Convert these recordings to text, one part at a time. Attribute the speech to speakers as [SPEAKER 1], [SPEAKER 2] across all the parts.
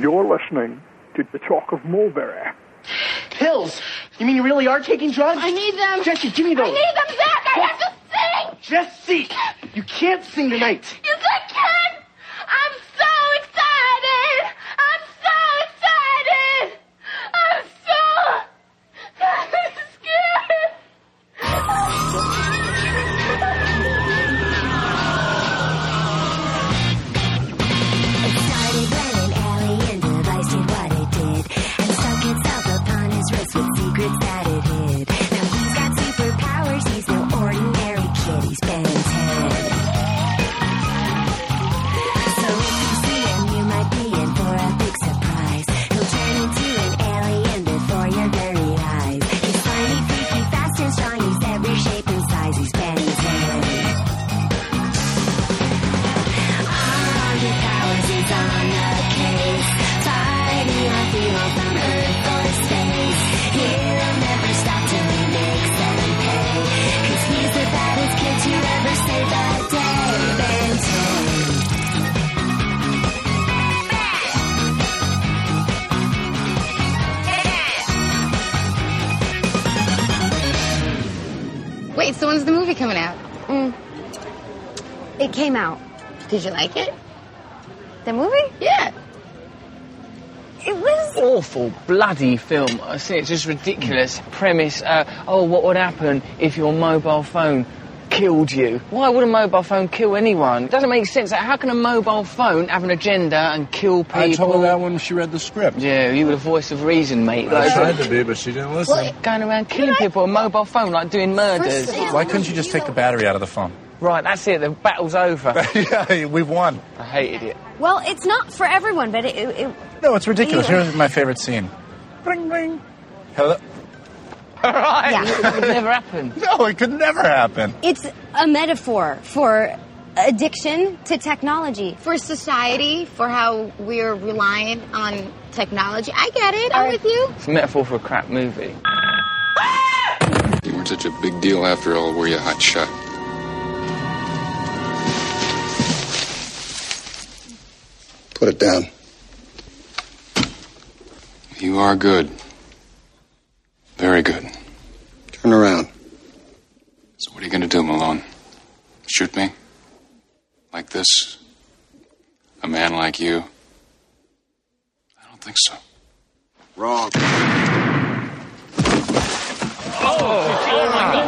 [SPEAKER 1] You're listening to The Chalk of Mulberry.
[SPEAKER 2] Pills? You mean you really are taking drugs?
[SPEAKER 3] I need them.
[SPEAKER 2] Jesse, give me those.
[SPEAKER 3] I need them, Zach. I have to sing.
[SPEAKER 2] Jesse, you can't sing tonight.
[SPEAKER 3] Yes, I can. I'm so excited. I'm so excited. I'm so scared.
[SPEAKER 4] It started when an alien device did what it did and stuck itself upon his wrist with secrets that it hid. Now he's got superpowers, he's no ordinary kid, he's Ben 10. So if you see him, you might be in for a big surprise. He'll turn into an alien before your very eyes. He's funny, freaky, fast and strong, he's every shape and size, he's Ben 10. All your powers, he's on the case, fighting off evil from Earth or space. He'll never stop till he makes them pay, 'cause he's the baddest kid to ever save the day. Ben
[SPEAKER 5] 10. Wait, so when's the movie coming out?
[SPEAKER 6] It came out.
[SPEAKER 5] Did you like it?
[SPEAKER 6] The movie?
[SPEAKER 5] Yeah.
[SPEAKER 6] It was...
[SPEAKER 7] Awful, bloody film. I see it's just ridiculous. Premise, what would happen if your mobile phone killed you? Why would a mobile phone kill anyone? It doesn't make sense. How can a mobile phone have an agenda and kill people?
[SPEAKER 8] I told her that when she read the script.
[SPEAKER 7] Yeah, you were the voice of reason, mate.
[SPEAKER 8] I tried to be, but she didn't listen.
[SPEAKER 7] Well, going around killing people with a mobile phone, like doing murders.
[SPEAKER 8] Why couldn't you just take the battery out of the phone?
[SPEAKER 7] Right, that's it. The battle's over.
[SPEAKER 8] Yeah, we've won.
[SPEAKER 7] I hated it.
[SPEAKER 6] Well, it's not for everyone, but it
[SPEAKER 8] No, it's ridiculous. Here's my favorite scene. Ring, ring. Hello?
[SPEAKER 7] Right.
[SPEAKER 6] Yeah.
[SPEAKER 7] It would never happen.
[SPEAKER 8] No, it could never happen.
[SPEAKER 6] It's a metaphor for addiction to technology.
[SPEAKER 5] For society, for how we're reliant on technology. I get it. I'm with you.
[SPEAKER 7] It's a metaphor for a crap movie.
[SPEAKER 9] You weren't such a big deal after all, were you, hot shot?
[SPEAKER 10] Put it down.
[SPEAKER 9] You are good. Very good.
[SPEAKER 10] Turn around.
[SPEAKER 9] So what are you going to do, Malone? Shoot me? Like this? A man like you? I don't think so.
[SPEAKER 10] Wrong.
[SPEAKER 7] Oh my God.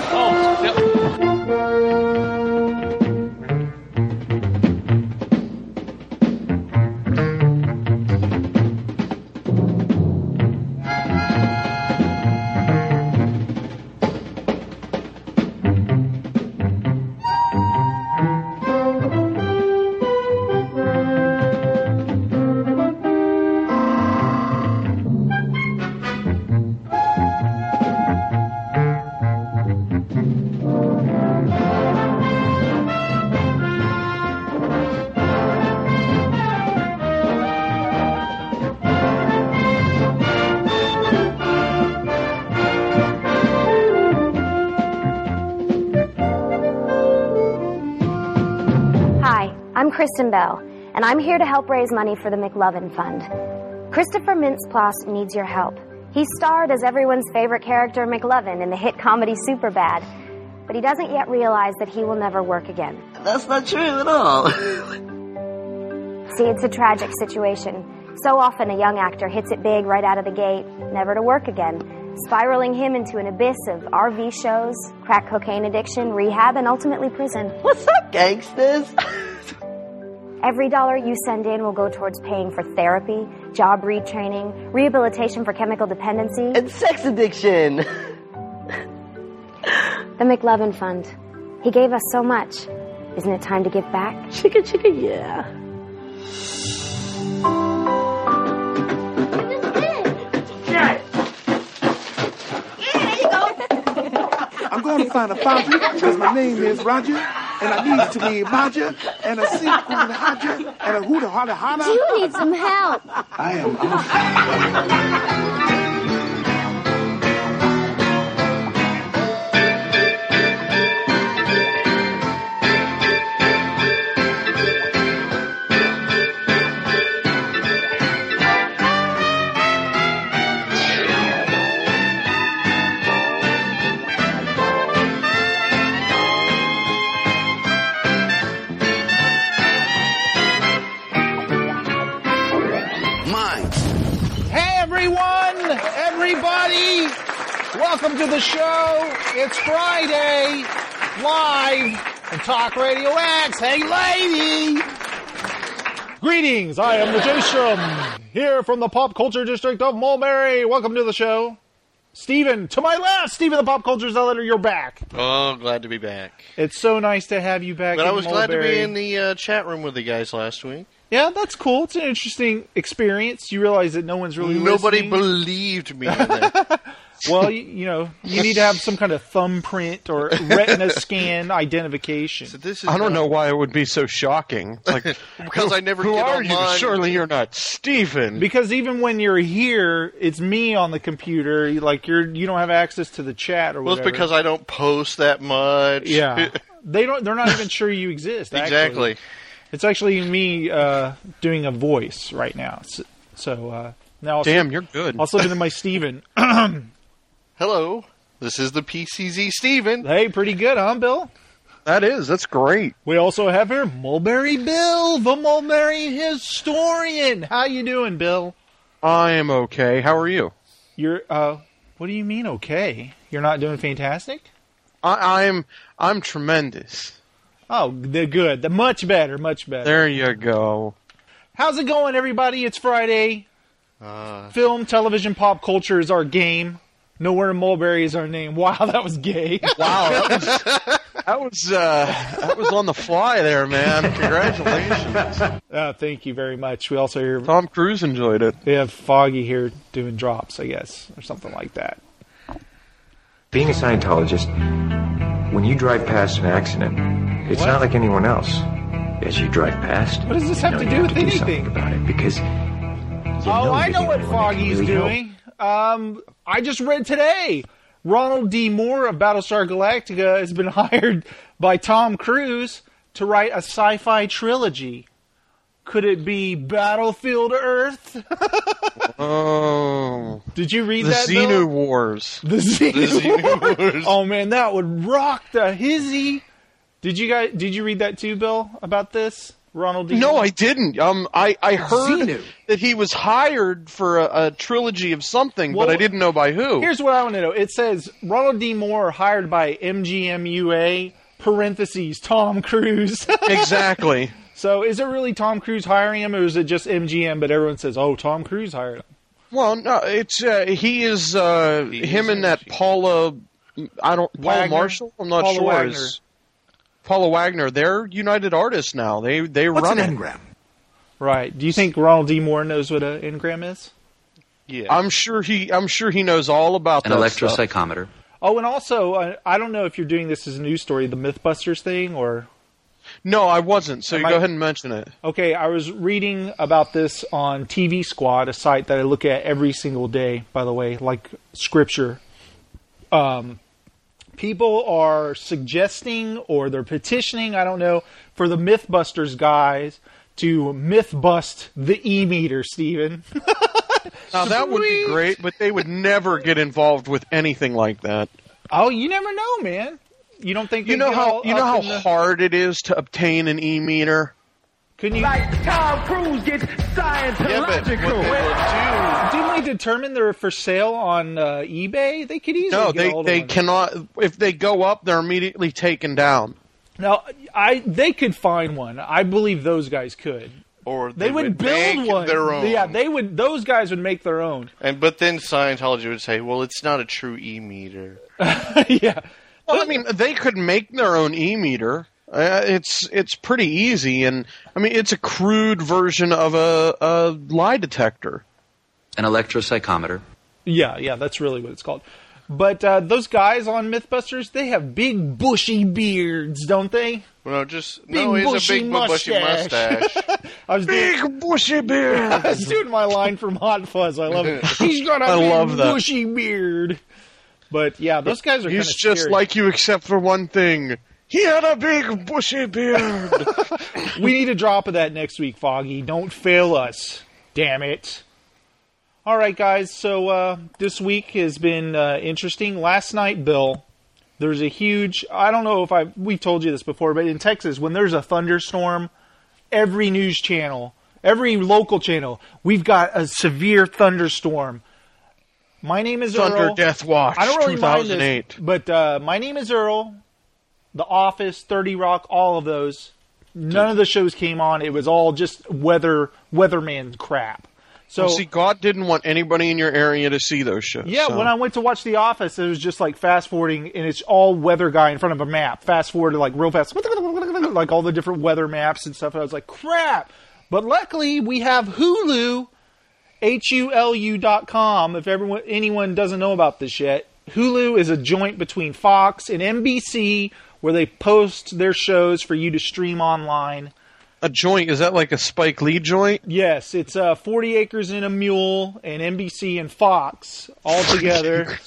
[SPEAKER 6] I'm Kristen Bell, and I'm here to help raise money for the McLovin Fund. Christopher Mintz-Plasse needs your help. He starred as everyone's favorite character, McLovin, in the hit comedy Superbad, but he doesn't yet realize that he will never work again.
[SPEAKER 2] That's not true at all.
[SPEAKER 6] See, it's a tragic situation. So often a young actor hits it big right out of the gate, never to work again, spiraling him into an abyss of RV shows, crack cocaine addiction, rehab, and ultimately prison.
[SPEAKER 2] What's up, gangsters?
[SPEAKER 6] Every dollar you send in will go towards paying for therapy, job retraining, rehabilitation for chemical dependency,
[SPEAKER 2] and sex addiction.
[SPEAKER 6] The McLovin Fund. He gave us so much. Isn't it time to give back?
[SPEAKER 2] Chicka, chicka, yeah.
[SPEAKER 11] I'm going to find a fountain because my name is Roger, and I need to be Roger, and a sing on the Hodger, and a hooter hotter hotter.
[SPEAKER 6] You need some help.
[SPEAKER 11] I am.
[SPEAKER 12] welcome to the show. It's Friday, live on Talk Radio X. Hey, lady! Greetings, I am the Jason, here from the Pop Culture District of Mulberry. Welcome to the show. Steven, to my left, Steven the Pop Culture Zealot, you're back.
[SPEAKER 13] Oh, glad to be back.
[SPEAKER 12] It's so nice to have you back.
[SPEAKER 13] But
[SPEAKER 12] in
[SPEAKER 13] I was glad to
[SPEAKER 12] Mulberry.
[SPEAKER 13] be in the chat room with the guys last week.
[SPEAKER 12] Yeah, that's cool. It's an interesting experience. You realize that no one's really
[SPEAKER 13] Nobody
[SPEAKER 12] listening.
[SPEAKER 13] believed me in there.
[SPEAKER 12] Well, you know, you need to have some kind of thumbprint or retina scan identification.
[SPEAKER 13] So this is
[SPEAKER 14] I don't know why it would be so shocking. Like,
[SPEAKER 13] because I never
[SPEAKER 14] who
[SPEAKER 13] get
[SPEAKER 14] are
[SPEAKER 13] online.
[SPEAKER 14] you? Surely you're not Stephen.
[SPEAKER 12] Because even when you're here, it's me on the computer. Like you don't have access to the chat or
[SPEAKER 13] Well,
[SPEAKER 12] whatever.
[SPEAKER 13] it's because I don't post that much.
[SPEAKER 12] Yeah, they're not even sure you exist. Actually.
[SPEAKER 13] Exactly.
[SPEAKER 12] It's actually me doing a voice right now. So now,
[SPEAKER 14] Damn, you're good.
[SPEAKER 12] I'll slip into my Steven.
[SPEAKER 13] Hello, this is the PCZ Steven.
[SPEAKER 12] Hey, pretty good, huh, Bill?
[SPEAKER 14] That's great.
[SPEAKER 12] We also have here Mulberry Bill, the Mulberry historian. How you doing, Bill?
[SPEAKER 14] I am okay. How are you?
[SPEAKER 12] You're what do you mean okay? You're not doing fantastic?
[SPEAKER 14] I'm tremendous.
[SPEAKER 12] Oh, they're good. They're much better, much better.
[SPEAKER 14] There you go.
[SPEAKER 12] How's it going, everybody? It's Friday. Film, television, pop culture is our game. Nowhere in Mulberry is our name. Wow, that was gay.
[SPEAKER 14] Wow, that was on the fly there, man. Congratulations.
[SPEAKER 12] Thank you very much. We also hear
[SPEAKER 14] Tom Cruise enjoyed it.
[SPEAKER 12] We have Foggy here doing drops, I guess, or something like that.
[SPEAKER 15] Being a Scientologist, when you drive past an accident, it's not like anyone else. As you drive past,
[SPEAKER 12] what does this have to
[SPEAKER 15] you
[SPEAKER 12] do with
[SPEAKER 15] to do
[SPEAKER 12] anything?
[SPEAKER 15] something about it because
[SPEAKER 12] I know what Foggy's doing. I just read today. Ronald D. Moore of Battlestar Galactica has been hired by Tom Cruise to write a sci-fi trilogy. Could it be Battlefield Earth?
[SPEAKER 14] Oh.
[SPEAKER 12] Did you read
[SPEAKER 14] the
[SPEAKER 12] that,
[SPEAKER 14] Xenu
[SPEAKER 12] Bill?
[SPEAKER 14] Wars.
[SPEAKER 12] The Xenu Wars. Oh man, that would rock the hizzy. Did you read that too, Bill, about this? Ronald D.
[SPEAKER 14] No,
[SPEAKER 12] Moore?
[SPEAKER 14] I didn't. I heard
[SPEAKER 12] Xenu.
[SPEAKER 14] that he was hired for a trilogy of something, but I didn't know by who.
[SPEAKER 12] Here's what I want to know. It says Ronald D. Moore hired by MGMUA, parentheses, Tom Cruise.
[SPEAKER 14] Exactly.
[SPEAKER 12] So is it really Tom Cruise hiring him, or is it just MGM, but everyone says, oh, Tom Cruise hired him?
[SPEAKER 14] Well, no, it's he is him and that Paula
[SPEAKER 12] Wagner?
[SPEAKER 14] Marshall? I'm not
[SPEAKER 12] Paula
[SPEAKER 14] sure.
[SPEAKER 12] Wagner.
[SPEAKER 14] Paula Wagner, they're United Artists now. They
[SPEAKER 11] What's
[SPEAKER 14] run
[SPEAKER 11] an
[SPEAKER 14] it.
[SPEAKER 11] engram?
[SPEAKER 12] Right. Do you think Ronald D. Moore knows what an engram is?
[SPEAKER 13] Yeah.
[SPEAKER 14] I'm sure he knows all about
[SPEAKER 16] an
[SPEAKER 14] that
[SPEAKER 16] electrocytometer.
[SPEAKER 12] Oh, and also, I don't know if you're doing this as a news story, the Mythbusters thing, or...
[SPEAKER 14] No, I wasn't, so you go ahead and mention it.
[SPEAKER 12] Okay, I was reading about this on TV Squad, a site that I look at every single day, by the way, like Scripture. People are suggesting, or they're petitioning, I don't know, for the Mythbusters guys to myth-bust the E-meter, Steven.
[SPEAKER 14] Now, that would be great, but they would never get involved with anything like that.
[SPEAKER 12] Oh, you never know, man. You don't think
[SPEAKER 14] you know how hard it is to obtain an E-meter?
[SPEAKER 12] Couldn't you?
[SPEAKER 17] Like Tom Cruise gets scientological.
[SPEAKER 12] Didn't they determine they're for sale on eBay? They could easily get hold of
[SPEAKER 14] they
[SPEAKER 12] them.
[SPEAKER 14] cannot. If they go up, they're immediately taken down.
[SPEAKER 12] Now, they could find one. I believe those guys could.
[SPEAKER 13] Or
[SPEAKER 12] they would build
[SPEAKER 13] make
[SPEAKER 12] one.
[SPEAKER 13] their own.
[SPEAKER 12] Yeah, they would. Those guys would make their own.
[SPEAKER 13] But then Scientology would say, "Well, it's not a true E-meter."
[SPEAKER 12] Yeah.
[SPEAKER 14] Well, I mean, they could make their own E-meter. It's pretty easy, and I mean, it's a crude version of a lie detector.
[SPEAKER 16] An electrocytometer.
[SPEAKER 12] Yeah, that's really what it's called. But those guys on Mythbusters, they have big bushy beards, don't they?
[SPEAKER 13] Well, he's a big bushy mustache.
[SPEAKER 12] I was
[SPEAKER 14] big bushy beard.
[SPEAKER 12] I was doing my line from Hot Fuzz. I love it. He's got a big bushy beard. But yeah, those guys are.
[SPEAKER 14] He's just
[SPEAKER 12] scary.
[SPEAKER 14] like you, except for one thing. He had a big bushy beard.
[SPEAKER 12] We need a drop of that next week, Foggy. Don't fail us. Damn it. All right, guys. So this week has been interesting. Last night, Bill, there's a huge... I don't know if we've told you this before, but in Texas, when there's a thunderstorm, every news channel, every local channel, we've got a severe thunderstorm. My Name is
[SPEAKER 14] Thunder
[SPEAKER 12] Earl.
[SPEAKER 14] Death Watch,
[SPEAKER 12] I don't really mind
[SPEAKER 14] 2008.
[SPEAKER 12] this, but My Name is Earl, The Office, 30 Rock, all of those. None of the shows came on. It was all just weatherman crap. So
[SPEAKER 14] See, God didn't want anybody in your area to see those shows.
[SPEAKER 12] yeah,
[SPEAKER 14] so.
[SPEAKER 12] when I went to watch The Office, it was just like fast forwarding, and it's all weather guy in front of a map. Fast forward to like real fast, like all the different weather maps and stuff. And I was like, crap. But luckily, we have Hulu, HULU.com. If anyone doesn't know about this yet, Hulu is a joint between Fox and NBC where they post their shows for you to stream online.
[SPEAKER 14] A joint? Is that like a Spike Lee joint?
[SPEAKER 12] Yes, it's 40 Acres and a Mule and NBC and Fox all together.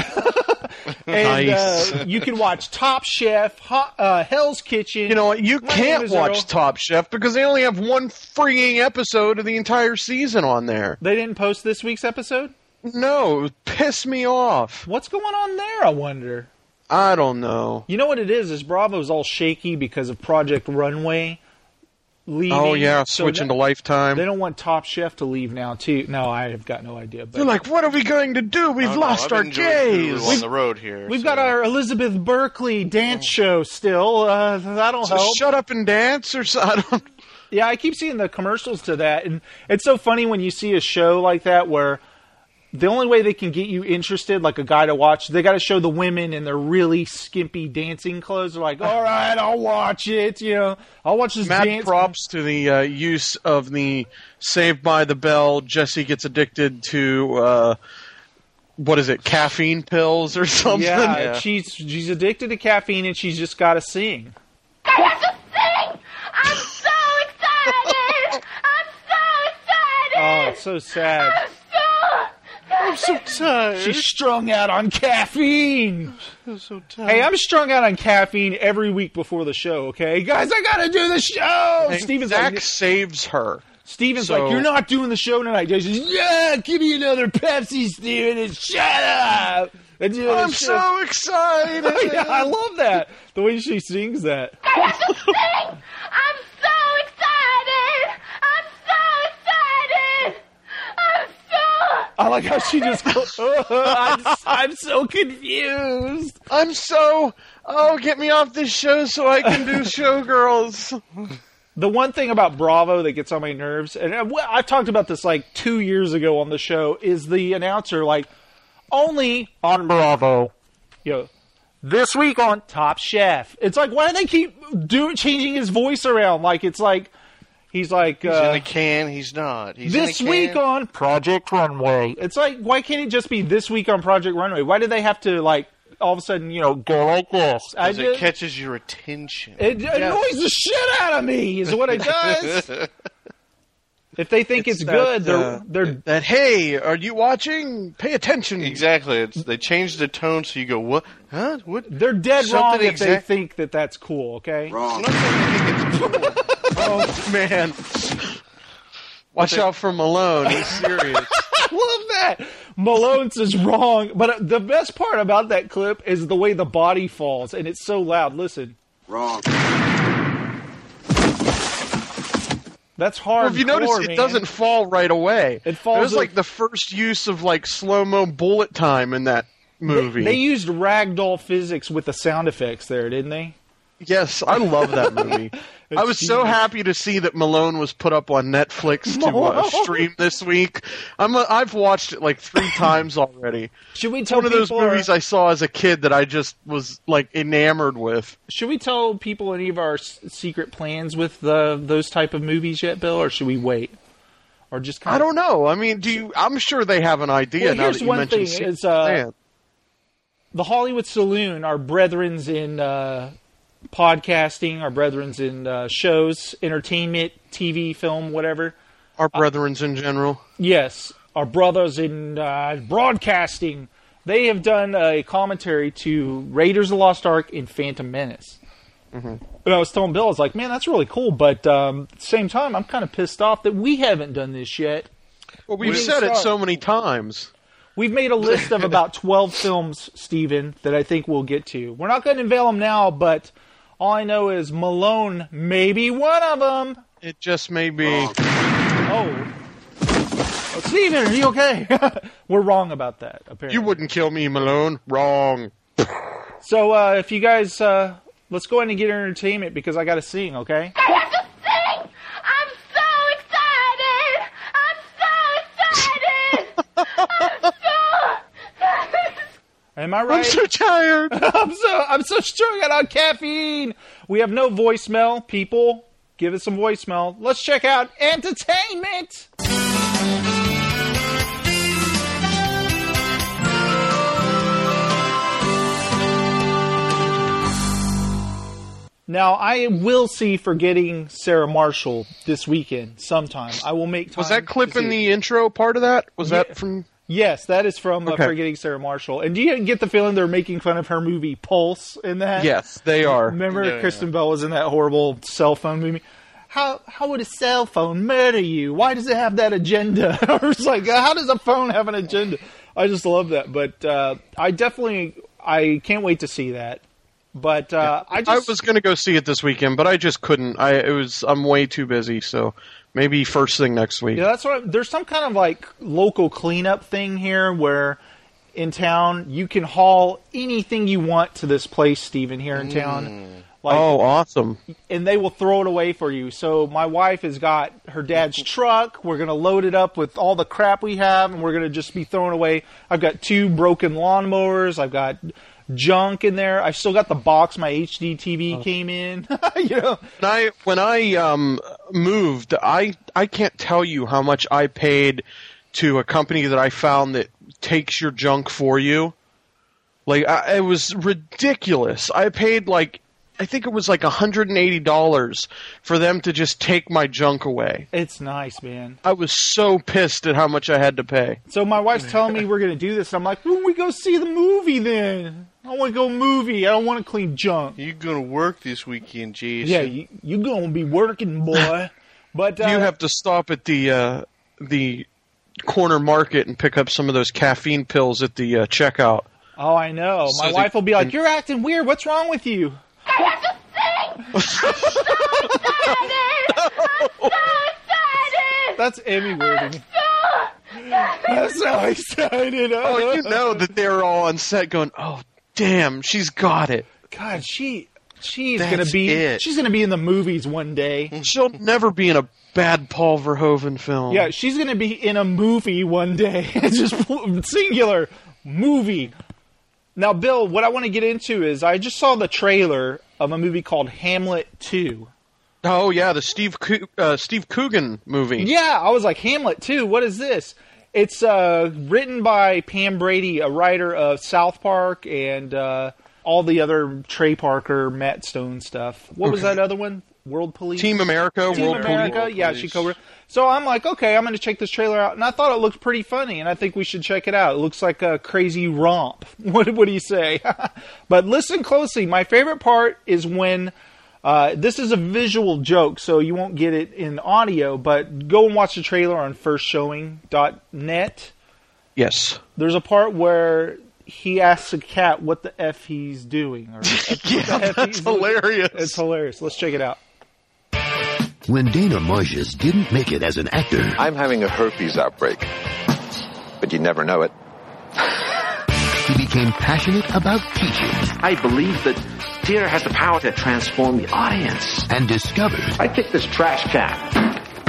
[SPEAKER 12] And
[SPEAKER 14] Nice.
[SPEAKER 12] You can watch Top Chef, Hell's Kitchen.
[SPEAKER 14] You know what? You
[SPEAKER 12] My Name
[SPEAKER 14] can't
[SPEAKER 12] is
[SPEAKER 14] watch
[SPEAKER 12] Earl.
[SPEAKER 14] Top Chef because they only have one freaking episode of the entire season on there.
[SPEAKER 12] They didn't post this week's episode?
[SPEAKER 14] No, it pissed me off.
[SPEAKER 12] What's going on there, I wonder?
[SPEAKER 14] I don't know.
[SPEAKER 12] You know what it is Bravo's all shaky because of Project Runway leaving.
[SPEAKER 14] Oh, yeah,
[SPEAKER 12] So
[SPEAKER 14] switching to Lifetime.
[SPEAKER 12] They don't want Top Chef to leave now, too. No, I have got no idea. But
[SPEAKER 14] They're like, what are we going to do? We've lost our gays.
[SPEAKER 17] on the road here.
[SPEAKER 12] We've got our Elizabeth Berkley dance show still. That'll
[SPEAKER 14] So
[SPEAKER 12] help.
[SPEAKER 14] shut up and dance or something.
[SPEAKER 12] Yeah, I keep seeing the commercials to that, and it's so funny when you see a show like that where the only way they can get you interested, like a guy to watch, they got to show the women in their really skimpy dancing clothes. They're like, all right, I'll watch it. You know, I'll watch this
[SPEAKER 14] Mad
[SPEAKER 12] dance.
[SPEAKER 14] props to the use of the Saved by the Bell. Jesse gets addicted to what is it, caffeine pills or something?
[SPEAKER 12] Yeah, she's addicted to caffeine, and she's just got to sing.
[SPEAKER 3] I have to sing! I'm so excited! I'm so excited!
[SPEAKER 12] Oh, it's so sad.
[SPEAKER 3] I'm so
[SPEAKER 14] tired.
[SPEAKER 12] She's strung out on caffeine.
[SPEAKER 14] I'm so tired.
[SPEAKER 12] Hey, I'm strung out on caffeine every week before the show, okay? Guys, I gotta do the show!
[SPEAKER 14] Hey,
[SPEAKER 12] Steven's
[SPEAKER 14] Zach
[SPEAKER 12] like,
[SPEAKER 14] saves her.
[SPEAKER 12] Steven's
[SPEAKER 14] So-
[SPEAKER 12] like, you're not doing the show tonight. He says, yeah, give me another Pepsi, Steven, and shut up! And do the
[SPEAKER 14] I'm
[SPEAKER 12] show.
[SPEAKER 14] so excited.
[SPEAKER 12] Yeah, I love that. The way she sings that.
[SPEAKER 3] I have to sing! I'm so excited! I'm so excited! I'm so...
[SPEAKER 12] I like how she just goes, I'm so confused.
[SPEAKER 14] I'm so... Oh, get me off this show so I can do Showgirls.
[SPEAKER 12] The one thing about Bravo that gets on my nerves, and I've talked about this like 2 years ago on the show, is the announcer like, only on Bravo. You know, this week on Top Chef. It's like, why do they keep changing his voice around? Like, it's like, he's like...
[SPEAKER 17] He's in a can, he's not. He's
[SPEAKER 12] this
[SPEAKER 17] in a can.
[SPEAKER 12] week on Project Runway. It's like, why can't it just be this week on Project Runway? Why do they have to, like, all of a sudden, you know, go like this?
[SPEAKER 17] Because it catches your attention.
[SPEAKER 12] It annoys the shit out of me, is what it does. If they think it's good, they're
[SPEAKER 14] that, hey, are you watching? Pay attention.
[SPEAKER 17] Exactly. They changed the tone so you go, what? Huh? What?
[SPEAKER 12] They're dead wrong
[SPEAKER 17] Something
[SPEAKER 12] if they think that that's cool, okay?
[SPEAKER 10] Wrong.
[SPEAKER 14] Oh, man. Watch out for Malone. He's serious.
[SPEAKER 12] I love that. Malone says wrong. But the best part about that clip is the way the body falls, and it's so loud. Listen.
[SPEAKER 10] Wrong.
[SPEAKER 12] That's hard.
[SPEAKER 14] Well, if you notice, it doesn't fall right away.
[SPEAKER 12] It falls.
[SPEAKER 14] It was like the first use of like slow-mo bullet time in that movie.
[SPEAKER 12] They used ragdoll physics with the sound effects there, didn't they?
[SPEAKER 14] Yes, I love that movie. I was so happy to see that Malone was put up on Netflix to stream this week. I've watched it like 3 times already.
[SPEAKER 12] Should we tell
[SPEAKER 14] one of those
[SPEAKER 12] people
[SPEAKER 14] movies I saw as a kid that I just was like enamored with.
[SPEAKER 12] Should we tell people any of our secret plans with those type of movies yet, Bill, or should we wait? Or just kind
[SPEAKER 14] I don't know. I mean, I'm sure they have an idea
[SPEAKER 12] Well,
[SPEAKER 14] now
[SPEAKER 12] here's
[SPEAKER 14] that you
[SPEAKER 12] one
[SPEAKER 14] mentioned
[SPEAKER 12] thing,
[SPEAKER 14] secret
[SPEAKER 12] is,
[SPEAKER 14] plan.
[SPEAKER 12] the Hollywood Saloon, our brethrens in podcasting, our brethrens in shows, entertainment, TV, film, whatever.
[SPEAKER 14] Our brethrens in general.
[SPEAKER 12] Yes, our brothers in broadcasting. They have done a commentary to Raiders of the Lost Ark and Phantom Menace.
[SPEAKER 14] Mm-hmm.
[SPEAKER 12] And I was telling Bill, I was like, man, that's really cool, but at the same time, I'm kind of pissed off that we haven't done this yet.
[SPEAKER 14] Well, we've said it so many times.
[SPEAKER 12] We've made a list of about 12 films, Steven, that I think we'll get to. We're not going to unveil them now, but all I know is Malone may be one of them.
[SPEAKER 14] It just may be.
[SPEAKER 12] Oh. Steven, are you okay? We're wrong about that, apparently.
[SPEAKER 14] You wouldn't kill me, Malone. Wrong.
[SPEAKER 12] So, if you guys, let's go ahead and get entertainment because I got to sing, okay?
[SPEAKER 3] I have to sing! I'm so excited! I'm so
[SPEAKER 12] Am I right?
[SPEAKER 14] I'm so tired.
[SPEAKER 12] I'm so strung out on caffeine. We have no voicemail, people. Give us some voicemail. Let's check out entertainment. Now, I will see Forgetting Sarah Marshall this weekend sometime. I will make time.
[SPEAKER 14] Was that clip in the intro part of that? Was that from...
[SPEAKER 12] Yes, that is from
[SPEAKER 14] Okay.
[SPEAKER 12] Forgetting Sarah Marshall. And do you get the feeling they're making fun of her movie Pulse in that?
[SPEAKER 14] Yes, they are.
[SPEAKER 12] Remember
[SPEAKER 14] Yeah,
[SPEAKER 12] Kristen Bell was in that horrible cell phone movie? How would a cell phone murder you? Why does it have that agenda? I was like, how does a phone have an agenda? I just love that. But I can't wait to see that. But I
[SPEAKER 14] was going to go see it this weekend, but I just couldn't. I'm way too busy, so maybe first thing next week.
[SPEAKER 12] Yeah, that's what. There's some kind of like local cleanup thing here where in town you can haul anything you want to this place, Stephen, here in town. Like,
[SPEAKER 14] oh, awesome.
[SPEAKER 12] And they will throw it away for you. So my wife has got her dad's truck. We're going to load it up with all the crap we have, and we're going to just be throwing away. I've got 2 broken lawnmowers. I've got junk in there. I've still got the box my HD TV came in. You know,
[SPEAKER 14] When I moved, I can't tell you how much I paid to a company that I found that takes your junk for you. Like, it was ridiculous. I paid I think it was like $180 for them to just take my junk away.
[SPEAKER 12] It's nice, man.
[SPEAKER 14] I was so pissed at how much I had to pay.
[SPEAKER 12] So my wife's telling me we're going to do this. I'm like, when we go see the movie then? I want to go movie. I don't want to clean junk.
[SPEAKER 17] You're going to work this weekend, Jason.
[SPEAKER 12] Yeah, you're going to be working, boy. But
[SPEAKER 14] you have to stop at the corner market and pick up some of those caffeine pills at the checkout.
[SPEAKER 12] Oh, I know. My wife will be like, you're acting weird. What's wrong with you?
[SPEAKER 3] I have to sing! I'm so excited!
[SPEAKER 12] That's Emmy worthy. I'm so excited.
[SPEAKER 14] Oh, you know that they're all on set going, oh, damn, she's got it.
[SPEAKER 12] God, she's going to
[SPEAKER 14] That's
[SPEAKER 12] be
[SPEAKER 14] it.
[SPEAKER 12] she's going to be in the movies one day.
[SPEAKER 14] She'll never be in a bad Paul Verhoeven film.
[SPEAKER 12] Yeah, she's going to be in a movie one day. It's just singular movie. Now, Bill, what I want to get into is I just saw the trailer of a movie called Hamlet 2.
[SPEAKER 14] Oh, yeah, the Steve Coogan movie.
[SPEAKER 12] Yeah, I was like, Hamlet 2, what is this? It's written by Pam Brady, a writer of South Park and all the other Trey Parker, Matt Stone stuff. What was that other one? World Police?
[SPEAKER 14] Team America,
[SPEAKER 12] Team
[SPEAKER 14] World
[SPEAKER 12] America,
[SPEAKER 14] Police.
[SPEAKER 12] yeah, she co-wrote. So I'm like, okay, I'm going to check this trailer out. And I thought it looked pretty funny, and I think we should check it out. It looks like a crazy romp. What do you say? But listen closely. My favorite part is when... this is a visual joke, so you won't get it in audio, but go and watch the trailer on firstshowing.net.
[SPEAKER 14] Yes.
[SPEAKER 12] There's a part where he asks a cat what the F he's doing. Or
[SPEAKER 14] That's hilarious.
[SPEAKER 12] It's hilarious. Let's check it out.
[SPEAKER 18] When Dana Marges didn't make it as an actor,
[SPEAKER 19] I'm having a herpes outbreak, but you never know it.
[SPEAKER 18] he became passionate about teaching.
[SPEAKER 20] I believe that theater has the power to transform the audience.
[SPEAKER 18] And discovered
[SPEAKER 20] I kicked this trash can.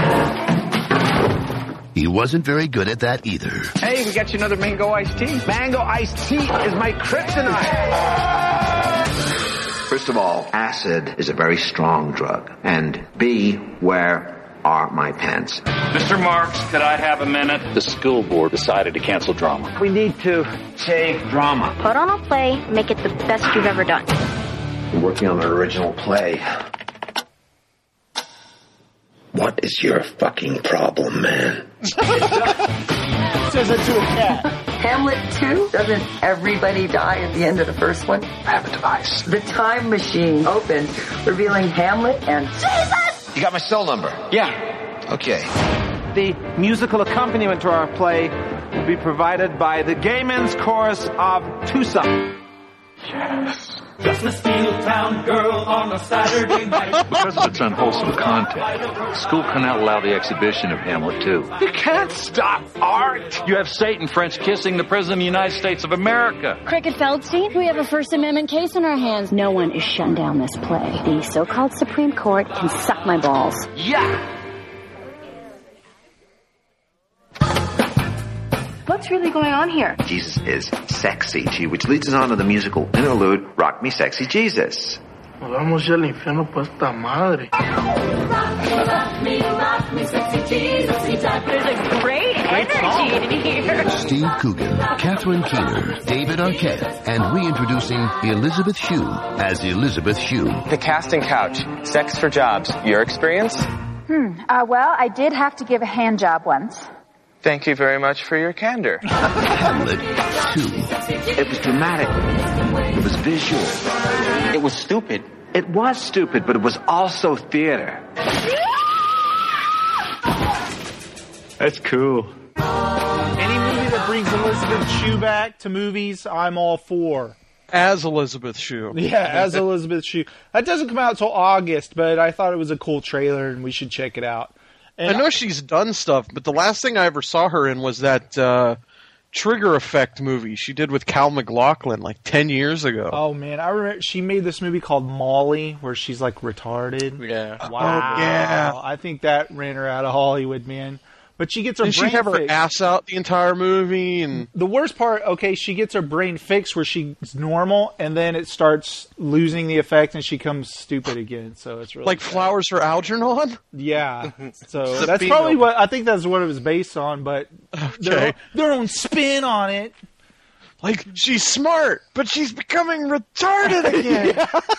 [SPEAKER 18] he wasn't very good at that either.
[SPEAKER 20] Hey, we got you another mango iced tea. Mango iced tea is my kryptonite. First of all, acid is a very strong drug. And B, where are my pants?
[SPEAKER 21] Mr. Marks, could I have a minute? The school board decided to cancel drama.
[SPEAKER 20] We need to save drama.
[SPEAKER 6] Put on a play, make it the best you've ever done.
[SPEAKER 20] We're working on an original play.
[SPEAKER 18] What is your fucking problem, man?
[SPEAKER 12] Says it to a cat.
[SPEAKER 22] Hamlet 2? Doesn't everybody die at the end of the first one?
[SPEAKER 20] I have a device.
[SPEAKER 22] The time machine opened, revealing Hamlet and... Jesus!
[SPEAKER 20] You got my cell number? Yeah. Okay. The musical accompaniment to our play will be provided by the Gay Men's Chorus of Tucson.
[SPEAKER 21] Yes.
[SPEAKER 1] Just a steel town girl on a Saturday night.
[SPEAKER 21] Because of its unwholesome content, school cannot allow the exhibition of Hamlet, too. You can't stop art! You have Satan French kissing the President of the United States of America.
[SPEAKER 4] Cricket Feldstein, we have a First Amendment case in our hands. No one is shutting down this play. The so-called Supreme Court can suck my balls.
[SPEAKER 21] Yeah!
[SPEAKER 4] What's really going on here?
[SPEAKER 20] Jesus is sexy, which leads us on to the musical interlude, Rock Me Sexy Jesus.
[SPEAKER 11] Nos vamos al infierno por esta madre.
[SPEAKER 4] There's a great energy in here.
[SPEAKER 18] Steve Coogan, Catherine Keener, David Arquette, and reintroducing Elizabeth Shue as Elizabeth Shue.
[SPEAKER 23] The Casting Couch. Sex for Jobs. Your experience?
[SPEAKER 4] Well, I did have to give a hand job once.
[SPEAKER 23] Thank you very much for your candor.
[SPEAKER 18] Hamlet 2.
[SPEAKER 20] It was dramatic. It was visual.
[SPEAKER 23] It was stupid.
[SPEAKER 20] It was stupid, but it was also theater.
[SPEAKER 23] That's cool.
[SPEAKER 12] Any movie that brings Elizabeth Shue back to movies, I'm all for.
[SPEAKER 14] As Elizabeth Shue.
[SPEAKER 12] Yeah, as Elizabeth Shue. That doesn't come out until August, but I thought it was a cool trailer and we should check it out. And
[SPEAKER 14] I know she's done stuff, but the last thing I ever saw her in was that Trigger Effect movie she did with Cal McLaughlin like 10 years ago.
[SPEAKER 12] Oh, man. I remember she made this movie called Molly where she's like retarded.
[SPEAKER 17] Yeah.
[SPEAKER 12] Wow.
[SPEAKER 14] Oh, yeah.
[SPEAKER 12] I think that ran her out of Hollywood, man. But she gets her
[SPEAKER 14] Did
[SPEAKER 12] brain
[SPEAKER 14] she have her
[SPEAKER 12] fixed.
[SPEAKER 14] ass out the entire movie? And
[SPEAKER 12] The worst part, okay, she gets her brain fixed where she's normal, and then it starts losing the effect, and she comes stupid again. So it's really
[SPEAKER 14] like
[SPEAKER 12] bad.
[SPEAKER 14] Flowers for Algernon?
[SPEAKER 12] Yeah. So
[SPEAKER 14] The
[SPEAKER 12] that's
[SPEAKER 14] female.
[SPEAKER 12] probably what I think that's what it was based on, but
[SPEAKER 14] Okay.
[SPEAKER 12] their own spin on it.
[SPEAKER 14] Like, she's smart, but she's becoming retarded again.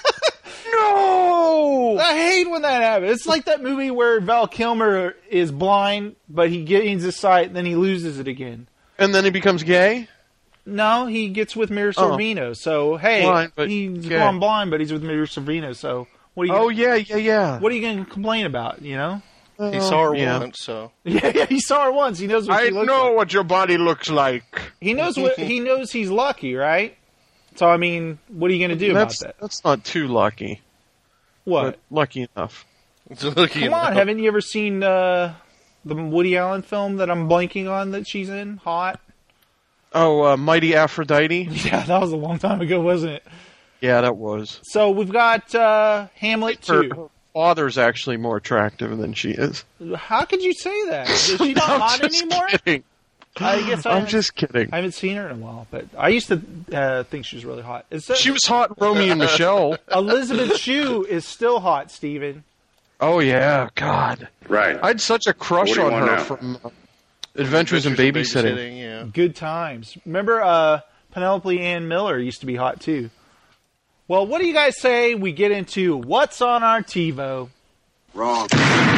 [SPEAKER 14] No!
[SPEAKER 12] I hate when that happens. It's like that movie where Val Kilmer is blind, but he gains his sight, and then he loses it again.
[SPEAKER 14] And then he becomes gay?
[SPEAKER 12] No, he gets with Mira Sorvino. So, hey,
[SPEAKER 14] Blind, but
[SPEAKER 12] he's
[SPEAKER 14] gay.
[SPEAKER 12] gone blind, but he's with Mira Sorvino. So, what are you?
[SPEAKER 14] Oh, yeah.
[SPEAKER 12] What are you going to complain about? You know?
[SPEAKER 17] He saw her
[SPEAKER 14] Yeah.
[SPEAKER 17] once, so.
[SPEAKER 12] Yeah, he saw her once. He knows what
[SPEAKER 14] I
[SPEAKER 12] she looks
[SPEAKER 14] know
[SPEAKER 12] like.
[SPEAKER 14] what your body looks like.
[SPEAKER 12] He knows what he knows. He's lucky, right? So, I mean, what are you going to do about that?
[SPEAKER 14] That's not too lucky.
[SPEAKER 12] What?
[SPEAKER 14] But lucky enough.
[SPEAKER 12] Come on, haven't you ever seen the Woody Allen film that I'm blanking on that she's in? Hot?
[SPEAKER 14] Oh, Mighty Aphrodite?
[SPEAKER 12] Yeah, that was a long time ago, wasn't it?
[SPEAKER 14] Yeah, that was.
[SPEAKER 12] So we've got Hamlet
[SPEAKER 14] Her
[SPEAKER 12] 2.
[SPEAKER 14] father's actually more attractive than she is.
[SPEAKER 12] How could you say that? Is she not
[SPEAKER 14] I'm
[SPEAKER 12] hot
[SPEAKER 14] just
[SPEAKER 12] anymore?
[SPEAKER 14] kidding.
[SPEAKER 12] I guess
[SPEAKER 14] I'm just kidding.
[SPEAKER 12] I haven't seen her in a while, but I used to think she was really hot.
[SPEAKER 14] She was hot in Romeo and Michelle.
[SPEAKER 12] Elizabeth Shue is still hot, Steven.
[SPEAKER 14] Oh, yeah. God.
[SPEAKER 19] Right.
[SPEAKER 14] I had such a crush
[SPEAKER 19] What do you
[SPEAKER 14] on
[SPEAKER 19] want
[SPEAKER 14] her
[SPEAKER 19] now?
[SPEAKER 14] from Adventures in Babysitting.
[SPEAKER 17] Yeah.
[SPEAKER 12] Good times. Remember Penelope Ann Miller used to be hot, too. Well, what do you guys say we get into What's on Our TiVo?
[SPEAKER 10] Wrong.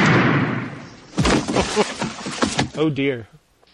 [SPEAKER 12] Oh, dear.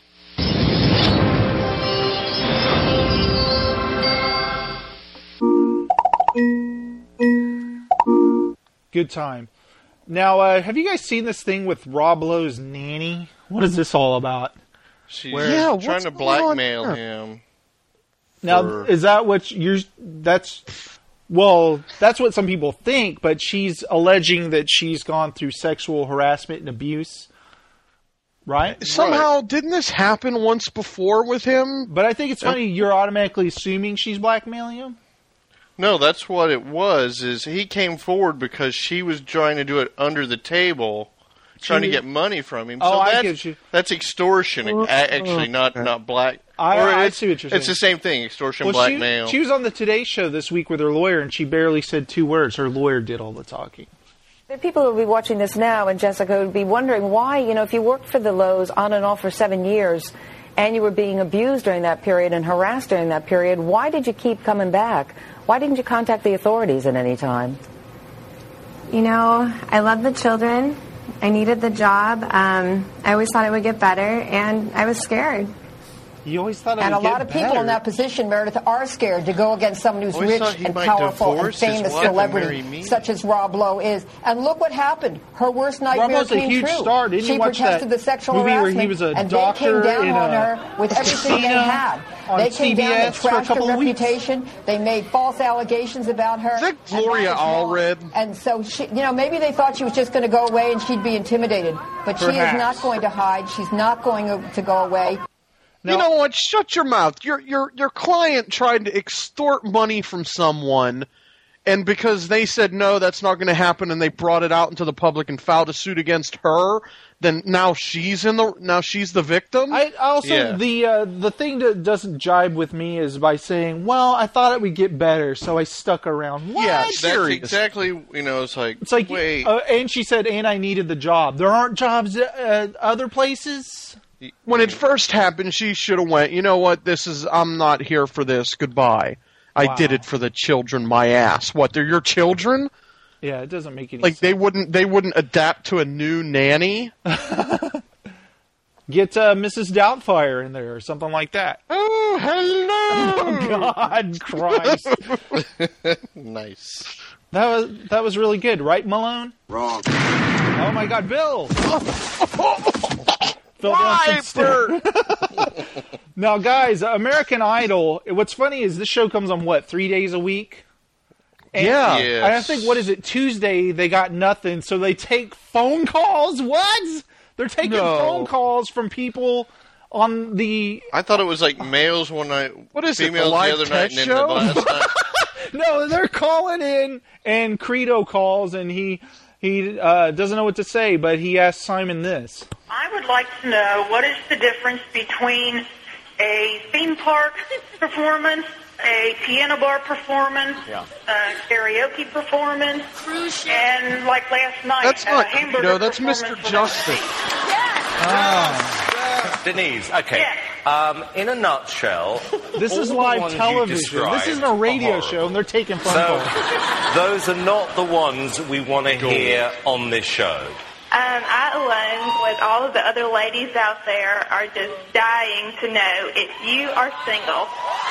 [SPEAKER 12] Good time. Now, have you guys seen this thing with Rob Lowe's nanny? What is this all about?
[SPEAKER 17] She's
[SPEAKER 14] Yeah,
[SPEAKER 17] trying
[SPEAKER 14] what's
[SPEAKER 17] to
[SPEAKER 14] going on
[SPEAKER 17] blackmail
[SPEAKER 14] there?
[SPEAKER 17] him.
[SPEAKER 12] Now,
[SPEAKER 17] for-
[SPEAKER 12] is that what you're... That's what some people think, but she's alleging that she's gone through sexual harassment and abuse, right?
[SPEAKER 14] Somehow, didn't this happen once before with him?
[SPEAKER 12] But I think it's funny, you're automatically assuming she's blackmailing him?
[SPEAKER 17] No, that's what it was, is he came forward because she was trying to do it under the table, trying to get money from him.
[SPEAKER 12] Oh,
[SPEAKER 17] So
[SPEAKER 12] I get you.
[SPEAKER 17] that's extortion, actually, not black.
[SPEAKER 12] I see what you're saying.
[SPEAKER 17] It's the same thing, extortion,
[SPEAKER 12] Well,
[SPEAKER 17] blackmail.
[SPEAKER 12] she was on the Today Show this week with her lawyer, and she barely said 2 words. Her lawyer did all the talking.
[SPEAKER 24] There are people who will be watching this now, and Jessica would be wondering why, if you worked for the Lowe's on and off for 7 years, and you were being abused during that period and harassed during that period, why did you keep coming back? Why didn't you contact the authorities at any time?
[SPEAKER 25] I love the children. I needed the job. I always thought it would get better, and I was scared.
[SPEAKER 12] You always thought it
[SPEAKER 24] And a
[SPEAKER 12] would get
[SPEAKER 24] lot of people
[SPEAKER 12] better.
[SPEAKER 24] in that position, Meredith, are scared to go against someone who's
[SPEAKER 17] Always
[SPEAKER 24] rich
[SPEAKER 17] thought he
[SPEAKER 24] and
[SPEAKER 17] might
[SPEAKER 24] powerful and
[SPEAKER 17] divorce his
[SPEAKER 24] famous
[SPEAKER 17] wife and marry
[SPEAKER 24] celebrity,
[SPEAKER 17] me.
[SPEAKER 24] such as Rob Lowe is. And look what happened. Her worst nightmare
[SPEAKER 12] Rob Lowe's a
[SPEAKER 24] came
[SPEAKER 12] huge
[SPEAKER 24] true.
[SPEAKER 12] star. Didn't
[SPEAKER 24] she
[SPEAKER 12] you watch
[SPEAKER 24] protested
[SPEAKER 12] that
[SPEAKER 24] the sexual
[SPEAKER 12] movie where
[SPEAKER 24] harassment,
[SPEAKER 12] he was a
[SPEAKER 24] and they came
[SPEAKER 12] doctor
[SPEAKER 24] down
[SPEAKER 12] in
[SPEAKER 24] on
[SPEAKER 12] a
[SPEAKER 24] her with everything they
[SPEAKER 12] casino
[SPEAKER 24] had.
[SPEAKER 12] on
[SPEAKER 24] They came down, they
[SPEAKER 12] CBS for a
[SPEAKER 24] trashed her
[SPEAKER 12] couple of weeks?
[SPEAKER 24] reputation. They made false allegations about her.
[SPEAKER 14] Is that Gloria Allred?
[SPEAKER 24] And so, she, maybe they thought she was just going to go away and she'd be intimidated. But she is
[SPEAKER 12] Perhaps.
[SPEAKER 24] not going to hide. She's not going to go away.
[SPEAKER 14] You know what? Shut your mouth. Your client tried to extort money from someone, and because they said no, that's not going to happen, and they brought it out into the public and filed a suit against her. Then now she's the victim.
[SPEAKER 12] I also the thing that doesn't jibe with me is by saying, "Well, I thought it would get better, so I stuck around." What?
[SPEAKER 14] Yeah,
[SPEAKER 17] That's exactly, it's like, wait.
[SPEAKER 12] And she said, "And I needed the job. There aren't jobs other places."
[SPEAKER 14] When it first happened, she should have went, you know what, I'm not here for this, goodbye. I
[SPEAKER 12] Wow.
[SPEAKER 14] did it for the children, my ass. What, they're your children?
[SPEAKER 12] Yeah, it doesn't make any
[SPEAKER 14] Like,
[SPEAKER 12] sense.
[SPEAKER 14] they wouldn't adapt to a new nanny?
[SPEAKER 12] Get Mrs. Doubtfire in there or something like that.
[SPEAKER 14] Oh, hello!
[SPEAKER 12] Oh, God, Christ.
[SPEAKER 17] Nice.
[SPEAKER 12] That was really good, right, Malone?
[SPEAKER 10] Wrong.
[SPEAKER 12] Oh, my God, Bill! Phil
[SPEAKER 14] Why,
[SPEAKER 12] Bert? Now, guys, American Idol, what's funny is this show comes on, 3 days a week? And
[SPEAKER 14] Yeah.
[SPEAKER 17] Yes.
[SPEAKER 12] I think, Tuesday, they got nothing, so they take phone calls? What? They're taking phone calls from people on the...
[SPEAKER 17] I thought it was like males one night,
[SPEAKER 14] What is it,
[SPEAKER 17] females
[SPEAKER 14] the live
[SPEAKER 17] the other night,
[SPEAKER 14] test
[SPEAKER 17] and then
[SPEAKER 14] show?
[SPEAKER 17] the last night.
[SPEAKER 12] No, they're calling in, and Credo calls, and he doesn't know what to say, but he asks Simon this.
[SPEAKER 5] I would like to know what is the difference between a theme park performance, a piano bar performance, a karaoke performance, and like last night,
[SPEAKER 14] That's not
[SPEAKER 5] hamburger
[SPEAKER 14] Credo, that's
[SPEAKER 5] performance
[SPEAKER 14] Mr.
[SPEAKER 5] with
[SPEAKER 14] Justice.
[SPEAKER 7] Denise, okay. In a nutshell,
[SPEAKER 12] This is
[SPEAKER 7] all the
[SPEAKER 12] live
[SPEAKER 7] ones you
[SPEAKER 12] television.
[SPEAKER 7] described
[SPEAKER 12] This isn't a radio
[SPEAKER 7] are
[SPEAKER 12] show,
[SPEAKER 7] horrible.
[SPEAKER 12] and they're taking phone
[SPEAKER 7] So,
[SPEAKER 12] calls.
[SPEAKER 7] those are not the ones we want to hear on this show.
[SPEAKER 3] I, along with all of the other ladies out there, are just dying to know if you are single.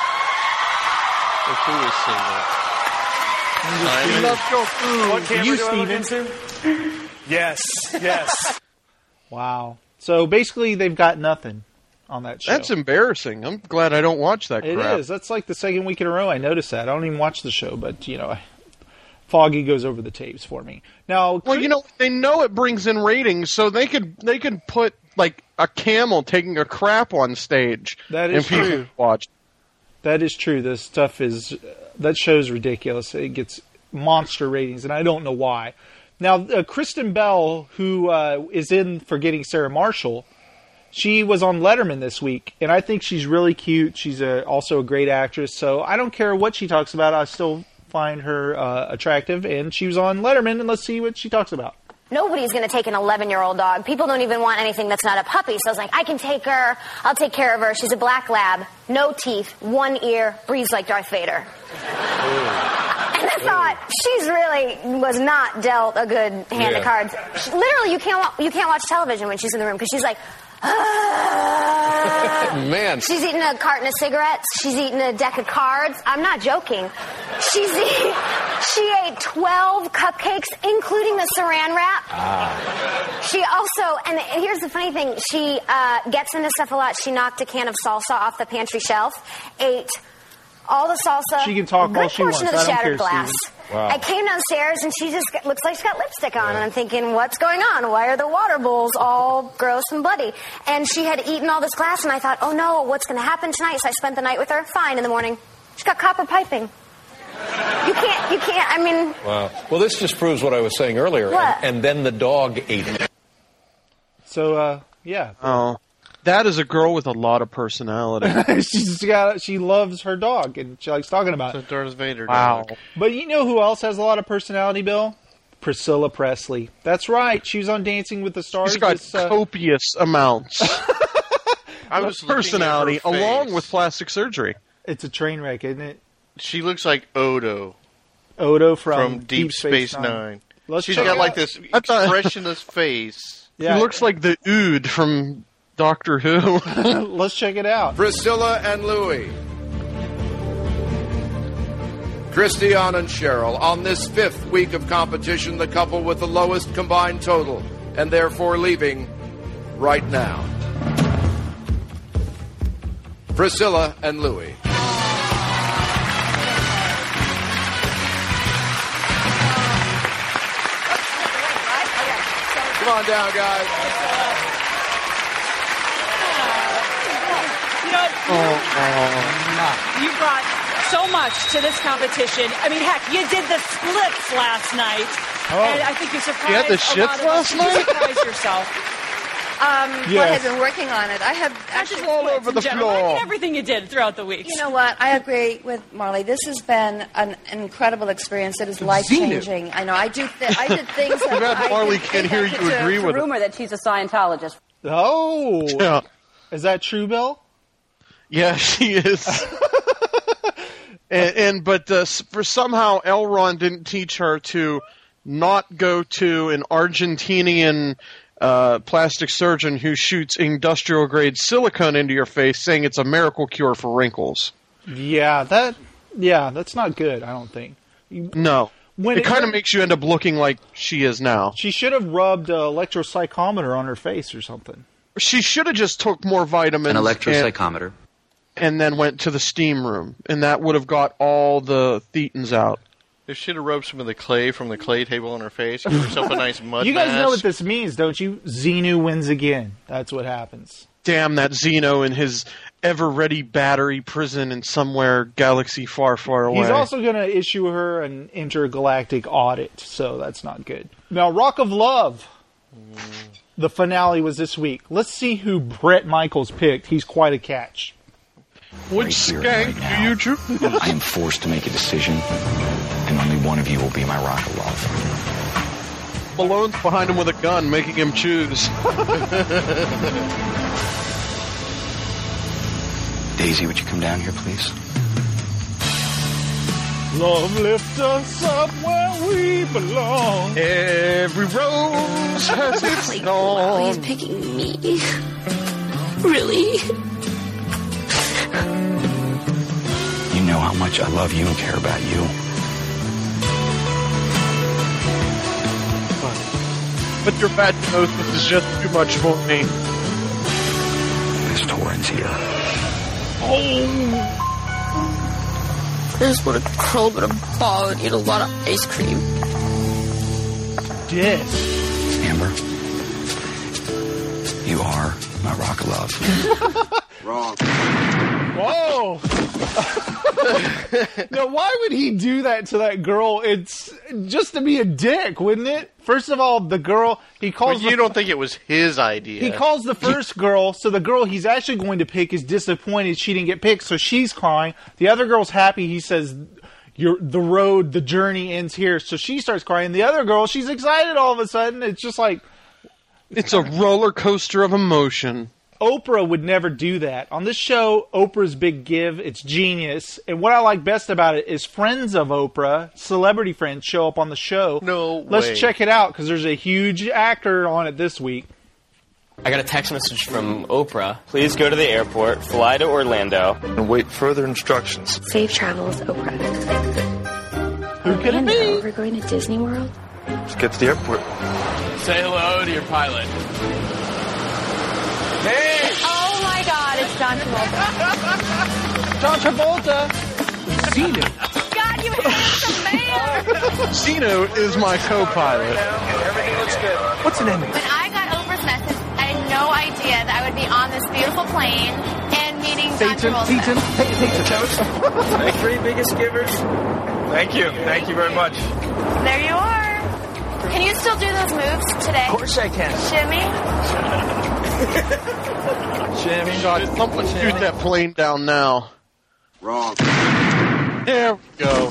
[SPEAKER 17] If who is single?
[SPEAKER 14] He loves your food.
[SPEAKER 7] What camera
[SPEAKER 12] You,
[SPEAKER 7] do I look
[SPEAKER 12] Steven.
[SPEAKER 7] into? Yes.
[SPEAKER 12] Wow. So basically, they've got nothing on that show.
[SPEAKER 14] That's embarrassing. I'm glad I don't watch that
[SPEAKER 12] It
[SPEAKER 14] crap.
[SPEAKER 12] is. That's like the second week in a row I noticed that. I don't even watch the show, but, Foggy goes over the tapes for me. Now,
[SPEAKER 14] Well, they know it brings in ratings, so they could put like a camel taking a crap on stage.
[SPEAKER 12] That is
[SPEAKER 14] and people
[SPEAKER 12] true.
[SPEAKER 14] watch.
[SPEAKER 12] that is true. This stuff is, that show's ridiculous. It gets monster ratings, and I don't know why. Now, Kristen Bell, who is in Forgetting Sarah Marshall, she was on Letterman this week, and I think she's really cute. She's also a great actress, so I don't care what she talks about. I still find her attractive, and she was on Letterman, and let's see what she talks about.
[SPEAKER 6] Nobody's going to take an 11-year-old dog. People don't even want anything that's not a puppy. So I was like, I can take her. I'll take care of her. She's a black lab, no teeth, one ear, breathes like Darth Vader. And I thought, she's really was not dealt a good hand of cards. Literally, you can't watch television when she's in the room because she's like,
[SPEAKER 10] Man.
[SPEAKER 6] She's eating a carton of cigarettes. She's eating a deck of cards. I'm not joking. She ate 12 cupcakes, including the saran wrap. She also, and here's the funny thing, she gets into stuff a lot. She knocked a can of salsa off the pantry shelf, ate all the salsa.
[SPEAKER 12] She can talk
[SPEAKER 6] good
[SPEAKER 12] all she
[SPEAKER 6] portion
[SPEAKER 12] wants.
[SPEAKER 6] of the
[SPEAKER 12] I don't
[SPEAKER 6] shattered
[SPEAKER 12] care,
[SPEAKER 6] glass.
[SPEAKER 12] Steven. Wow.
[SPEAKER 6] I came downstairs and she just looks like she's got lipstick on, and I'm thinking, what's going on? Why are the water bowls all gross and bloody? And she had eaten all this glass, and I thought, oh no, what's going to happen tonight? So I spent the night with her. Fine. In the morning, she's got copper piping. You can't. I mean,
[SPEAKER 8] Wow. Well, this just proves what I was saying earlier.
[SPEAKER 6] What?
[SPEAKER 8] And then the dog ate it.
[SPEAKER 12] So, yeah.
[SPEAKER 14] Oh, that is a girl with a lot of personality.
[SPEAKER 12] She loves her dog, and she likes talking about it.
[SPEAKER 17] Darth Vader.
[SPEAKER 14] Wow.
[SPEAKER 17] Dog.
[SPEAKER 12] But you know who else has a lot of personality, Bill? Priscilla Presley. That's right. She was on Dancing with the Stars.
[SPEAKER 14] She's got copious amounts
[SPEAKER 17] I
[SPEAKER 14] of personality, along with plastic surgery.
[SPEAKER 12] It's a train wreck, isn't it?
[SPEAKER 17] She looks like Odo.
[SPEAKER 12] Odo from
[SPEAKER 17] Deep Space Nine.
[SPEAKER 12] Let's
[SPEAKER 17] She's
[SPEAKER 12] check
[SPEAKER 17] got
[SPEAKER 12] it
[SPEAKER 17] like
[SPEAKER 12] out.
[SPEAKER 17] this expressionless face.
[SPEAKER 14] She looks like the Ood from Doctor Who.
[SPEAKER 12] Let's check it out.
[SPEAKER 2] Priscilla and Louis. Christiane and Cheryl. On this 5th week of competition, the couple with the lowest combined total, and therefore leaving right now. Priscilla and Louis. Come on down, guys.
[SPEAKER 9] You brought so much to this competition. I mean, heck, you did the splits last night. And I think you surprised
[SPEAKER 14] You had the
[SPEAKER 9] a lot
[SPEAKER 14] shits
[SPEAKER 9] of
[SPEAKER 14] last
[SPEAKER 9] us.
[SPEAKER 14] night?
[SPEAKER 9] You surprised yourself.
[SPEAKER 15] Well, I have been working on it. I have actually
[SPEAKER 14] all over the floor.
[SPEAKER 9] I mean, everything you did throughout the week.
[SPEAKER 15] You know what? I agree with Marley. This has been an incredible experience. It is life-changing. I know. I did things that
[SPEAKER 14] Too bad Marley can't hear you agree with it.
[SPEAKER 4] Rumor that she's a Scientologist.
[SPEAKER 12] Oh.
[SPEAKER 14] Yeah.
[SPEAKER 12] Is that true, Bill?
[SPEAKER 14] Yeah, she is. But for somehow Elron didn't teach her to not go to an Argentinian plastic surgeon who shoots industrial grade silicone into your face, saying it's a miracle cure for wrinkles.
[SPEAKER 12] Yeah, that's not good. I don't think.
[SPEAKER 14] No, it kind of makes you end up looking like she is now.
[SPEAKER 12] She should have rubbed an electropsychometer on her face or something.
[SPEAKER 14] She should have just took more vitamins.
[SPEAKER 16] An electropsychometer.
[SPEAKER 14] And then went to the steam room, and that would have got all the thetans out.
[SPEAKER 17] If she'd have rubbed some of the clay from the clay table on her face, give herself a nice mud
[SPEAKER 12] You guys
[SPEAKER 17] mask.
[SPEAKER 12] know what this means, don't you? Xenu wins again. That's what happens.
[SPEAKER 14] Damn that Xeno in his ever-ready battery prison in somewhere galaxy far, far away.
[SPEAKER 12] He's also going to issue her an intergalactic audit, so that's not good. Now, Rock of Love. The finale was this week. Let's see who Bret Michaels picked. He's quite a catch.
[SPEAKER 14] Which skank do you choose?
[SPEAKER 16] I am forced to make a decision, and only one of you will be my rock of love.
[SPEAKER 14] Malone's behind him with a gun, making him choose.
[SPEAKER 16] Daisy, would you come down here, please?
[SPEAKER 12] Love lift us up where we belong.
[SPEAKER 14] Every rose has its thorn.
[SPEAKER 3] He's picking me. Really?
[SPEAKER 16] You know how much I love you and care about you.
[SPEAKER 14] But your bad gnosis is just too much for me.
[SPEAKER 16] Miss Torrance here.
[SPEAKER 3] I just want to curl up in a ball and eat a lot of ice cream.
[SPEAKER 12] Yes.
[SPEAKER 16] Amber, you are my rock of love.
[SPEAKER 10] Wrong.
[SPEAKER 12] Whoa! Now, why would he do that to that girl? It's just to be a dick, wouldn't it? First of all, the girl, he calls...
[SPEAKER 17] But you don't think it was his idea.
[SPEAKER 12] He calls the first girl, so the girl he's actually going to pick is disappointed she didn't get picked, so she's crying. The other girl's happy. He says, the journey ends here, so she starts crying. The other girl, she's excited all of a sudden. It's just like...
[SPEAKER 14] It's a roller coaster of emotion.
[SPEAKER 12] Oprah would never do that. On this show, Oprah's big give. It's genius. And what I like best about it is friends of Oprah, celebrity friends, show up on the show.
[SPEAKER 17] No way.
[SPEAKER 12] Let's check it out, because there's a huge actor on it this week.
[SPEAKER 25] I got a text message from Oprah. Please go to the airport, fly to Orlando,
[SPEAKER 13] and wait further instructions.
[SPEAKER 3] Safe travels, Oprah.
[SPEAKER 12] Who could it be?
[SPEAKER 3] We're going to Disney World.
[SPEAKER 13] Let's get to the airport.
[SPEAKER 25] say hello to your pilot.
[SPEAKER 12] Hey!
[SPEAKER 24] Oh my God, it's John Travolta.
[SPEAKER 12] John Travolta! Xenu.
[SPEAKER 24] God, you handsome man!
[SPEAKER 14] Xenu is my co-pilot.
[SPEAKER 13] Everything looks good.
[SPEAKER 14] What's the name?
[SPEAKER 26] When I got Oprah's message, I had no idea that I would be on this beautiful plane and meeting John Travolta.
[SPEAKER 27] My three biggest givers. Thank you. Thank you very much.
[SPEAKER 26] There you are. Can you still do those moves today?
[SPEAKER 27] Of course I can.
[SPEAKER 26] Shimmy?
[SPEAKER 14] Jimmy, someone shoot that plane down now.
[SPEAKER 10] Wrong.
[SPEAKER 14] There we go.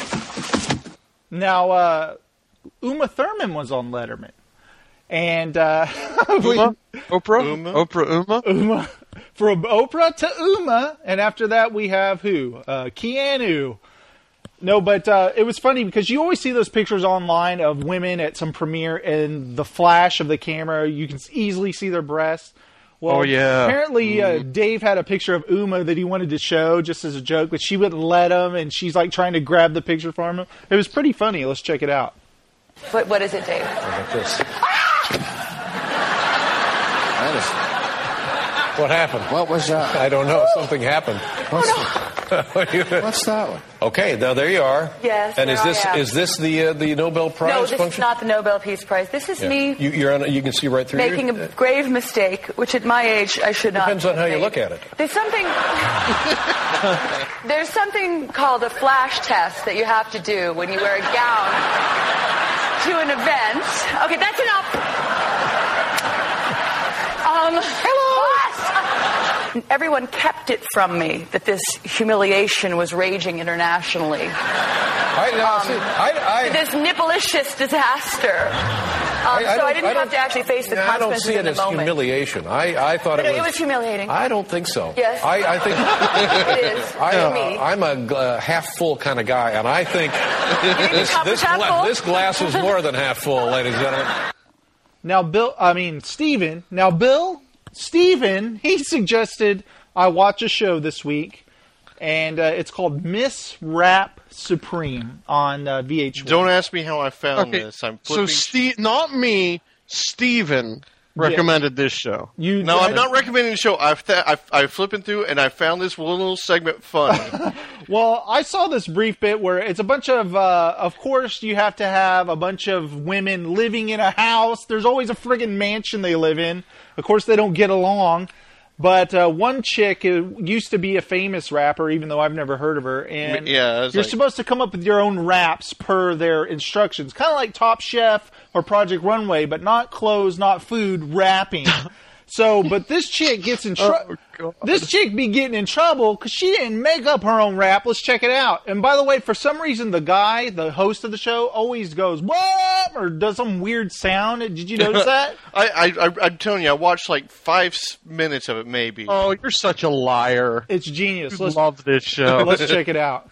[SPEAKER 12] Now, Uma Thurman was on Letterman. And,
[SPEAKER 14] Oprah?
[SPEAKER 12] Uma. From Oprah to Uma. And after that, we have who? Keanu. No, but it was funny because you always see those pictures online of women at some premiere and the flash of the camera, you can easily see their breasts. Well,
[SPEAKER 14] yeah.
[SPEAKER 12] Apparently, Dave had a picture of Uma that he wanted to show just as a joke, but she wouldn't let him, and she's like trying to grab the picture from him. It was pretty funny. Let's check it out.
[SPEAKER 24] What is it, Dave?
[SPEAKER 8] Look at this. What happened?
[SPEAKER 19] What was that?
[SPEAKER 8] I don't know. Something happened.
[SPEAKER 19] What's that one?
[SPEAKER 8] Okay, now there you are.
[SPEAKER 24] Yes,
[SPEAKER 8] and
[SPEAKER 24] there I am.
[SPEAKER 8] is this the Nobel Prize
[SPEAKER 24] No, this
[SPEAKER 8] function?
[SPEAKER 24] is not the Nobel Peace Prize. This is me
[SPEAKER 8] You can see right through
[SPEAKER 24] making a grave mistake, which at my age I should not.
[SPEAKER 8] Depends on how you
[SPEAKER 24] make.
[SPEAKER 8] look at it.
[SPEAKER 24] There's something called a flash test that you have to do when you wear a gown to an event. Okay, that's enough. Hello. Everyone kept it from me that this humiliation was raging internationally. This nipplicious disaster. So I didn't have to actually face the consequences in the moment.
[SPEAKER 8] I don't see it as humiliation. I thought
[SPEAKER 24] it was humiliating.
[SPEAKER 8] I don't think so.
[SPEAKER 24] Yes.
[SPEAKER 8] I think
[SPEAKER 24] it is.
[SPEAKER 8] I'm a half full kind of guy, and I think this glass is more than half full, ladies and gentlemen.
[SPEAKER 12] Now, Steven, he suggested I watch a show this week, and it's called Miss Rap Supreme on VH1.
[SPEAKER 17] Don't ask me how I found this. I'm flipping.
[SPEAKER 14] So, not me, Steven recommended this show.
[SPEAKER 17] I'm not recommending the show. I'm flipping through, and I found this little segment funny.
[SPEAKER 12] Well, I saw this brief bit where it's a bunch of course, you have to have a bunch of women living in a house. There's always a friggin' mansion they live in. Of course, they don't get along. But one chick used to be a famous rapper, even though I've never heard of her. And you're supposed to come up with your own raps per their instructions. Kind of like Top Chef or Project Runway, but not clothes, not food, rapping. But this chick gets in trouble. This chick be getting in trouble because she didn't make up her own rap. Let's check it out. And by the way, for some reason, the guy, the host of the show, always goes, "What?" or does some weird sound. Did you notice that?
[SPEAKER 17] I'm telling you, I watched like 5 minutes of it, maybe.
[SPEAKER 14] Oh, you're such a liar.
[SPEAKER 12] It's genius.
[SPEAKER 14] I love this show.
[SPEAKER 12] Let's check it out.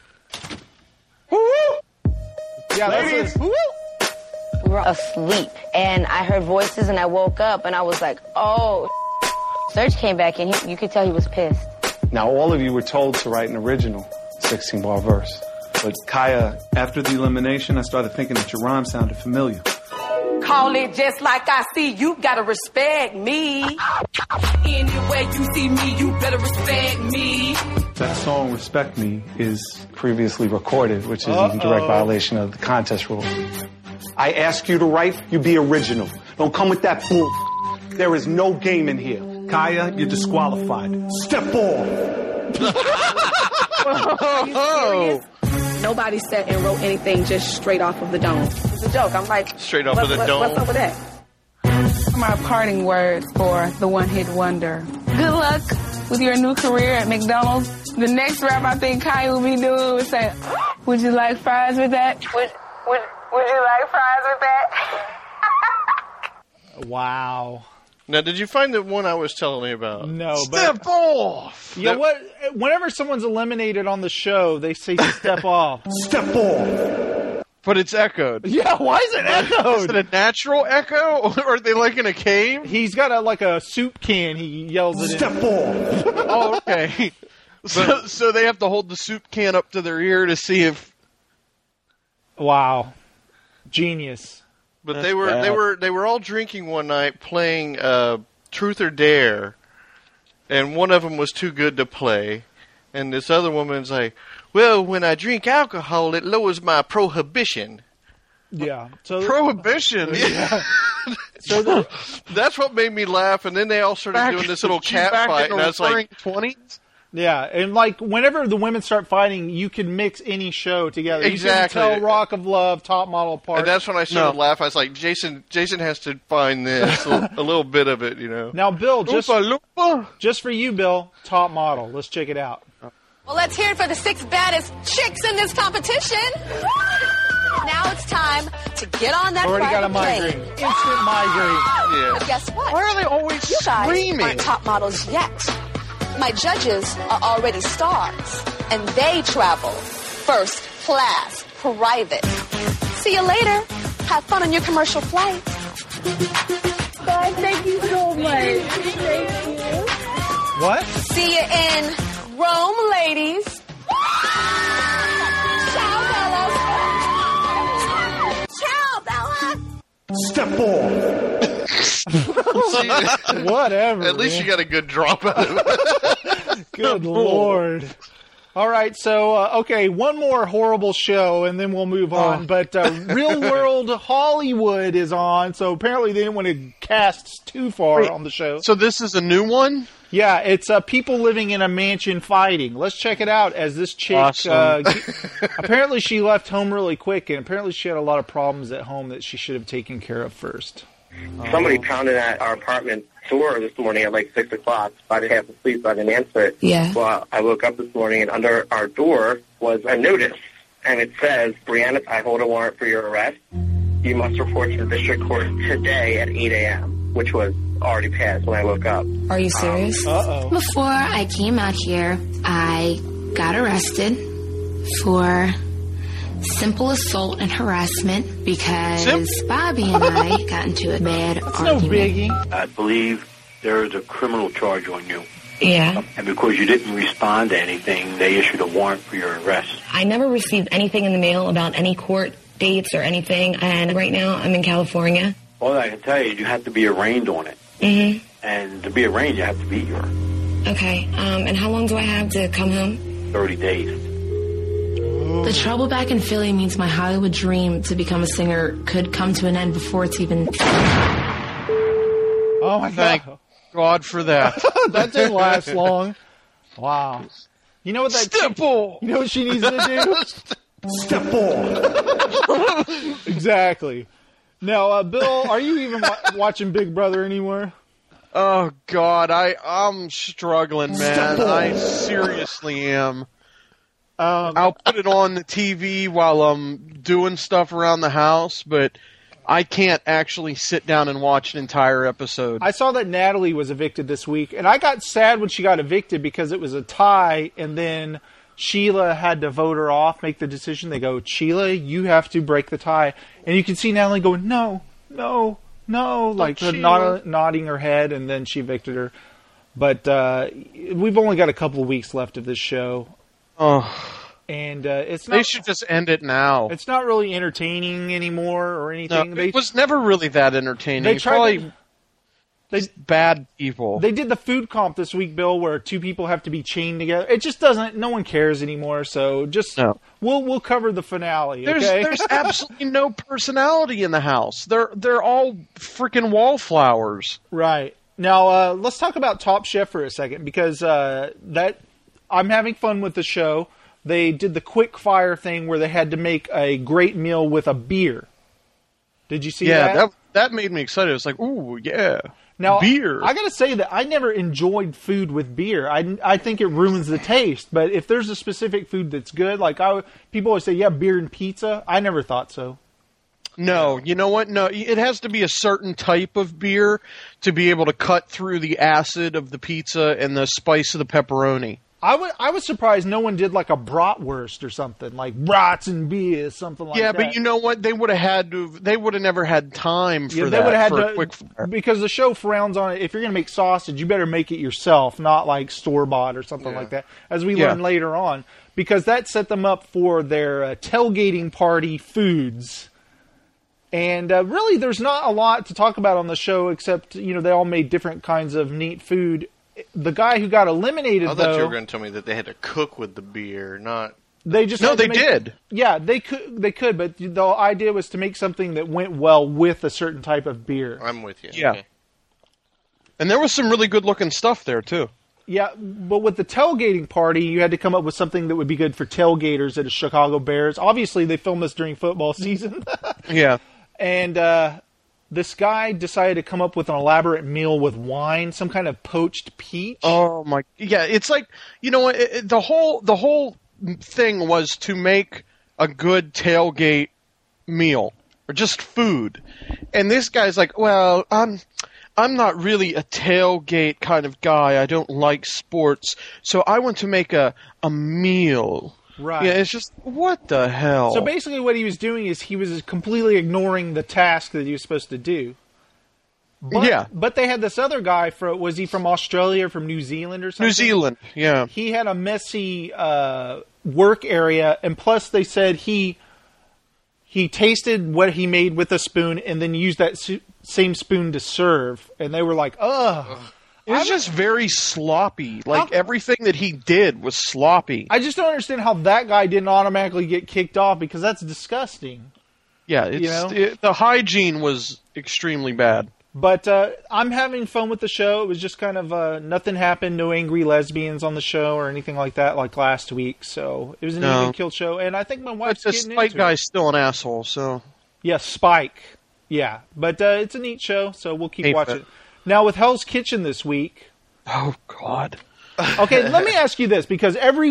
[SPEAKER 12] Yeah,
[SPEAKER 1] ladies. We were asleep, and I heard voices, and I woke up, and I was like, oh. Serge came back, and you could tell he was pissed.
[SPEAKER 11] Now, all of you were told to write an original 16-bar verse. But Kaya, after the elimination, I started thinking that your rhyme sounded familiar.
[SPEAKER 18] Call it just like I see, you gotta respect me. Anyway you see me, you better respect me.
[SPEAKER 11] That song, Respect Me, is previously recorded, which is in direct violation of the contest rules. I ask you to write, you be original. Don't come with that bull. There is no game in here. Kaya, you're disqualified. Step off.
[SPEAKER 18] Are you serious? Nobody sat and wrote anything just straight off of the dome. It's a joke. I'm like,
[SPEAKER 17] straight off of the dome.
[SPEAKER 18] What's up with that? My parting words for the one-hit wonder. Good luck with your new career at McDonald's. The next rap I think Kaya will be doing would say, "Would you like fries with that? Would you like fries with that?"
[SPEAKER 12] Wow.
[SPEAKER 17] Now, did you find the one I was telling you about?
[SPEAKER 12] No, but
[SPEAKER 14] step off.
[SPEAKER 12] You know what? Whenever someone's eliminated on the show, they say step off.
[SPEAKER 14] Step off. But it's echoed.
[SPEAKER 12] Yeah, why is it echoed?
[SPEAKER 14] Is it a natural echo, or are they like in a cave?
[SPEAKER 12] He's got a soup can. He yells it.
[SPEAKER 14] Step off. Oh, okay. So they have to hold the soup can up to their ear to see if.
[SPEAKER 12] Wow, genius.
[SPEAKER 17] But they were all drinking one night playing Truth or Dare, and one of them was too good to play, and this other woman's like, "Well, when I drink alcohol, it lowers my prohibition."
[SPEAKER 12] Yeah, so
[SPEAKER 14] prohibition.
[SPEAKER 17] Yeah. So that's what made me laugh, and then they all started doing this little cat fight, and I was like,
[SPEAKER 14] "20s."
[SPEAKER 12] Yeah, and like whenever the women start fighting, you can mix any show together.
[SPEAKER 17] Exactly.
[SPEAKER 12] You can tell Rock of Love, Top Model apart.
[SPEAKER 17] And that's when I started to laugh. I was like, Jason has to find this, a little bit of it, you know.
[SPEAKER 12] Now, Bill, just for you, Bill, Top Model. Let's check it out.
[SPEAKER 18] Well, let's hear it for the 6 baddest chicks in this competition. Now it's time to get on that
[SPEAKER 12] Already got a
[SPEAKER 18] private
[SPEAKER 12] migraine.
[SPEAKER 18] plane.
[SPEAKER 12] Instant migraine.
[SPEAKER 17] Yeah.
[SPEAKER 18] But guess what?
[SPEAKER 14] Why are they always
[SPEAKER 18] you guys
[SPEAKER 14] screaming?
[SPEAKER 18] aren't top models yet. My judges are already stars, and they travel first class, private. See you later. Have fun on your commercial flight.
[SPEAKER 3] God, thank you so much. Thank you.
[SPEAKER 12] What?
[SPEAKER 3] See you in Rome, ladies. Ciao, Bella. Ciao, Bella.
[SPEAKER 11] Step on.
[SPEAKER 12] Whatever.
[SPEAKER 17] At least you got a good drop out of it.
[SPEAKER 12] Good Lord. All right, so, okay, one more horrible show, and then we'll move on. But Real World Hollywood is on, so apparently they didn't want to cast too far on the show.
[SPEAKER 14] So this is a new one?
[SPEAKER 12] Yeah, it's people living in a mansion fighting. Let's check it out as this chick,
[SPEAKER 14] Awesome.
[SPEAKER 12] apparently she left home really quick, and apparently she had a lot of problems at home that she should have taken care of first.
[SPEAKER 5] Somebody pounded at our apartment door this morning at like 6 o'clock. I was half asleep, so I didn't answer it.
[SPEAKER 3] Yeah.
[SPEAKER 5] Well, I woke up this morning, and under our door was a notice, and it says, Brianna, I hold a warrant for your arrest. You must report to the district court today at 8 a.m., which was already passed when I woke up.
[SPEAKER 3] Are you serious?
[SPEAKER 12] Uh-oh.
[SPEAKER 6] Before I came out here, I got arrested for simple assault and harassment because Bobby and I got into a bad argument.
[SPEAKER 12] No biggie.
[SPEAKER 7] I believe there is a criminal charge on you.
[SPEAKER 1] Yeah.
[SPEAKER 7] And because you didn't respond to anything, they issued a warrant for your arrest.
[SPEAKER 1] I never received anything in the mail about any court dates or anything, and right now I'm in California.
[SPEAKER 7] All I can tell you, you have to be arraigned on it.
[SPEAKER 1] Mm-hmm.
[SPEAKER 7] And to be arraigned, you have to be here.
[SPEAKER 1] Okay, and how long do I have to come home?
[SPEAKER 7] 30 days.
[SPEAKER 6] The trouble back in Philly means my Hollywood dream to become a singer could come to an end before it's even...
[SPEAKER 12] Oh, my
[SPEAKER 14] Thank God for that.
[SPEAKER 12] That didn't last long. Wow. You know what that...
[SPEAKER 14] Stipple!
[SPEAKER 12] You know what she needs to do? Stipple! Exactly. Now, Bill, are you even watching Big Brother anymore?
[SPEAKER 14] Oh, God, I'm struggling, man. I seriously am. I'll put it on the TV while I'm doing stuff around the house, but I can't actually sit down and watch an entire episode.
[SPEAKER 12] I saw that Natalie was evicted this week, and I got sad when she got evicted because it was a tie, and then Sheila had to vote her off, make the decision. They go, Sheila, you have to break the tie. And you can see Natalie going, no, like nodding her head, and then she evicted her. But we've only got a couple of weeks left of this show.
[SPEAKER 14] Oh,
[SPEAKER 12] and it's not.
[SPEAKER 14] They should just end it now.
[SPEAKER 12] It's not really entertaining anymore or anything.
[SPEAKER 14] No, it was never really that entertaining. They tried. Bad people.
[SPEAKER 12] They did the food comp this week, Bill, where two people have to be chained together. It just doesn't. No one cares anymore. So just we'll cover the finale. Okay?
[SPEAKER 14] There's absolutely no personality in the house. They're all freaking wallflowers.
[SPEAKER 12] Right. Now let's talk about Top Chef for a second because I'm having fun with the show. They did the quick fire thing where they had to make a great meal with a beer. Did you see that?
[SPEAKER 14] Yeah, that made me excited. It was like, ooh, yeah.
[SPEAKER 12] Now,
[SPEAKER 14] beer.
[SPEAKER 12] I got to say that I never enjoyed food with beer. I think it ruins the taste. But if there's a specific food that's good, like people always say, yeah, beer and pizza. I never thought so.
[SPEAKER 14] No, you know what? No, it has to be a certain type of beer to be able to cut through the acid of the pizza and the spice of the pepperoni.
[SPEAKER 12] I was surprised no one did like a bratwurst or something, like brats and beer, something like that.
[SPEAKER 14] Yeah, but you know what? They would have never had time for
[SPEAKER 12] They would have
[SPEAKER 14] for
[SPEAKER 12] had
[SPEAKER 14] a quick fire.
[SPEAKER 12] Because the show frowns on it. If you're going to make sausage, you better make it yourself, not like store-bought or something like that, as we learn later on. Because that set them up for their tailgating party foods. And really, there's not a lot to talk about on the show except, they all made different kinds of neat food. The guy who got eliminated,
[SPEAKER 17] I thought you were going to tell me that they had to cook with the beer, not...
[SPEAKER 12] They just did. Yeah, they could, but the idea was to make something that went well with a certain type of beer.
[SPEAKER 17] I'm with you.
[SPEAKER 14] Yeah.
[SPEAKER 17] Okay.
[SPEAKER 14] And there was some really good-looking stuff there, too.
[SPEAKER 12] Yeah, but with the tailgating party, you had to come up with something that would be good for tailgaters at a Chicago Bears. Obviously, they filmed this during football season.
[SPEAKER 14] Yeah.
[SPEAKER 12] And this guy decided to come up with an elaborate meal with wine, some kind of poached peach.
[SPEAKER 14] Oh my! Yeah, it's like the whole thing was to make a good tailgate meal or just food, and this guy's like, well, I'm not really a tailgate kind of guy. I don't like sports, so I want to make a meal.
[SPEAKER 12] Right.
[SPEAKER 14] Yeah, it's just, what the hell?
[SPEAKER 12] So basically what he was doing is he was completely ignoring the task that he was supposed to do. But they had this other guy, was he from Australia or from New Zealand or something?
[SPEAKER 14] New Zealand, yeah.
[SPEAKER 12] He had a messy work area, and plus they said he tasted what he made with a spoon and then used that same spoon to serve, and they were like, ugh.
[SPEAKER 14] It was just very sloppy. Like, everything that he did was sloppy.
[SPEAKER 12] I just don't understand how that guy didn't automatically get kicked off, because that's disgusting.
[SPEAKER 14] Yeah, the hygiene was extremely bad.
[SPEAKER 12] But I'm having fun with the show. It was just kind of nothing happened, no angry lesbians on the show or anything like that, like last week. So it was an even kill show, and I think my wife's getting into it.
[SPEAKER 14] The Spike guy's still an asshole, so...
[SPEAKER 12] Yeah, Spike. Yeah, but it's a neat show, so we'll keep watching it. Now, with Hell's Kitchen this week...
[SPEAKER 14] Oh, God.
[SPEAKER 12] Okay, let me ask you this, because every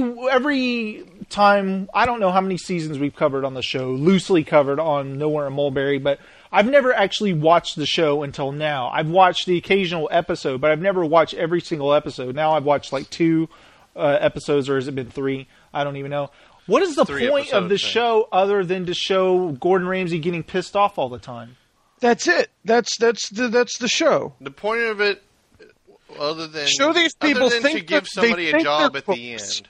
[SPEAKER 12] time... I don't know how many seasons we've covered on the show, loosely covered on Nowhere in Mulberry, but I've never actually watched the show until now. I've watched the occasional episode, but I've never watched every single episode. Now I've watched like 2 episodes, or has it been 3? I don't even know. What is the point of the show other than to show Gordon Ramsay getting pissed off all the time?
[SPEAKER 14] That's it. That's the show.
[SPEAKER 17] The point of it, other than
[SPEAKER 14] show these people
[SPEAKER 17] to give somebody a job at the end.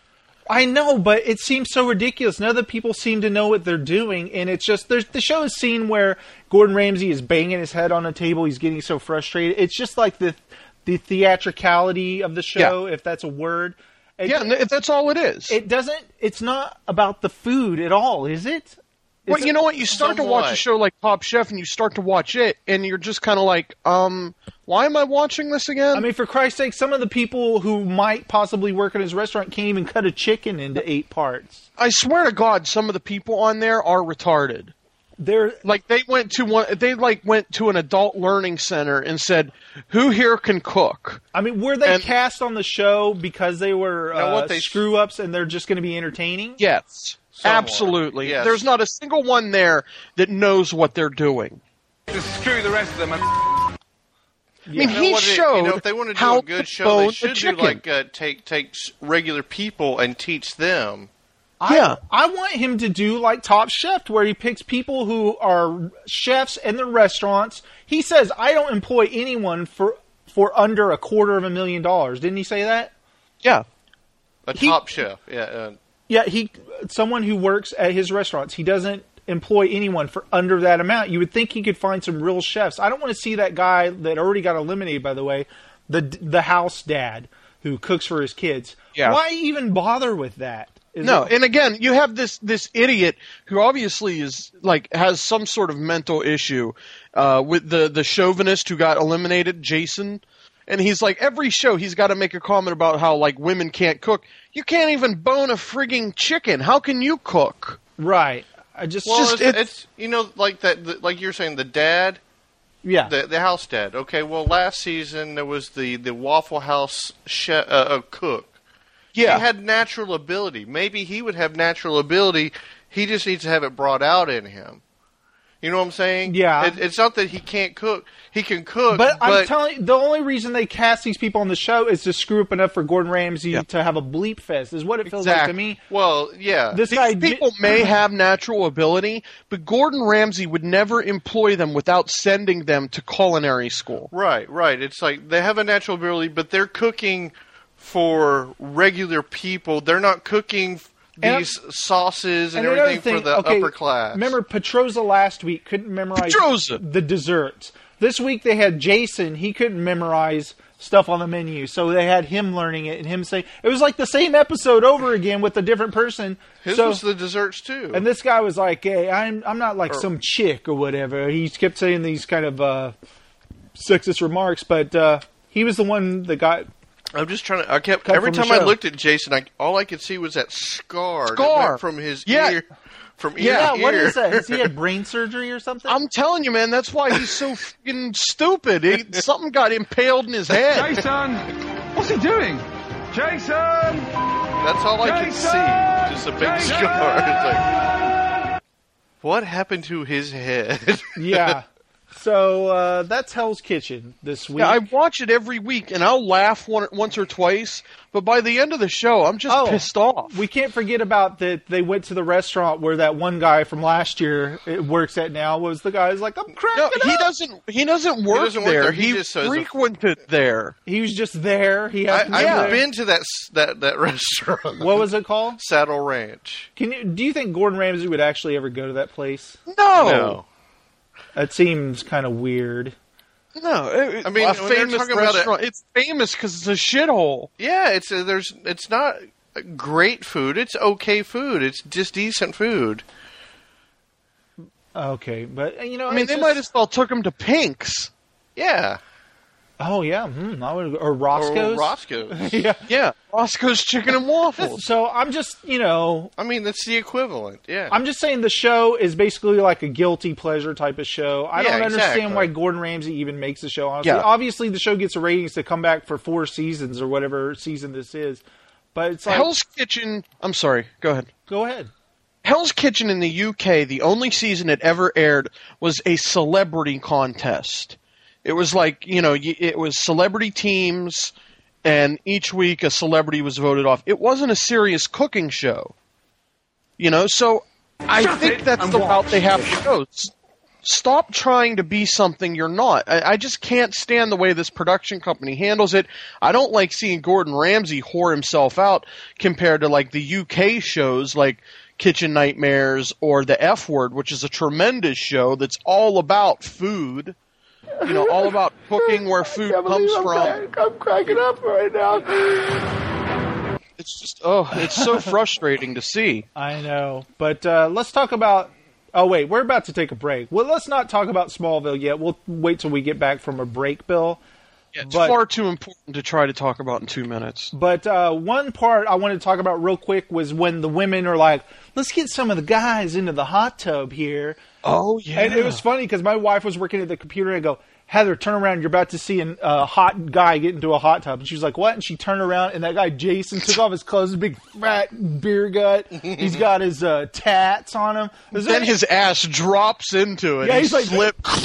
[SPEAKER 12] I know, but it seems so ridiculous. None of the people seem to know what they're doing, and it's just the show is scene where Gordon Ramsay is banging his head on a table. He's getting so frustrated. It's just like the theatricality of the show, if that's a word.
[SPEAKER 14] That's all it is.
[SPEAKER 12] It's not about the food at all, is it?
[SPEAKER 14] Well, you know what? You start to watch a show like Top Chef, and you start to watch it, and you're just kind of like, why am I watching this again?
[SPEAKER 12] I mean, for Christ's sake, some of the people who might possibly work in his restaurant can't even cut a chicken into 8 parts.
[SPEAKER 14] I swear to God, some of the people on there are retarded.
[SPEAKER 12] They
[SPEAKER 14] went to an adult learning center and said, "Who here can cook?"
[SPEAKER 12] I mean, were they cast on the show because they were screw ups and they're just going to be entertaining?
[SPEAKER 14] Yes. Somewhat. Absolutely. Yes. There's not a single one there that knows what they're doing.
[SPEAKER 27] Just screw the rest of them.
[SPEAKER 14] I mean, he showed
[SPEAKER 17] if they want to do a good show, they should do like take regular people and teach them.
[SPEAKER 12] I want him to do like Top Chef, where he picks people who are chefs in the restaurants. He says, "I don't employ anyone for under $250,000." Didn't he say that?
[SPEAKER 14] Yeah.
[SPEAKER 17] Top Chef. Yeah.
[SPEAKER 12] Yeah, someone who works at his restaurants. He doesn't employ anyone for under that amount. You would think he could find some real chefs. I don't want to see that guy that already got eliminated, by the way, the house dad who cooks for his kids.
[SPEAKER 14] Yeah.
[SPEAKER 12] Why even bother with that?
[SPEAKER 14] And again, you have this idiot who obviously has some sort of mental issue with the chauvinist who got eliminated, Jason. And he's like, every show he's got to make a comment about how like women can't cook. You can't even bone a frigging chicken. How can you cook?
[SPEAKER 12] Right.
[SPEAKER 17] It's like that. Like you're saying, the dad.
[SPEAKER 12] Yeah.
[SPEAKER 17] The house dad. Okay. Well, last season there was the Waffle House cook.
[SPEAKER 14] Yeah.
[SPEAKER 17] He had natural ability. Maybe he would have natural ability. He just needs to have it brought out in him. You know what I'm saying?
[SPEAKER 12] Yeah.
[SPEAKER 17] It's not that he can't cook. He can cook.
[SPEAKER 12] But I'm telling you, the only reason they cast these people on the show is to screw up enough for Gordon Ramsay to have a bleep fest, is what it feels like to me.
[SPEAKER 17] Well, yeah.
[SPEAKER 14] These people may have natural ability, but Gordon Ramsay would never employ them without sending them to culinary school.
[SPEAKER 17] Right. It's like they have a natural ability, but they're cooking for regular people. They're not cooking these sauces and everything for the upper class.
[SPEAKER 12] Remember, Petroza last week couldn't memorize the desserts. This week they had Jason. He couldn't memorize stuff on the menu, so they had him learning it and him saying it was like the same episode over again with a different person.
[SPEAKER 17] His was the desserts too.
[SPEAKER 12] And this guy was like, "Hey, I'm not like some chick or whatever." He kept saying these kind of sexist remarks, but he was the one that got.
[SPEAKER 17] I'm just trying to. Every time I looked at Jason, all I could see was that scar that went from his ear. From ear to ear.
[SPEAKER 12] What is that? Has he had brain surgery or something?
[SPEAKER 14] I'm telling you, man, that's why he's so fucking stupid. Something got impaled in his head.
[SPEAKER 27] Jason! What's he doing? Jason!
[SPEAKER 17] That's all I could see. Just a big scar. It's like, what happened to his head?
[SPEAKER 12] Yeah. So that's Hell's Kitchen this week.
[SPEAKER 14] Yeah, I watch it every week, and I'll laugh once or twice, but by the end of the show, I'm just pissed off.
[SPEAKER 12] We can't forget about that they went to the restaurant where that one guy from last year works at now. Was the guy's like, I'm cracking up.
[SPEAKER 14] He doesn't work there. He
[SPEAKER 17] just
[SPEAKER 14] frequented there.
[SPEAKER 12] He was just there.
[SPEAKER 17] I've been to that restaurant.
[SPEAKER 12] What was it called?
[SPEAKER 17] Saddle Ranch.
[SPEAKER 12] Do you think Gordon Ramsay would actually ever go to that place?
[SPEAKER 14] No.
[SPEAKER 12] That seems kind of weird.
[SPEAKER 14] No,
[SPEAKER 17] I mean,
[SPEAKER 14] a famous restaurant. It's famous because it's a shithole.
[SPEAKER 17] Yeah, it's not great food. It's okay food. It's just decent food.
[SPEAKER 12] Okay, but I
[SPEAKER 14] mean, they might as well took him to Pink's.
[SPEAKER 17] Yeah.
[SPEAKER 12] Oh yeah, or Roscoe's.
[SPEAKER 17] Or Roscoe's.
[SPEAKER 12] yeah,
[SPEAKER 14] Roscoe's Chicken and Waffles.
[SPEAKER 12] So I'm just,
[SPEAKER 17] I mean, that's the equivalent. Yeah.
[SPEAKER 12] I'm just saying the show is basically like a guilty pleasure type of show. I don't understand
[SPEAKER 17] exactly.
[SPEAKER 12] why Gordon Ramsay even makes the show. Honestly,
[SPEAKER 14] Yeah.
[SPEAKER 12] Obviously the show gets the ratings to come back for 4 seasons or whatever season this is, but it's like
[SPEAKER 14] Hell's Kitchen. I'm sorry. Go ahead.
[SPEAKER 12] Go ahead.
[SPEAKER 14] Hell's Kitchen in the UK, the only season it ever aired was a celebrity contest. It was like, it was celebrity teams, and each week a celebrity was voted off. It wasn't a serious cooking show. So I think that's the route they have to go. Stop trying to be something you're not. I just can't stand the way this production company handles it. I don't like seeing Gordon Ramsay whore himself out compared to like the UK shows like Kitchen Nightmares or The F Word, which is a tremendous show that's all about food. All about cooking where food comes from.
[SPEAKER 3] I'm cracking up right now.
[SPEAKER 14] It's just, it's so frustrating to see.
[SPEAKER 12] I know. But let's talk about... Oh, wait, we're about to take a break. Well, let's not talk about Smallville yet. We'll wait till we get back from a break, Bill.
[SPEAKER 14] Yeah, it's far too important to try to talk about in 2 minutes.
[SPEAKER 12] But one part I wanted to talk about real quick was when the women are like, let's get some of the guys into the hot tub here.
[SPEAKER 14] Oh, yeah.
[SPEAKER 12] And it was funny because my wife was working at the computer and I go, Heather, turn around. You're about to see a hot guy get into a hot tub. And she was like, what? And she turned around and that guy, Jason, took off his clothes, his big fat beer gut. He's got his tats on him.
[SPEAKER 14] Then his ass drops into it.
[SPEAKER 12] Yeah, he's like...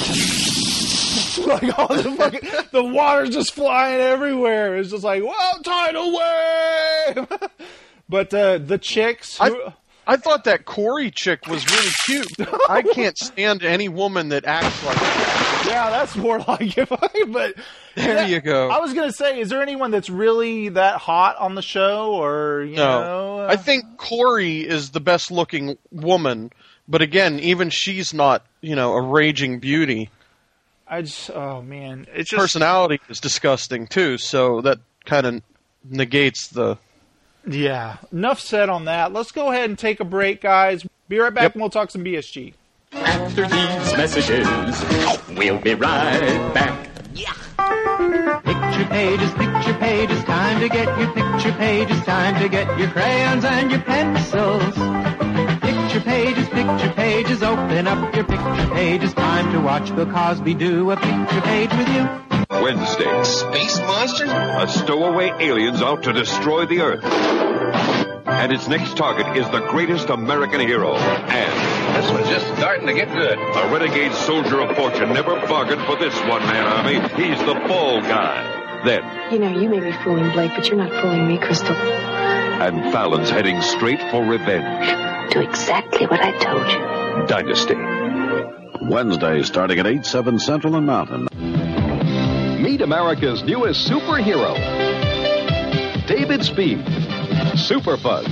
[SPEAKER 12] like all the water's just flying everywhere. It's just like, well, tidal wave. But the chicks...
[SPEAKER 14] I thought that Corey chick was really cute. I can't stand any woman that acts like that.
[SPEAKER 12] Yeah, that's more like it. But
[SPEAKER 14] there you go.
[SPEAKER 12] I was going to say, is there anyone that's really that hot on the show? Or you know?
[SPEAKER 14] I think Corey is the best looking woman. But again, even she's not, a raging beauty.
[SPEAKER 12] Oh man.
[SPEAKER 14] Its personality is disgusting too, so that kind of negates the...
[SPEAKER 12] Yeah. Enough said on that. Let's go ahead and take a break, guys. Be right back and we'll talk some BSG.
[SPEAKER 2] After these messages, we'll be right back. Yeah. Picture pages, time to get your picture pages, time to get your crayons and your pencils. Picture pages, open up your picture pages, time to watch Bill Cosby do a picture page with you.
[SPEAKER 19] Wednesday.
[SPEAKER 10] Space monsters?
[SPEAKER 19] A stowaway alien's out to destroy the Earth. And its next target is the greatest American hero. And
[SPEAKER 10] this one's just starting to get good.
[SPEAKER 19] A renegade soldier of fortune never bargained for this one-man army. He's the bald guy. Then...
[SPEAKER 9] you may be fooling Blake, but you're not fooling me, Crystal.
[SPEAKER 19] And Fallon's heading straight for revenge.
[SPEAKER 9] Do exactly what I told you.
[SPEAKER 19] Dynasty.
[SPEAKER 15] Wednesday, starting at 8, 7 Central and Mountain.
[SPEAKER 20] Meet America's newest superhero, David Speed, Super Fuzz.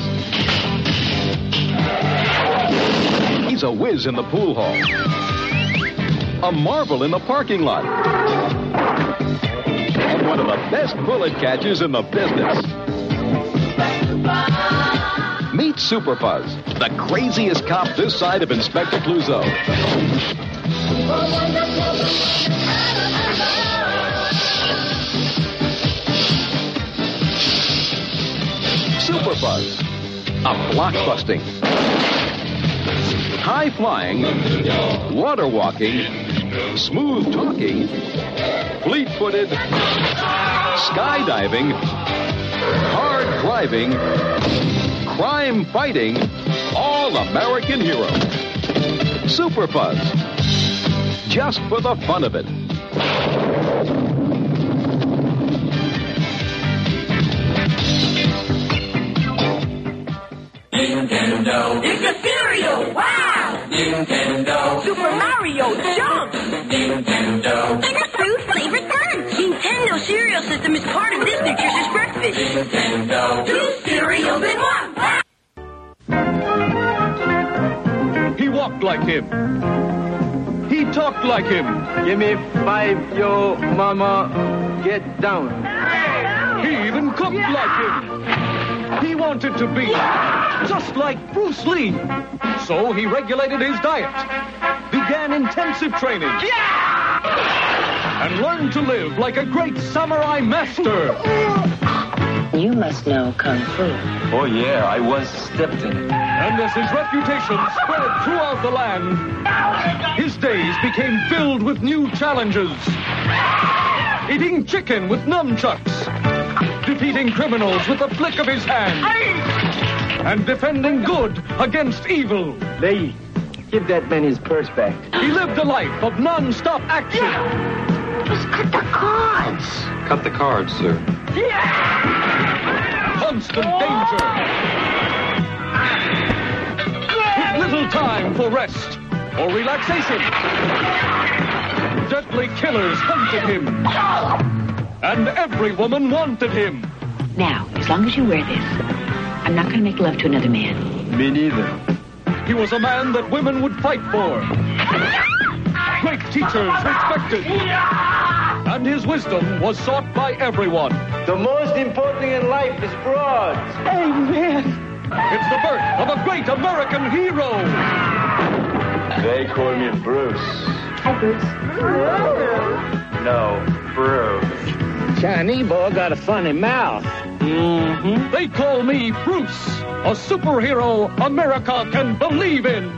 [SPEAKER 20] He's a whiz in the pool hall, a marvel in the parking lot, and one of the best bullet catchers in the business. Meet Super Fuzz, the craziest cop this side of Inspector Clouseau. Super Fuzz, a blockbusting, high-flying, water-walking, smooth-talking, fleet-footed, skydiving, hard-driving, crime-fighting, all-American hero. Super Fuzz. just for the fun of it.
[SPEAKER 3] Nintendo. It's a cereal. Wow. Nintendo. Super Mario jump. Nintendo. And a fruit flavored punch. Nintendo cereal system is part of this nutritious breakfast. Nintendo. 2 cereals in 1.
[SPEAKER 20] He walked like him. He talked like him.
[SPEAKER 27] Give me 5, yo, mama. Get down.
[SPEAKER 20] He even cooked like him. He wanted to be just like Bruce Lee. So he regulated his diet, began intensive training, and learned to live like a great samurai master.
[SPEAKER 9] You must know Kung Fu.
[SPEAKER 27] Oh, yeah, I once stepped in it.
[SPEAKER 20] And as his reputation spread throughout the land, his days became filled with new challenges. Eating chicken with nunchucks, defeating criminals with a flick of his hand, and defending good against evil.
[SPEAKER 27] Lady, give that man his purse back.
[SPEAKER 20] He lived a life of non-stop action.
[SPEAKER 9] Just cut the cards.
[SPEAKER 27] Cut the cards, sir.
[SPEAKER 20] Constant danger. With little time for rest or relaxation. Deadly killers hunted him. And every woman wanted him.
[SPEAKER 9] Now, as long as you wear this, I'm not going to make love to another man.
[SPEAKER 27] Me neither.
[SPEAKER 20] He was a man that women would fight for. Great teachers respected. And his wisdom was sought by everyone.
[SPEAKER 27] The most important thing in life is broads.
[SPEAKER 9] Amen.
[SPEAKER 20] It's the birth of a great American hero.
[SPEAKER 27] They call me Bruce.
[SPEAKER 9] Hi, Bruce.
[SPEAKER 27] No, Bruce. Chinese boy got a funny mouth.
[SPEAKER 20] Mm-hmm. They call me Bruce, a superhero America can believe in.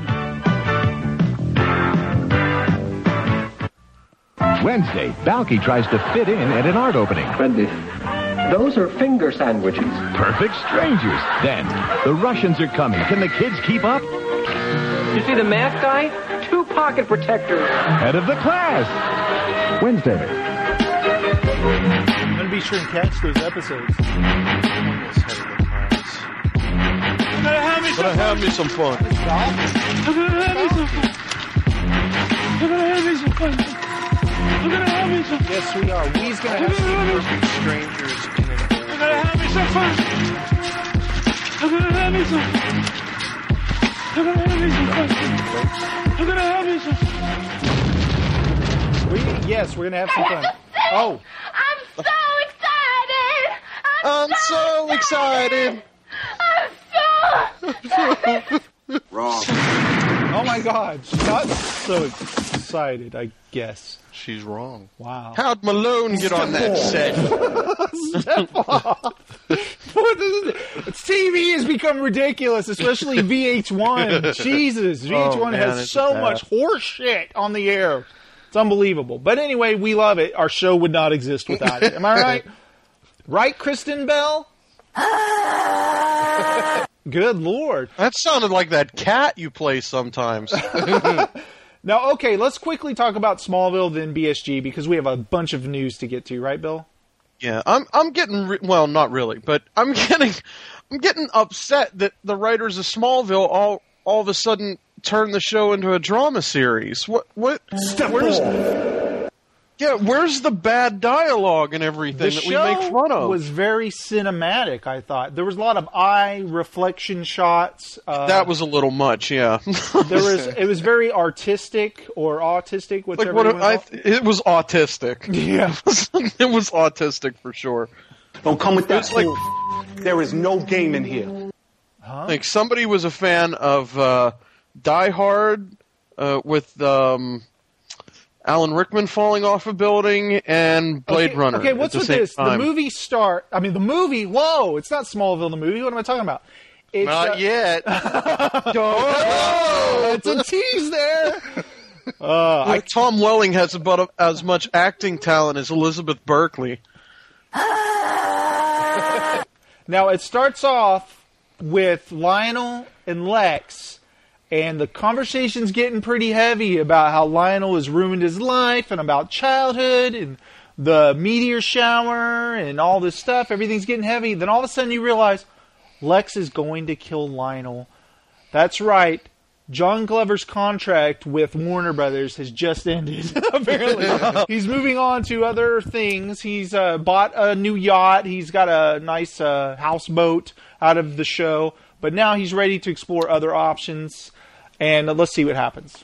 [SPEAKER 20] Wednesday, Balky tries to fit in at an art opening.
[SPEAKER 27] Wendy, those are finger sandwiches.
[SPEAKER 20] Perfect strangers. Then, the Russians are coming. Can the kids keep up?
[SPEAKER 27] You see the mask guy? 2 pocket protectors.
[SPEAKER 20] Head of the class. Wednesday.
[SPEAKER 12] I'm going to be sure and catch those episodes. I'm going to have me some fun.
[SPEAKER 14] I'm gonna have me some fun.
[SPEAKER 12] I'm going to have me some fun. Yes, we are. We's going to have some perfect strangers in an
[SPEAKER 14] I'm gonna have me some fun. I'm gonna have me some fun. I'm gonna have me some fun. I'm gonna have me some fun.
[SPEAKER 12] Yes, we're going to have some fun. Oh.
[SPEAKER 3] I'm so excited.
[SPEAKER 14] I'm so excited.
[SPEAKER 12] Wrong. Oh my God. She's not so excited, I guess.
[SPEAKER 17] She's wrong.
[SPEAKER 12] Wow.
[SPEAKER 14] How'd Malone get on that set?
[SPEAKER 12] Step off. TV has become ridiculous, especially VH1. Jesus, VH1 has so much horse shit on the air. It's unbelievable. But anyway, we love it. Our show would not exist without it. Am I right? Right, Kristen Bell? Good Lord.
[SPEAKER 14] That sounded like that cat you play sometimes.
[SPEAKER 12] Now, okay, let's quickly talk about Smallville, then BSG, because we have a bunch of news to get to, right, Bill?
[SPEAKER 14] Yeah, I'm getting well, not really, but I'm getting upset that the writers of Smallville all of a sudden turned the show into a drama series. What? Where's the bad dialogue and everything that we make fun of?
[SPEAKER 12] The show was very cinematic, I thought. There was a lot of eye reflection shots.
[SPEAKER 14] That was a little much, yeah.
[SPEAKER 12] It was very artistic or autistic, whichever
[SPEAKER 14] it was autistic.
[SPEAKER 12] Yeah.
[SPEAKER 14] It was autistic for sure.
[SPEAKER 11] Don't come with that. There is no game in here.
[SPEAKER 12] Huh?
[SPEAKER 14] Like somebody was a fan of Die Hard with Alan Rickman falling off a building and Blade Runner.
[SPEAKER 12] Okay, what's with this? The movie whoa, it's not Smallville the movie. What am I talking about? It's,
[SPEAKER 17] not yet.
[SPEAKER 12] It's a tease there.
[SPEAKER 14] Tom Welling has about as much acting talent as Elizabeth Berkley.
[SPEAKER 12] Now, it starts off with Lionel and Lex And the conversation's getting pretty heavy about how Lionel has ruined his life and about childhood and the meteor shower and all this stuff. Everything's getting heavy. Then all of a sudden you realize Lex is going to kill Lionel. That's right. John Glover's contract with Warner Brothers has just ended, apparently. He's moving on to other things. He's bought a new yacht. He's got a nice houseboat out of the show. But now he's ready to explore other options. And let's see what happens.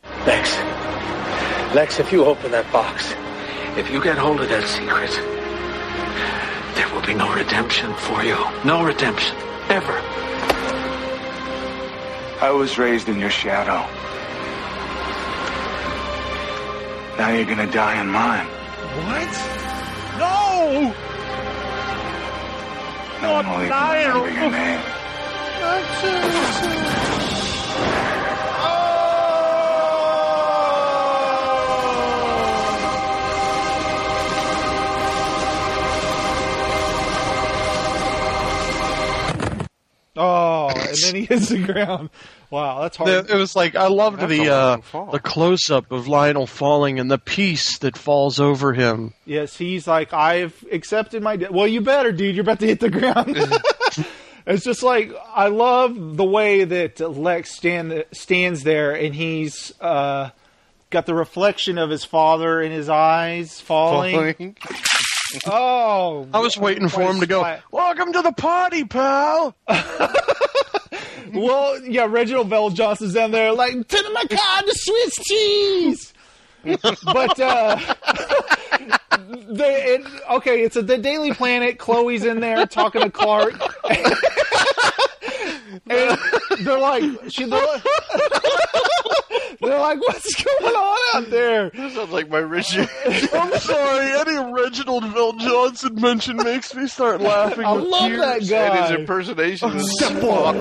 [SPEAKER 7] Lex, if you open that box, if you get hold of that secret, there will be no redemption for you. No redemption. Ever.
[SPEAKER 4] I was raised in your shadow. Now you're gonna die in mine.
[SPEAKER 12] What? No!
[SPEAKER 4] No one will even remember your name.
[SPEAKER 12] Oh, and then he hits the ground. Wow, that's hard.
[SPEAKER 14] It was like, I loved the close-up of Lionel falling and the peace that falls over him.
[SPEAKER 12] Yes, he's like, I've accepted my death. Well, you better, dude. You're about to hit the ground. It's just like, I love the way that Lex stands there and he's got the reflection of his father in his eyes falling. Oh,
[SPEAKER 14] I was waiting for him to go, welcome to the party, pal.
[SPEAKER 12] Well, yeah, Reginald VelJohnson's down there like, to my car, the Swiss cheese. But, it's the Daily Planet. Chloe's in there talking to Clark. And they're like, they're like, what's going on out there?
[SPEAKER 17] That sounds like my Richard.
[SPEAKER 14] I'm sorry, any Reginald VelJohnson mention makes me start laughing.
[SPEAKER 12] I love that guy.
[SPEAKER 17] And his impersonation is spot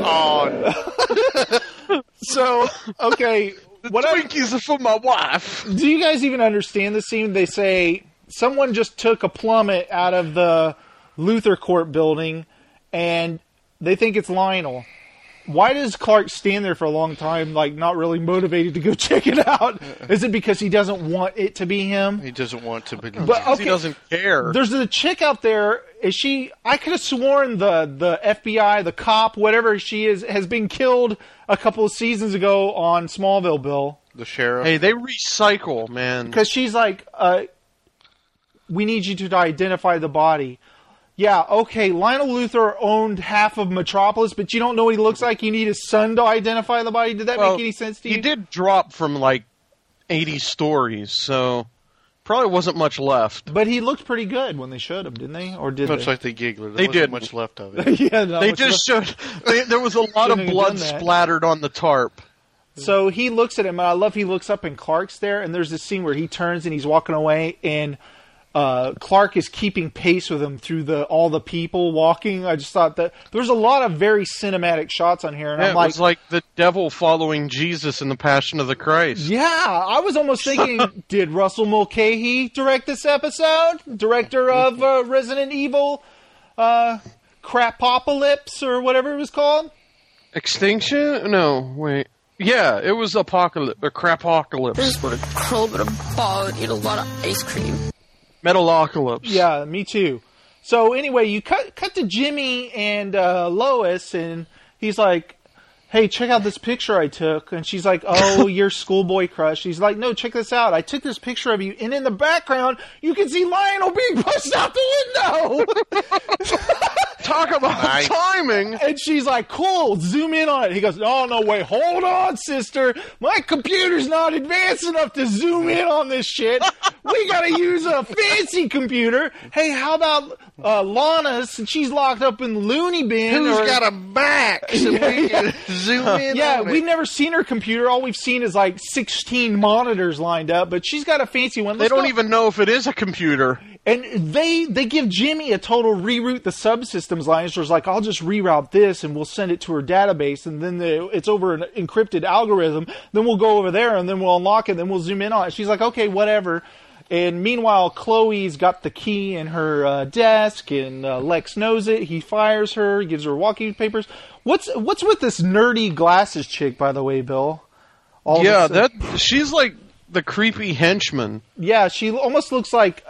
[SPEAKER 17] on.
[SPEAKER 12] So, okay.
[SPEAKER 14] What Twinkies are for my wife.
[SPEAKER 12] Do you guys even understand the scene? They say someone just took a plummet out of the Luthor Court building, and they think it's Lionel. Why does Clark stand there for a long time, like, not really motivated to go check it out? Is it because he doesn't want it to be him?
[SPEAKER 17] He doesn't want to be him.
[SPEAKER 12] But, okay,
[SPEAKER 14] he doesn't care.
[SPEAKER 12] There's a chick out there. Is she... I could have sworn the FBI, the cop, whatever she is, has been killed a couple of seasons ago on Smallville, Bill.
[SPEAKER 17] The sheriff.
[SPEAKER 14] Hey, they recycle, man.
[SPEAKER 12] Because she's like, we need you to identify the body. Yeah, okay, Lionel Luthor owned half of Metropolis, but you don't know what he looks like? You need his son to identify the body? Did that make any sense to you?
[SPEAKER 14] He did drop from, like, 80 stories, so probably wasn't much left.
[SPEAKER 12] But he looked pretty good when they showed him, didn't they? Or did
[SPEAKER 17] much
[SPEAKER 12] they?
[SPEAKER 17] like they giggled.
[SPEAKER 14] They
[SPEAKER 17] wasn't
[SPEAKER 14] did.
[SPEAKER 17] much left of it.
[SPEAKER 12] Yeah,
[SPEAKER 14] they just showed... there was a lot of blood splattered on the tarp.
[SPEAKER 12] So he looks at him, and I love he looks up, and Clark's there, and there's this scene where he turns and he's walking away, and... Clark is keeping pace with him through all the people walking. I just thought that there's a lot of very cinematic shots on here, and I'm like,
[SPEAKER 14] it was like the devil following Jesus in the Passion of the Christ.
[SPEAKER 12] Yeah, I was almost thinking, did Russell Mulcahy direct this episode? Director of Resident Evil, Crapocalypse or whatever it was called.
[SPEAKER 14] Extinction? No, wait. Yeah, it was Apocalypse or Crapocalypse.
[SPEAKER 6] I just want to curl in a ball and eat a lot of ice cream.
[SPEAKER 14] Metalocalypse.
[SPEAKER 12] Yeah, me too. So anyway, you cut to Jimmy and Lois, and he's like, hey, check out this picture I took. And she's like, oh, your schoolboy crush. He's like, no, check this out. I took this picture of you, and in the background, you can see Lionel being pushed out the window.
[SPEAKER 14] Talk about timing.
[SPEAKER 12] And she's like, cool, zoom in on it. He goes, oh, no, wait, hold on, sister. My computer's not advanced enough to zoom in on this shit. We got to use a fancy computer. Hey, how about Lana, since she's locked up in the loony bin?
[SPEAKER 17] Who's got a back so we can zoom in on it?
[SPEAKER 12] We've never seen her computer. All we've seen is like 16 monitors lined up, but she's got a fancy one.
[SPEAKER 14] They don't even know if it is a computer.
[SPEAKER 12] And they give Jimmy a total reroute the subsystems line. So it's like, I'll just reroute this and we'll send it to her database, and then it's over an encrypted algorithm. Then we'll go over there and then we'll unlock it and then we'll zoom in on it. She's like, okay, whatever. And meanwhile, Chloe's got the key in her desk, and Lex knows it. He fires her, gives her walking papers. What's with this nerdy glasses chick, by the way, Bill?
[SPEAKER 14] She's like the creepy henchman.
[SPEAKER 12] Yeah, she almost looks like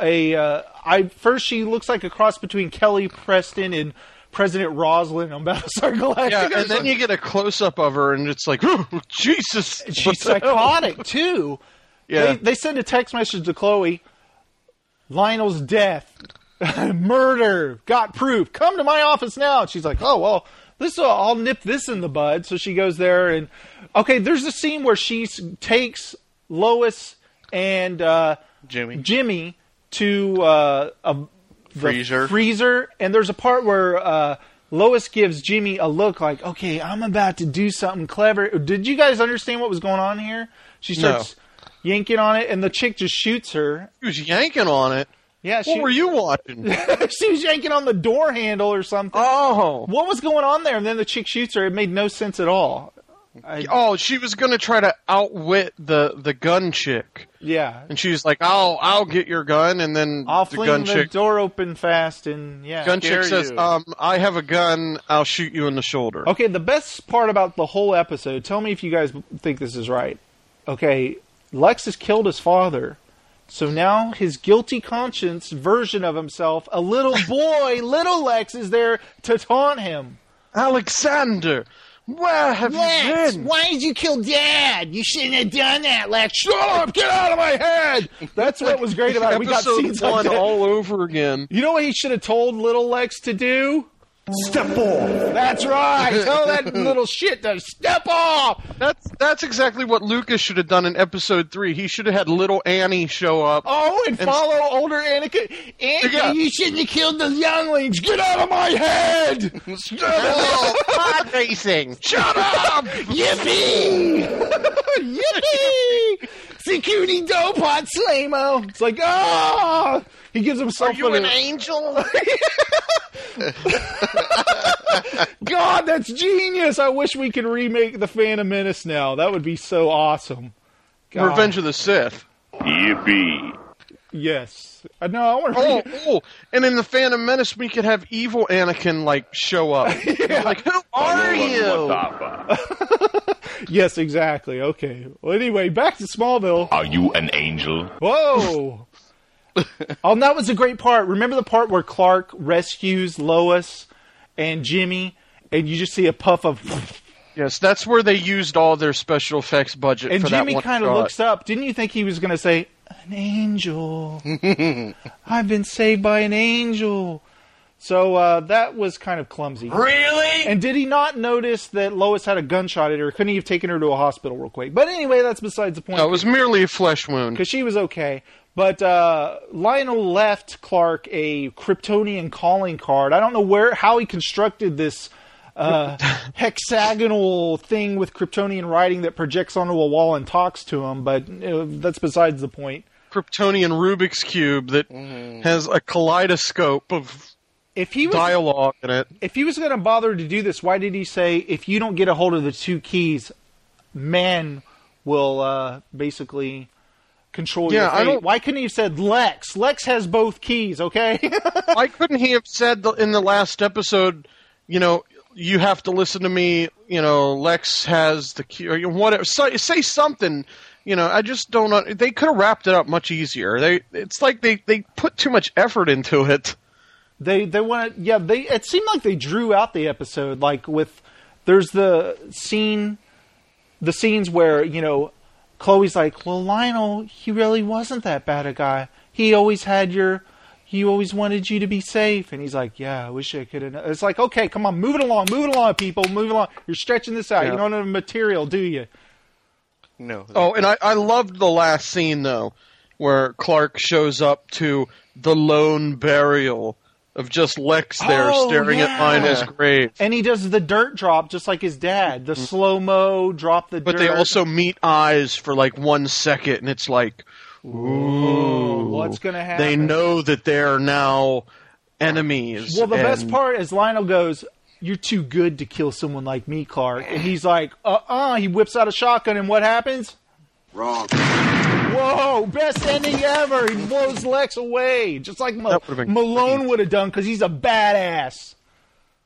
[SPEAKER 12] she looks like a cross between Kelly Preston and President Rosalind on Battlestar Galactica.
[SPEAKER 14] Yeah, and then you get a close-up of her, and it's like, oh, Jesus.
[SPEAKER 12] She's psychotic, too.
[SPEAKER 14] Yeah.
[SPEAKER 12] They send a text message to Chloe, Lionel's death, murder, got proof, come to my office now. And she's like, oh, well, I'll nip this in the bud. So she goes there, and, okay, there's a scene where she takes Lois and Jimmy to the freezer, and there's a part where Lois gives Jimmy a look like, okay, I'm about to do something clever. Did you guys understand what was going on here? She starts yanking on it, and the chick just shoots her.
[SPEAKER 14] She was yanking on it?
[SPEAKER 12] Yeah.
[SPEAKER 14] What were you watching?
[SPEAKER 12] She was yanking on the door handle or something.
[SPEAKER 14] Oh.
[SPEAKER 12] What was going on there? And then the chick shoots her. It made no sense at all.
[SPEAKER 14] She was going to try to outwit the gun chick.
[SPEAKER 12] Yeah.
[SPEAKER 14] And she's like, I'll get your gun, and then
[SPEAKER 12] I'll
[SPEAKER 14] the
[SPEAKER 12] fling
[SPEAKER 14] gun
[SPEAKER 12] the
[SPEAKER 14] chick
[SPEAKER 12] door open fast, and
[SPEAKER 14] gun chick says, I have a gun, I'll shoot you in the shoulder.
[SPEAKER 12] Okay, the best part about the whole episode, tell me if you guys think this is right. Okay, Lex has killed his father, so now his guilty conscience version of himself, a little boy, little Lex, is there to taunt him.
[SPEAKER 14] Alexander! Where have you been?
[SPEAKER 12] Why did you kill Dad? You shouldn't have done that, Lex. Shut up! Get out of my head! That's what was great about it. We got scenes like that
[SPEAKER 14] all over again.
[SPEAKER 12] You know what he should have told little Lex to do? Step off. That's right. Tell that little shit to step off.
[SPEAKER 14] That's exactly what Lucas should have done in episode 3. He should have had little Annie show up.
[SPEAKER 12] Oh, and follow older Anakin. Anakin, you shouldn't have killed the younglings. Get out of my head. Step off.
[SPEAKER 14] Pod racing.
[SPEAKER 12] Shut up. Yippee. Yippee. Security Dopot Slamo. It's like, he gives himself.
[SPEAKER 14] Are you an angel?
[SPEAKER 12] God, that's genius! I wish we could remake The Phantom Menace now. That would be so awesome. God.
[SPEAKER 14] Revenge of the Sith.
[SPEAKER 19] Yippee.
[SPEAKER 12] Yes. No, I want to.
[SPEAKER 14] Oh, and in The Phantom Menace, we could have evil Anakin show up.
[SPEAKER 12] Yeah.
[SPEAKER 14] Like, who are you?
[SPEAKER 12] Yes, exactly. Okay. Well, anyway, back to Smallville.
[SPEAKER 19] Are you an angel?
[SPEAKER 12] Whoa. And that was a great part. Remember the part where Clark rescues Lois and Jimmy, and you just see a puff of...
[SPEAKER 14] Yes, that's where they used all their special effects budget
[SPEAKER 12] and
[SPEAKER 14] for that one
[SPEAKER 12] Jimmy kind of looks up. Didn't you think he was going to say, an angel? I've been saved by an angel. So that was kind of clumsy.
[SPEAKER 27] Really?
[SPEAKER 12] And did he not notice that Lois had a gunshot at her? Couldn't he have taken her to a hospital real quick? But anyway, that's besides the point.
[SPEAKER 14] No, it was merely a flesh wound.
[SPEAKER 12] Because she was okay. But Lionel left Clark a Kryptonian calling card. I don't know how he constructed this hexagonal thing with Kryptonian writing that projects onto a wall and talks to him, but that's besides the point.
[SPEAKER 14] Kryptonian Rubik's Cube that has a kaleidoscope of dialogue in it.
[SPEAKER 12] If he was going to bother to do this, why did he say, if you don't get a hold of the 2 keys, man will basically... control your fate. Why couldn't he have said Lex? Lex has both keys, okay?
[SPEAKER 14] Why couldn't he have said in the last episode, you have to listen to me, Lex has the key, or whatever. Say something, I just don't know. They could have wrapped it up much easier. It's like they put too much effort into it.
[SPEAKER 12] They want to, it seemed like they drew out the episode, there's the scenes where, Chloe's like, well, Lionel, he really wasn't that bad a guy. He always wanted you to be safe. And he's like, yeah, I wish I could have. It's like, okay, come on, move it along, people, move it along. You're stretching this out. Yeah. You don't have material, do you?
[SPEAKER 17] No.
[SPEAKER 14] Oh, and I loved the last scene, though, where Clark shows up to the lone burial of just Lex there staring at Lionel's grave.
[SPEAKER 12] And he does the dirt drop just like his dad. The slow-mo drop the dirt.
[SPEAKER 14] But they also meet eyes for 1 second, and it's like, ooh.
[SPEAKER 12] What's going to happen?
[SPEAKER 14] They know that they're now enemies.
[SPEAKER 12] Well, the best part is Lionel goes, you're too good to kill someone like me, Clark. And he's like, He whips out a shotgun, and what happens?
[SPEAKER 27] Wrong.
[SPEAKER 12] Whoa, best ending ever. He blows Lex away. Just like Malone would have done, because he's a badass.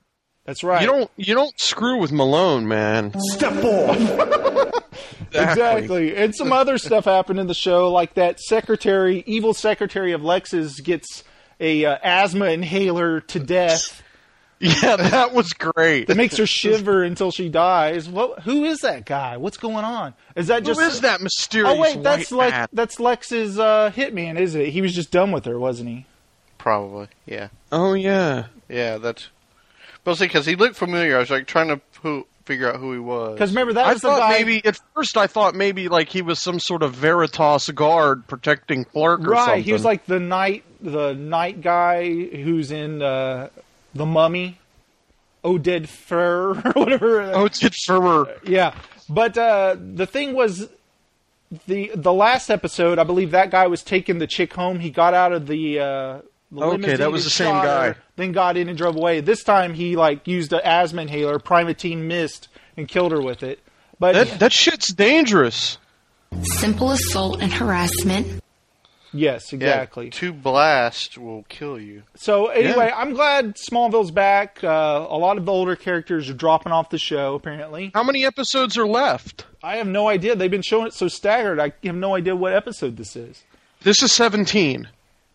[SPEAKER 12] That's right.
[SPEAKER 14] You don't screw with Malone, man.
[SPEAKER 11] Step off.
[SPEAKER 12] Exactly. And some other stuff happened in the show, like that evil secretary of Lex's gets a asthma inhaler to death.
[SPEAKER 14] Yeah, that was great.
[SPEAKER 12] That makes her shiver until she dies. Who is that guy? What's going on? Is that just
[SPEAKER 14] who is that mysterious?
[SPEAKER 12] Oh wait, that's
[SPEAKER 14] man?
[SPEAKER 12] That's Lex's hitman, isn't it? He was just done with her, wasn't he?
[SPEAKER 17] Probably, yeah.
[SPEAKER 14] Oh yeah,
[SPEAKER 17] yeah. That's mostly because he looked familiar. I was like trying to figure out who he was.
[SPEAKER 12] Because remember that was the guy.
[SPEAKER 14] Maybe at first I thought maybe like he was some sort of Veritas guard protecting Clark or something.
[SPEAKER 12] Right, he was like the night guy who's in The Mummy, Oded Fur or whatever.
[SPEAKER 14] Oded Fur.
[SPEAKER 12] Yeah, but the thing was, the last episode, I believe that guy was taking the chick home. He got out of the limousine,
[SPEAKER 14] that was the same guy.
[SPEAKER 12] Then got in and drove away. This time he used an asthma inhaler, Primatine Mist, and killed her with it. But
[SPEAKER 14] that shit's dangerous.
[SPEAKER 6] Simple assault and harassment.
[SPEAKER 12] Yes, exactly.
[SPEAKER 17] Yeah, 2 blasts will kill you.
[SPEAKER 12] So anyway, I'm glad Smallville's back. A lot of the older characters are dropping off the show, apparently.
[SPEAKER 14] How many episodes are left?
[SPEAKER 12] I have no idea. They've been showing it so staggered, I have no idea what episode this is.
[SPEAKER 14] This is 17.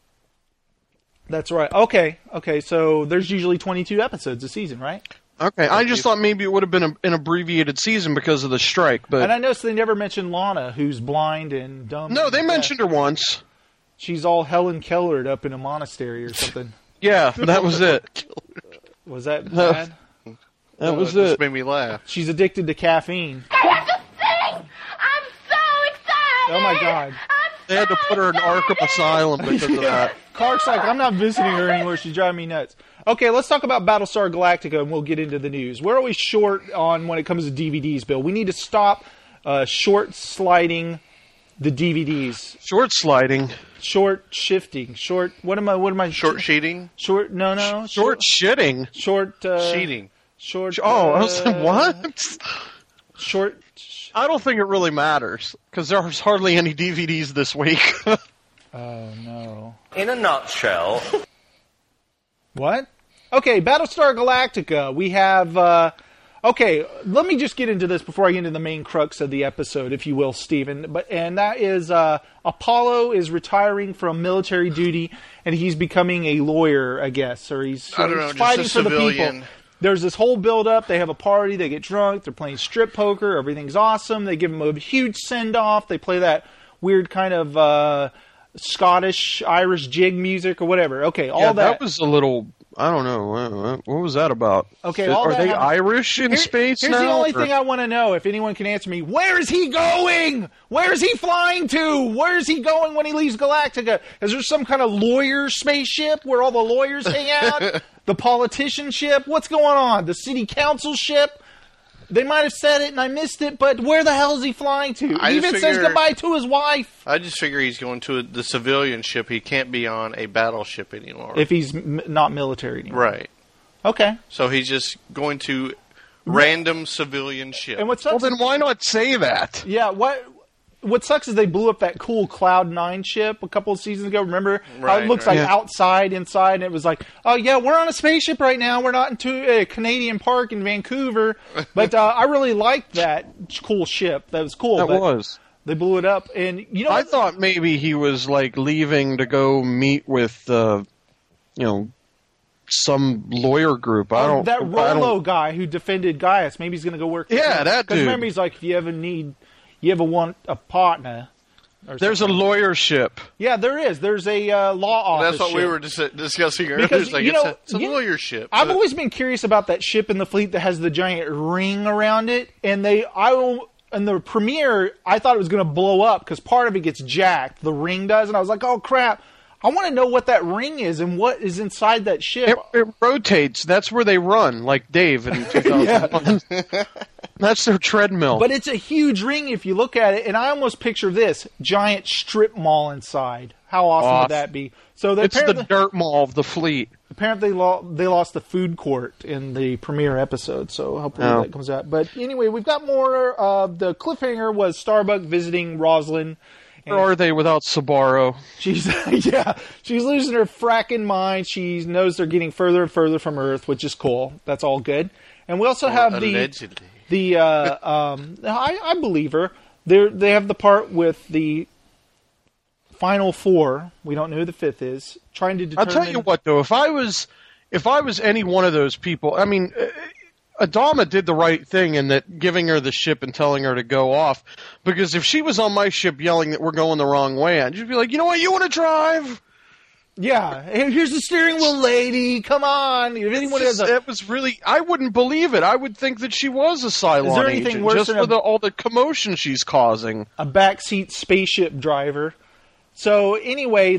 [SPEAKER 12] That's right. Okay, so there's usually 22 episodes a season, right?
[SPEAKER 14] Okay, I just thought maybe it would have been an abbreviated season because of the strike. But
[SPEAKER 12] And I noticed they never mentioned Lana, who's blind and dumb.
[SPEAKER 14] No, they mentioned her once.
[SPEAKER 12] She's all Helen Kellered up in a monastery or something.
[SPEAKER 14] Yeah, that was it.
[SPEAKER 12] Was that bad?
[SPEAKER 14] That was
[SPEAKER 17] it.
[SPEAKER 14] it.
[SPEAKER 17] Just made me laugh.
[SPEAKER 12] She's addicted to caffeine.
[SPEAKER 3] That's the thing! I'm so excited!
[SPEAKER 12] Oh my God.
[SPEAKER 14] They had to put her in Arkham Asylum because of that.
[SPEAKER 12] Clark's like, I'm not visiting her anymore. She's driving me nuts. Okay, let's talk about Battlestar Galactica, and we'll get into the news. Where are we short on when it comes to DVDs, Bill? We need to stop short sliding the DVDs.
[SPEAKER 14] Short sliding.
[SPEAKER 12] Short shifting. Short. What am I?
[SPEAKER 17] Short sheeting.
[SPEAKER 12] Short. No.
[SPEAKER 14] Short shitting.
[SPEAKER 12] Short.
[SPEAKER 17] Sheeting.
[SPEAKER 12] Short.
[SPEAKER 14] I was like, what?
[SPEAKER 12] Short.
[SPEAKER 14] I don't think it really matters because there's hardly any DVDs this week.
[SPEAKER 12] Oh no.
[SPEAKER 27] In a nutshell.
[SPEAKER 12] What? Okay, Battlestar Galactica. We have. Okay, let me just get into this before I get into the main crux of the episode, if you will, Stephen. And that is Apollo is retiring from military duty, and he's becoming a lawyer, I guess, or he's fighting for the people. There's this whole build-up. They have a party. They get drunk. They're playing strip poker. Everything's awesome. They give him a huge send-off. They play that weird kind of Scottish, Irish jig music or whatever. Okay, all
[SPEAKER 14] that was a little... I don't know. What was that about?
[SPEAKER 12] Okay,
[SPEAKER 14] are they Irish in space now?
[SPEAKER 12] Here's the only thing I want to know, if anyone can answer me. Where is he going? Where is he flying to? Where is he going when he leaves Galactica? Is there some kind of lawyer spaceship where all the lawyers hang out? The politician ship? What's going on? The city council ship? They might have said it and I missed it, but where the hell is he flying to? He even says goodbye to his wife.
[SPEAKER 17] I just figure he's going to the civilian ship. He can't be on a battleship anymore.
[SPEAKER 12] If he's not military anymore.
[SPEAKER 17] Right.
[SPEAKER 12] Okay.
[SPEAKER 17] So he's just going to random civilian ship.
[SPEAKER 12] And what sucks
[SPEAKER 14] then why not say that?
[SPEAKER 12] Yeah, what sucks is they blew up that cool Cloud9 ship a couple of seasons ago. Remember how it looks like outside, inside, and it was like, oh yeah, we're on a spaceship right now. We're not into a Canadian park in Vancouver. But I really liked that cool ship. That was cool.
[SPEAKER 14] That was.
[SPEAKER 12] They blew it up, and you know.
[SPEAKER 14] I thought maybe he was like leaving to go meet with, some lawyer group.
[SPEAKER 12] That Rolo guy who defended Gaius. Maybe he's going to go work.
[SPEAKER 14] Yeah, that dude.
[SPEAKER 12] Because remember, he's like, if you ever want a partner.
[SPEAKER 14] There's a lawyer ship.
[SPEAKER 12] Yeah, there is. There's a law office.
[SPEAKER 17] That's what we were discussing earlier. Because, it's a lawyer ship.
[SPEAKER 12] I've always been curious about that ship in the fleet that has the giant ring around it. And in the premiere, I thought it was going to blow up because part of it gets jacked. The ring does. And I was like, oh, crap. I want to know what that ring is and what is inside that ship.
[SPEAKER 14] It rotates. That's where they run, like Dave in 2001. That's their treadmill.
[SPEAKER 12] But it's a huge ring if you look at it, and I almost picture this giant strip mall inside. How awesome would that be? So
[SPEAKER 14] it's the dirt mall of the fleet.
[SPEAKER 12] Apparently, they lost the food court in the premiere episode, so hopefully that comes out. But anyway, we've got more. The cliffhanger was Starbuck visiting Rosalind.
[SPEAKER 14] Where are they without Sabaro?
[SPEAKER 12] She's she's losing her fracking mind. She knows they're getting further and further from Earth, which is cool. That's all good. And we also have
[SPEAKER 17] allegedly.
[SPEAKER 12] I believe her. They have the part with the final four. We don't know who the fifth is. Trying to determine.
[SPEAKER 14] I'll tell you what, though, if I was any one of those people, I mean, Adama did the right thing in that giving her the ship and telling her to go off. Because if she was on my ship yelling that we're going the wrong way, I'd just be like, you know what, you want to drive?
[SPEAKER 12] Yeah, here's the steering wheel, lady. Come on. If anyone has
[SPEAKER 14] it was really, I wouldn't believe it. I would think that she was a Cylon agent
[SPEAKER 12] worse
[SPEAKER 14] just
[SPEAKER 12] than
[SPEAKER 14] for all the commotion she's causing.
[SPEAKER 12] A backseat spaceship driver. So anyway,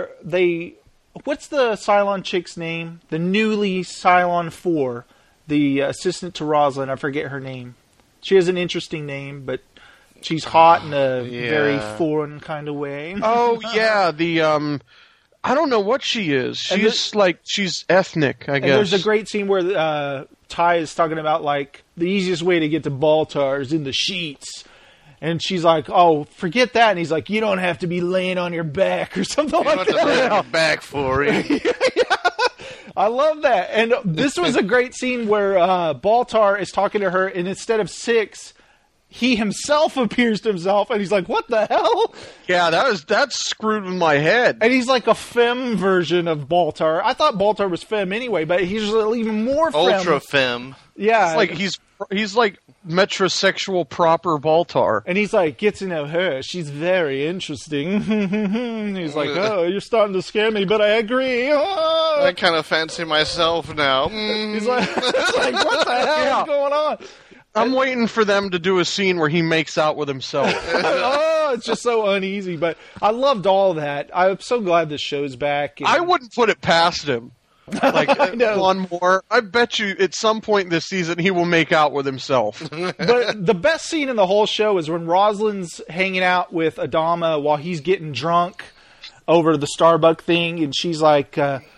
[SPEAKER 12] what's the Cylon chick's name? The newly Cylon 4, the assistant to Rosalind. I forget her name. She has an interesting name, but she's hot in a very foreign kind of way.
[SPEAKER 14] Oh yeah, I don't know what she is. She's ethnic, I guess.
[SPEAKER 12] And there's a great scene where Ty is talking about like the easiest way to get to Baltar is in the sheets. And she's like, oh, forget that. And he's like, you don't have to be laying on your back or something like that.
[SPEAKER 17] You don't have to lay on your back for it.
[SPEAKER 12] I love that. And this was a great scene where Baltar is talking to her, and instead of 6, he himself appears to himself, and he's like, what the hell?
[SPEAKER 14] Yeah, that's screwed with my head.
[SPEAKER 12] And he's like a femme version of Baltar. I thought Baltar was femme anyway, but he's even more femme.
[SPEAKER 17] Ultra femme.
[SPEAKER 12] Yeah.
[SPEAKER 14] It's like he's like metrosexual proper Baltar.
[SPEAKER 12] And he's like, get to know her. She's very interesting. He's like, oh, you're starting to scare me, but I agree. Oh.
[SPEAKER 17] I kind of fancy myself now.
[SPEAKER 12] He's like, what the hell is going on?
[SPEAKER 14] I'm waiting for them to do a scene where he makes out with himself.
[SPEAKER 12] Oh, it's just so uneasy. But I loved all that. I'm so glad this show's back.
[SPEAKER 14] I wouldn't put it past him. Like, one more. I bet you at some point this season he will make out with himself.
[SPEAKER 12] But the best scene in the whole show is when Rosalind's hanging out with Adama while he's getting drunk over the Starbuck thing. And she's like,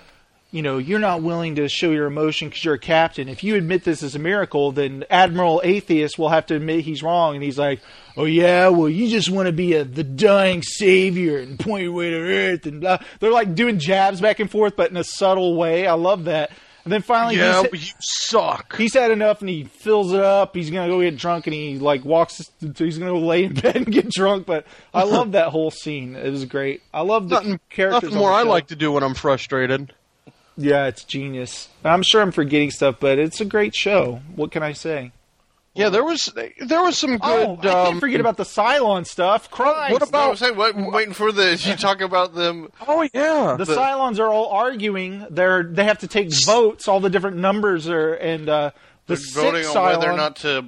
[SPEAKER 12] you're not willing to show your emotion because you're a captain. If you admit this is a miracle, then Admiral Atheist will have to admit he's wrong. And he's like, oh, yeah, well, you just want to be the dying savior and point your way to Earth. And blah. They're like doing jabs back and forth, but in a subtle way. I love that. And then finally,
[SPEAKER 14] but you suck.
[SPEAKER 12] He's had enough, and he fills it up. He's going to go get drunk, and he walks. He's going to go lay in bed and get drunk. But I love that whole scene. It was great. I love the characters.
[SPEAKER 14] Nothing more I like to do when I'm frustrated.
[SPEAKER 12] Yeah, it's genius. I'm sure I'm forgetting stuff, but it's a great show. What can I say?
[SPEAKER 14] Yeah, there was some good.
[SPEAKER 12] Oh, I can't forget about the Cylon stuff. Christ!
[SPEAKER 14] What about?
[SPEAKER 17] I'm waiting for you talk about them.
[SPEAKER 14] Oh yeah,
[SPEAKER 12] the Cylons are all arguing. They have to take votes. All the different numbers are, and the
[SPEAKER 17] voting on whether or not to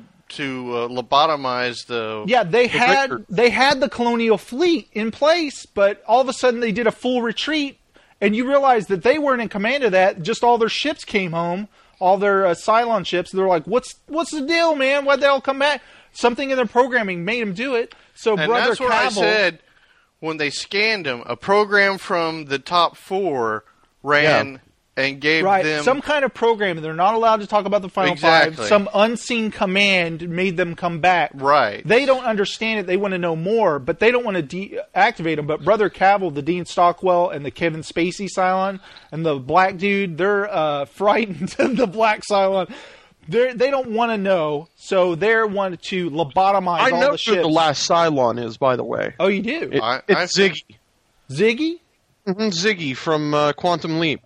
[SPEAKER 17] lobotomize the.
[SPEAKER 12] Yeah, they had the colonial fleet in place, but all of a sudden they did a full retreat. And you realize that they weren't in command of that. Just all their ships came home, all their Cylon ships. They're like, "What's the deal, man? Why'd they all come back?" Something in their programming made them do it. So,
[SPEAKER 17] and
[SPEAKER 12] Brother
[SPEAKER 17] that's what
[SPEAKER 12] Cavill,
[SPEAKER 17] I said when they scanned them. A program from the top 4 ran and gave them
[SPEAKER 12] some kind of program. They're not allowed to talk about the final 5. Some unseen command made them come back.
[SPEAKER 17] Right.
[SPEAKER 12] They don't understand it. They want to know more, but they don't want to deactivate them. But Brother Cavill, the Dean Stockwell, and the Kevin Spacey Cylon, and the black dude, they're frightened of the black Cylon. They don't want to know, so they want to lobotomize all the ships.
[SPEAKER 14] I know who the last Cylon is, by the way.
[SPEAKER 12] Oh, you do?
[SPEAKER 14] It's Ziggy.
[SPEAKER 12] Ziggy?
[SPEAKER 14] Mm-hmm, Ziggy from Quantum Leap.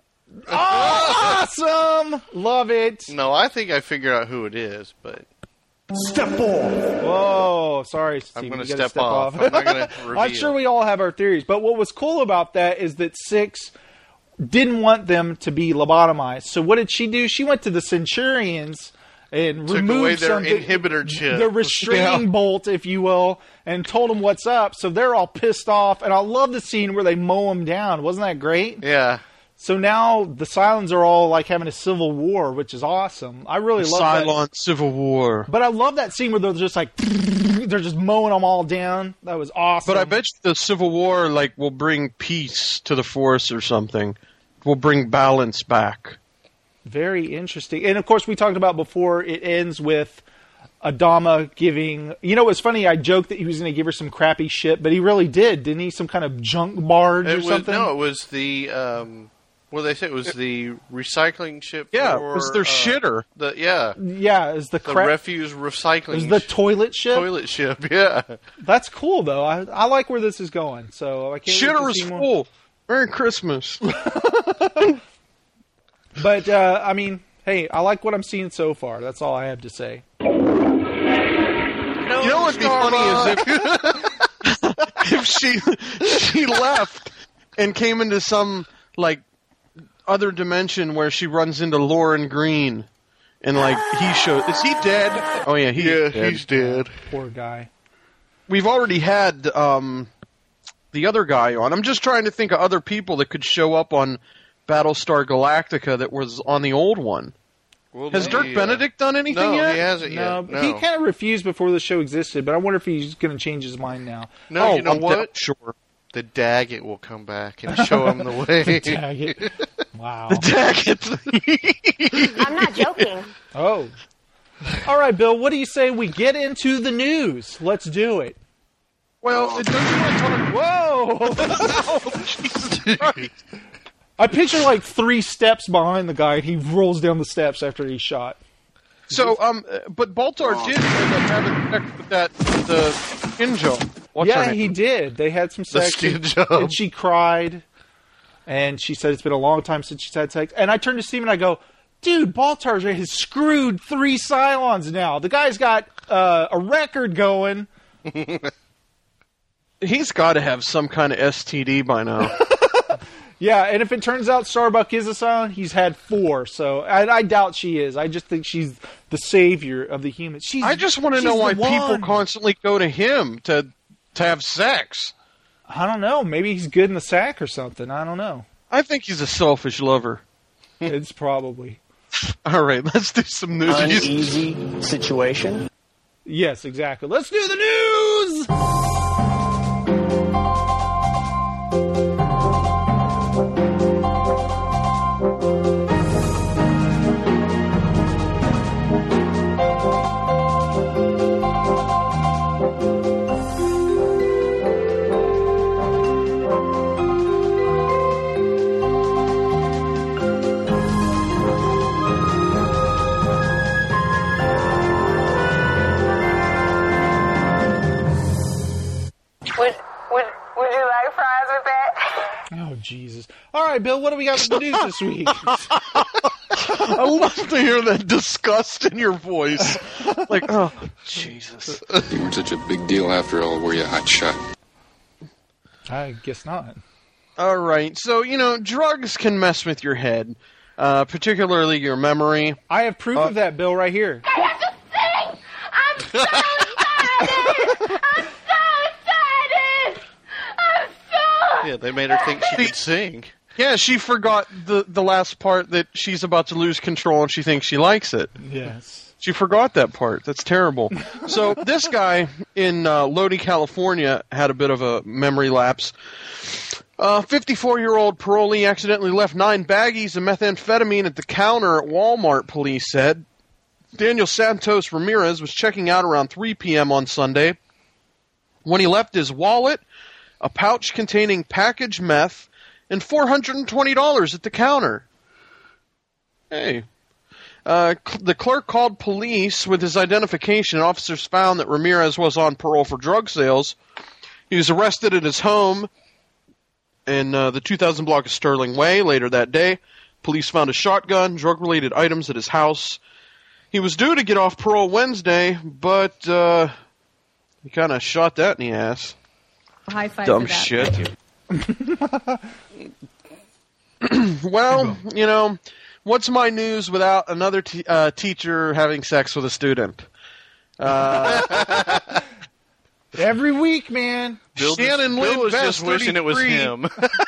[SPEAKER 12] Oh, awesome! Love it.
[SPEAKER 17] No, I think I figured out who it is, but...
[SPEAKER 12] Step off! Whoa, sorry, Steve.
[SPEAKER 17] I'm going to step off. I'm not going to reveal.
[SPEAKER 12] I'm sure we all have our theories, but what was cool about that is that 6 didn't want them to be lobotomized. So what did she do? She went to the Centurions and removed
[SPEAKER 17] their inhibitor chip.
[SPEAKER 12] The restraining bolt, if you will, and told them what's up. So they're all pissed off. And I love the scene where they mow them down. Wasn't that great?
[SPEAKER 17] Yeah.
[SPEAKER 12] So now the Cylons are all like having a civil war, which is awesome. I really love that.
[SPEAKER 14] Cylon civil war.
[SPEAKER 12] But I love that scene where they're just like, they're just mowing them all down. That was awesome.
[SPEAKER 14] But I bet you the civil war will bring peace to the Force or something. Will bring balance back.
[SPEAKER 12] Very interesting. And of course, we talked about before, it ends with Adama giving... You know, it's funny, I joked that he was going to give her some crappy shit, but he really did, didn't he? Some kind of junk barge or something?
[SPEAKER 17] No, it was the... what did they say? It was the recycling ship.
[SPEAKER 14] Yeah,
[SPEAKER 17] for,
[SPEAKER 14] it was their shitter.
[SPEAKER 12] Yeah, it's the
[SPEAKER 17] refuse recycling.
[SPEAKER 12] It was the toilet ship.
[SPEAKER 17] Toilet ship, yeah.
[SPEAKER 12] That's cool though. I like where this is going. So I can't.
[SPEAKER 14] Shitter is full. Merry Christmas.
[SPEAKER 12] But I mean, hey, I like what I'm seeing so far. That's all I have to say.
[SPEAKER 14] You know what'd be funny is if she left and came into some like other dimension where she runs into Lauren Green and like he shows. Is he dead? Oh yeah,
[SPEAKER 17] he's dead.
[SPEAKER 12] Poor guy.
[SPEAKER 14] We've already had the other guy on. I'm just trying to think of other people that could show up on Battlestar Galactica that was on the old one.
[SPEAKER 17] Well,
[SPEAKER 14] Has Dirk Benedict done anything yet?
[SPEAKER 17] No, he hasn't yet. No.
[SPEAKER 12] He kind of refused before the show existed, but I wonder if he's going to change his mind now.
[SPEAKER 17] No, you know what?
[SPEAKER 14] Sure.
[SPEAKER 17] The Daggett will come back and show him the way.
[SPEAKER 12] The Daggett. Wow.
[SPEAKER 14] The Daggett.
[SPEAKER 1] I'm not joking.
[SPEAKER 12] Oh. All right, Bill, what do you say we get into the news? Let's do it.
[SPEAKER 14] Well, it doesn't want to talk... Whoa! Jesus Christ.
[SPEAKER 12] I picture like 3 steps behind the guy, and he rolls down the steps after he's shot.
[SPEAKER 14] So, but Baltar did end up having sex with the skin job.
[SPEAKER 12] Yeah, he did. They had some sex.
[SPEAKER 17] The skin job.
[SPEAKER 12] And she cried, and she said it's been a long time since she's had sex. And I turned to Steve and I go, dude, Baltar has screwed 3 Cylons now. The guy's got a record going.
[SPEAKER 14] He's got to have some kind of STD by now.
[SPEAKER 12] Yeah, and if it turns out Starbuck is a Cylon, he's had 4. So I doubt she is. I just think she's the savior of the humans. I
[SPEAKER 14] just want to know why people constantly go to him to have sex.
[SPEAKER 12] I don't know. Maybe he's good in the sack or something. I don't know.
[SPEAKER 14] I think he's a selfish lover.
[SPEAKER 12] It's probably.
[SPEAKER 14] All right, let's do some news.
[SPEAKER 5] Uneasy situation?
[SPEAKER 12] Yes, exactly. Let's do the news!
[SPEAKER 18] Would you like fries with that?
[SPEAKER 12] Oh, Jesus. All right, Bill, what do we got for the news this week?
[SPEAKER 14] I love to hear that disgust in your voice. Like, oh, Jesus.
[SPEAKER 13] You weren't such a big deal after all, were you, hotshot?
[SPEAKER 12] I guess not.
[SPEAKER 14] All right. So, drugs can mess with your head, particularly your memory.
[SPEAKER 12] I have proof of that, Bill, right here.
[SPEAKER 3] I have to sing! I'm so excited! I'm
[SPEAKER 17] Yeah, they made her think she could sing.
[SPEAKER 14] Yeah, she forgot the last part that she's about to lose control and she thinks she likes it.
[SPEAKER 12] Yes.
[SPEAKER 14] She forgot that part. That's terrible. So this guy in Lodi, California had a bit of a memory lapse. 54-year-old parolee accidentally left 9 baggies of methamphetamine at the counter at Walmart, police said. Daniel Santos Ramirez was checking out around 3 p.m. on Sunday when he left his wallet, a pouch containing packaged meth, and $420 at the counter. Hey. The clerk called police with his identification, and officers found that Ramirez was on parole for drug sales. He was arrested at his home in the 2000 block of Sterling Way later that day. Police found a shotgun, drug-related items at his house. He was due to get off parole Wednesday, but he kind of shot that in the ass.
[SPEAKER 16] High five
[SPEAKER 14] Dumb
[SPEAKER 16] for that.
[SPEAKER 14] shit. Well, what's my news without another teacher having sex with a student?
[SPEAKER 12] Every week, man.
[SPEAKER 14] Shannon
[SPEAKER 17] Bill was
[SPEAKER 14] Lynn
[SPEAKER 17] just wishing it was
[SPEAKER 14] 33.
[SPEAKER 17] him.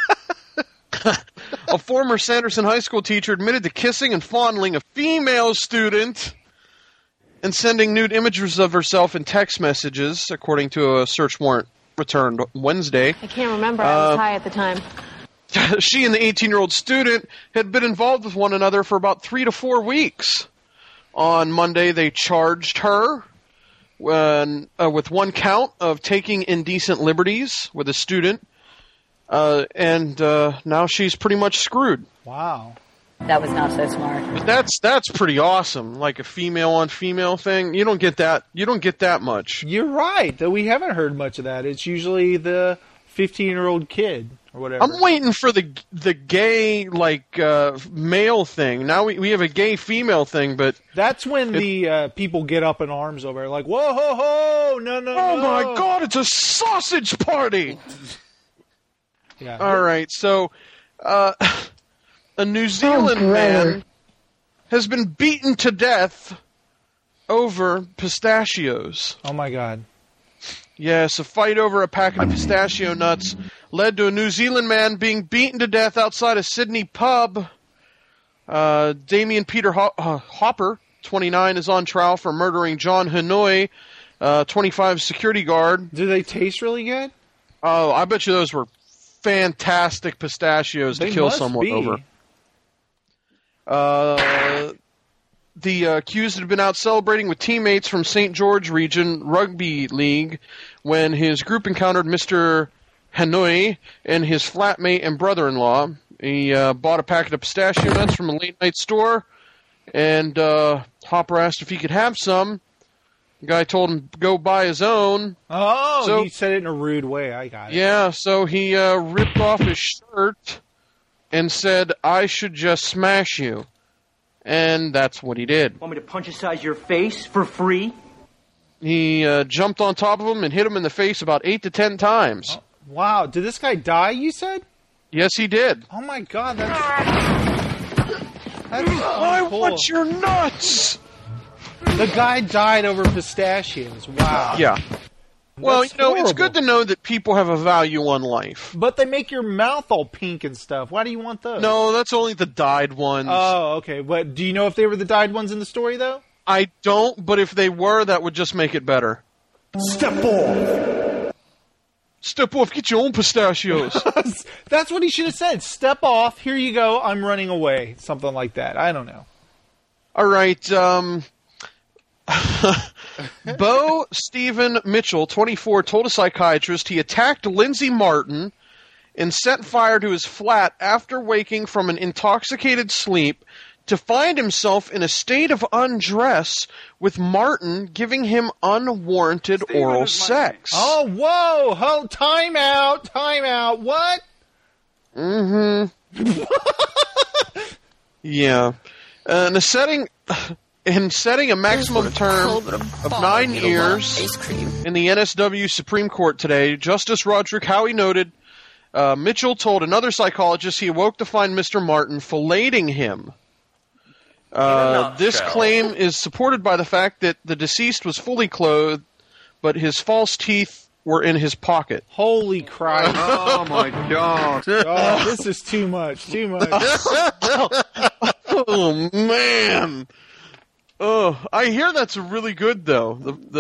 [SPEAKER 14] A former Sanderson High School teacher admitted to kissing and fondling a female student and sending nude images of herself in text messages, according to a search warrant returned Wednesday.
[SPEAKER 1] I can't remember. I was high at the time.
[SPEAKER 14] She and the 18-year-old student had been involved with one another for about 3 to 4 weeks. On Monday, they charged her with one count of taking indecent liberties with a student, and now she's pretty much screwed.
[SPEAKER 12] Wow.
[SPEAKER 16] That was not so smart.
[SPEAKER 14] But that's pretty awesome. Like a female on female thing. You don't get that. You don't get that much.
[SPEAKER 12] You're right. Though we haven't heard much of that. It's usually the 15-year-old kid or whatever.
[SPEAKER 14] I'm waiting for the gay male thing. Now we have a gay female thing, but
[SPEAKER 12] that's when the people get up in arms over it. Like, whoa, ho, ho, no.
[SPEAKER 14] Oh my God! It's a sausage party.
[SPEAKER 12] Yeah.
[SPEAKER 14] All right. So, a New Zealand man has been beaten to death over pistachios.
[SPEAKER 12] Oh my God.
[SPEAKER 14] Yes, a fight over a packet of pistachio nuts led to a New Zealand man being beaten to death outside a Sydney pub. Damien Peter Hopper, 29, is on trial for murdering John Hanoi, 25 security guard.
[SPEAKER 12] Do they taste really good?
[SPEAKER 14] Oh, I bet you those were fantastic pistachios to kill someone over. The accused had been out celebrating with teammates from St. George Region Rugby League when his group encountered Mr. Hanoi and his flatmate and brother-in-law. He bought a packet of pistachio nuts from a late-night store, and Hopper asked if he could have some. The guy told him to go buy his own.
[SPEAKER 12] Oh, so, he said it in a rude way. I got it.
[SPEAKER 14] Yeah, so he ripped off his shirt and said, "I should just smash you." And that's what he did.
[SPEAKER 21] Want me to punch inside your face for free?
[SPEAKER 14] He jumped on top of him and hit him in the face about 8 to 10 times.
[SPEAKER 12] Oh, wow. Did this guy die, you said?
[SPEAKER 14] Yes, he did.
[SPEAKER 12] Oh, my God. That's
[SPEAKER 14] I want your nuts!
[SPEAKER 12] The guy died over pistachios. Wow.
[SPEAKER 14] Yeah. Well, it's good to know that people have a value on life.
[SPEAKER 12] But they make your mouth all pink and stuff. Why do you want those?
[SPEAKER 14] No, that's only the dyed ones.
[SPEAKER 12] Oh, okay. But do you know if they were the dyed ones in the story, though?
[SPEAKER 14] I don't, but if they were, that would just make it better.
[SPEAKER 11] Step off!
[SPEAKER 14] Step off, get your own pistachios.
[SPEAKER 12] That's what he should have said. Step off, here you go, I'm running away. Something like that. I don't know.
[SPEAKER 14] All right, Bo Stephen Mitchell, 24, told a psychiatrist he attacked Lindsay Martin and set fire to his flat after waking from an intoxicated sleep to find himself in a state of undress with Martin giving him unwarranted oral sex.
[SPEAKER 12] Oh, whoa! Time out! What?
[SPEAKER 14] Mm-hmm. Yeah. In setting a maximum term of 9 years in the NSW Supreme Court today, Justice Roderick Howie noted Mitchell told another psychologist he awoke to find Mr. Martin filleting him. This claim is supported by the fact that the deceased was fully clothed, but his false teeth were in his pocket.
[SPEAKER 12] Holy Christ.
[SPEAKER 14] Oh, my God.
[SPEAKER 12] Oh, this is too much.
[SPEAKER 14] Oh, man. Oh, I hear that's really good though.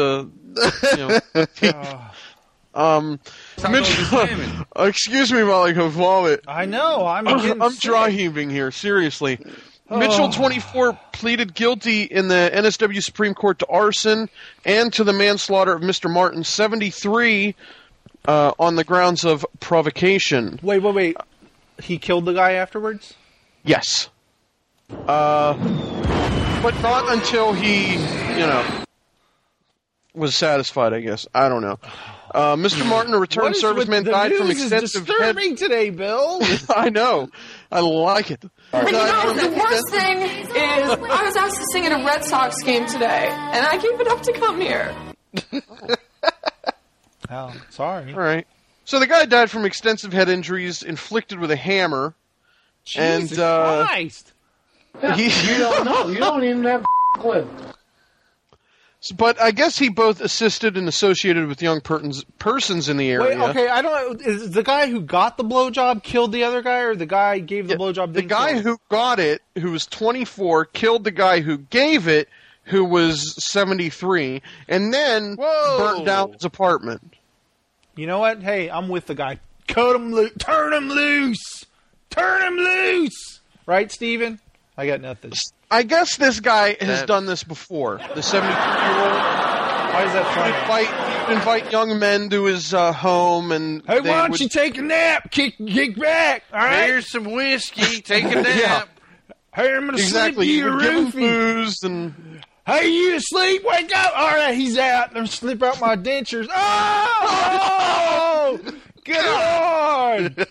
[SPEAKER 14] Mitchell, excuse me while I go vomit.
[SPEAKER 12] I know. I'm
[SPEAKER 14] dry heaving here. Seriously, Mitchell, 24, pleaded guilty in the NSW Supreme Court to arson and to the manslaughter of Mr. Martin, 73, on the grounds of provocation.
[SPEAKER 12] Wait. He killed the guy afterwards?
[SPEAKER 14] Yes. But not until he, was satisfied, I guess. I don't know. Mr. Martin, a returned serviceman, died from extensive head...
[SPEAKER 12] disturbing today, Bill.
[SPEAKER 14] I know. I like it.
[SPEAKER 22] And the worst thing is I was asked to sing at a Red Sox game today, and I gave it up to come here.
[SPEAKER 12] Oh, sorry.
[SPEAKER 14] All right. So the guy died from extensive head injuries inflicted with a hammer.
[SPEAKER 12] Jesus Christ.
[SPEAKER 23] You don't know. You don't even have a clue.
[SPEAKER 14] But I guess he both assisted and associated with young persons in the area.
[SPEAKER 12] Wait, okay, I don't know. Is the guy who got the blowjob killed the other guy, or the guy gave the blowjob?
[SPEAKER 14] The guy who got it, who was 24, killed the guy who gave it, who was 73, and then burnt down his apartment.
[SPEAKER 12] You know what? Hey, I'm with the guy. Cut him loose. Turn him loose. Turn him loose. Right, Steven? I got nothing.
[SPEAKER 14] I guess this guy has done this before. The 73-year-old.
[SPEAKER 12] Why is that funny?
[SPEAKER 14] Invite young men to his home, and
[SPEAKER 12] hey, why don't you take a nap? Kick back. All right.
[SPEAKER 17] Here's some whiskey. Take a nap.
[SPEAKER 14] Yeah.
[SPEAKER 12] Hey, I'm gonna slip you
[SPEAKER 14] You
[SPEAKER 12] your
[SPEAKER 14] would give him
[SPEAKER 12] roofie.
[SPEAKER 14] booze and.
[SPEAKER 12] Hey, you asleep? Wake up! All right, he's out. I'm gonna slip out my dentures. Oh! Good Lord!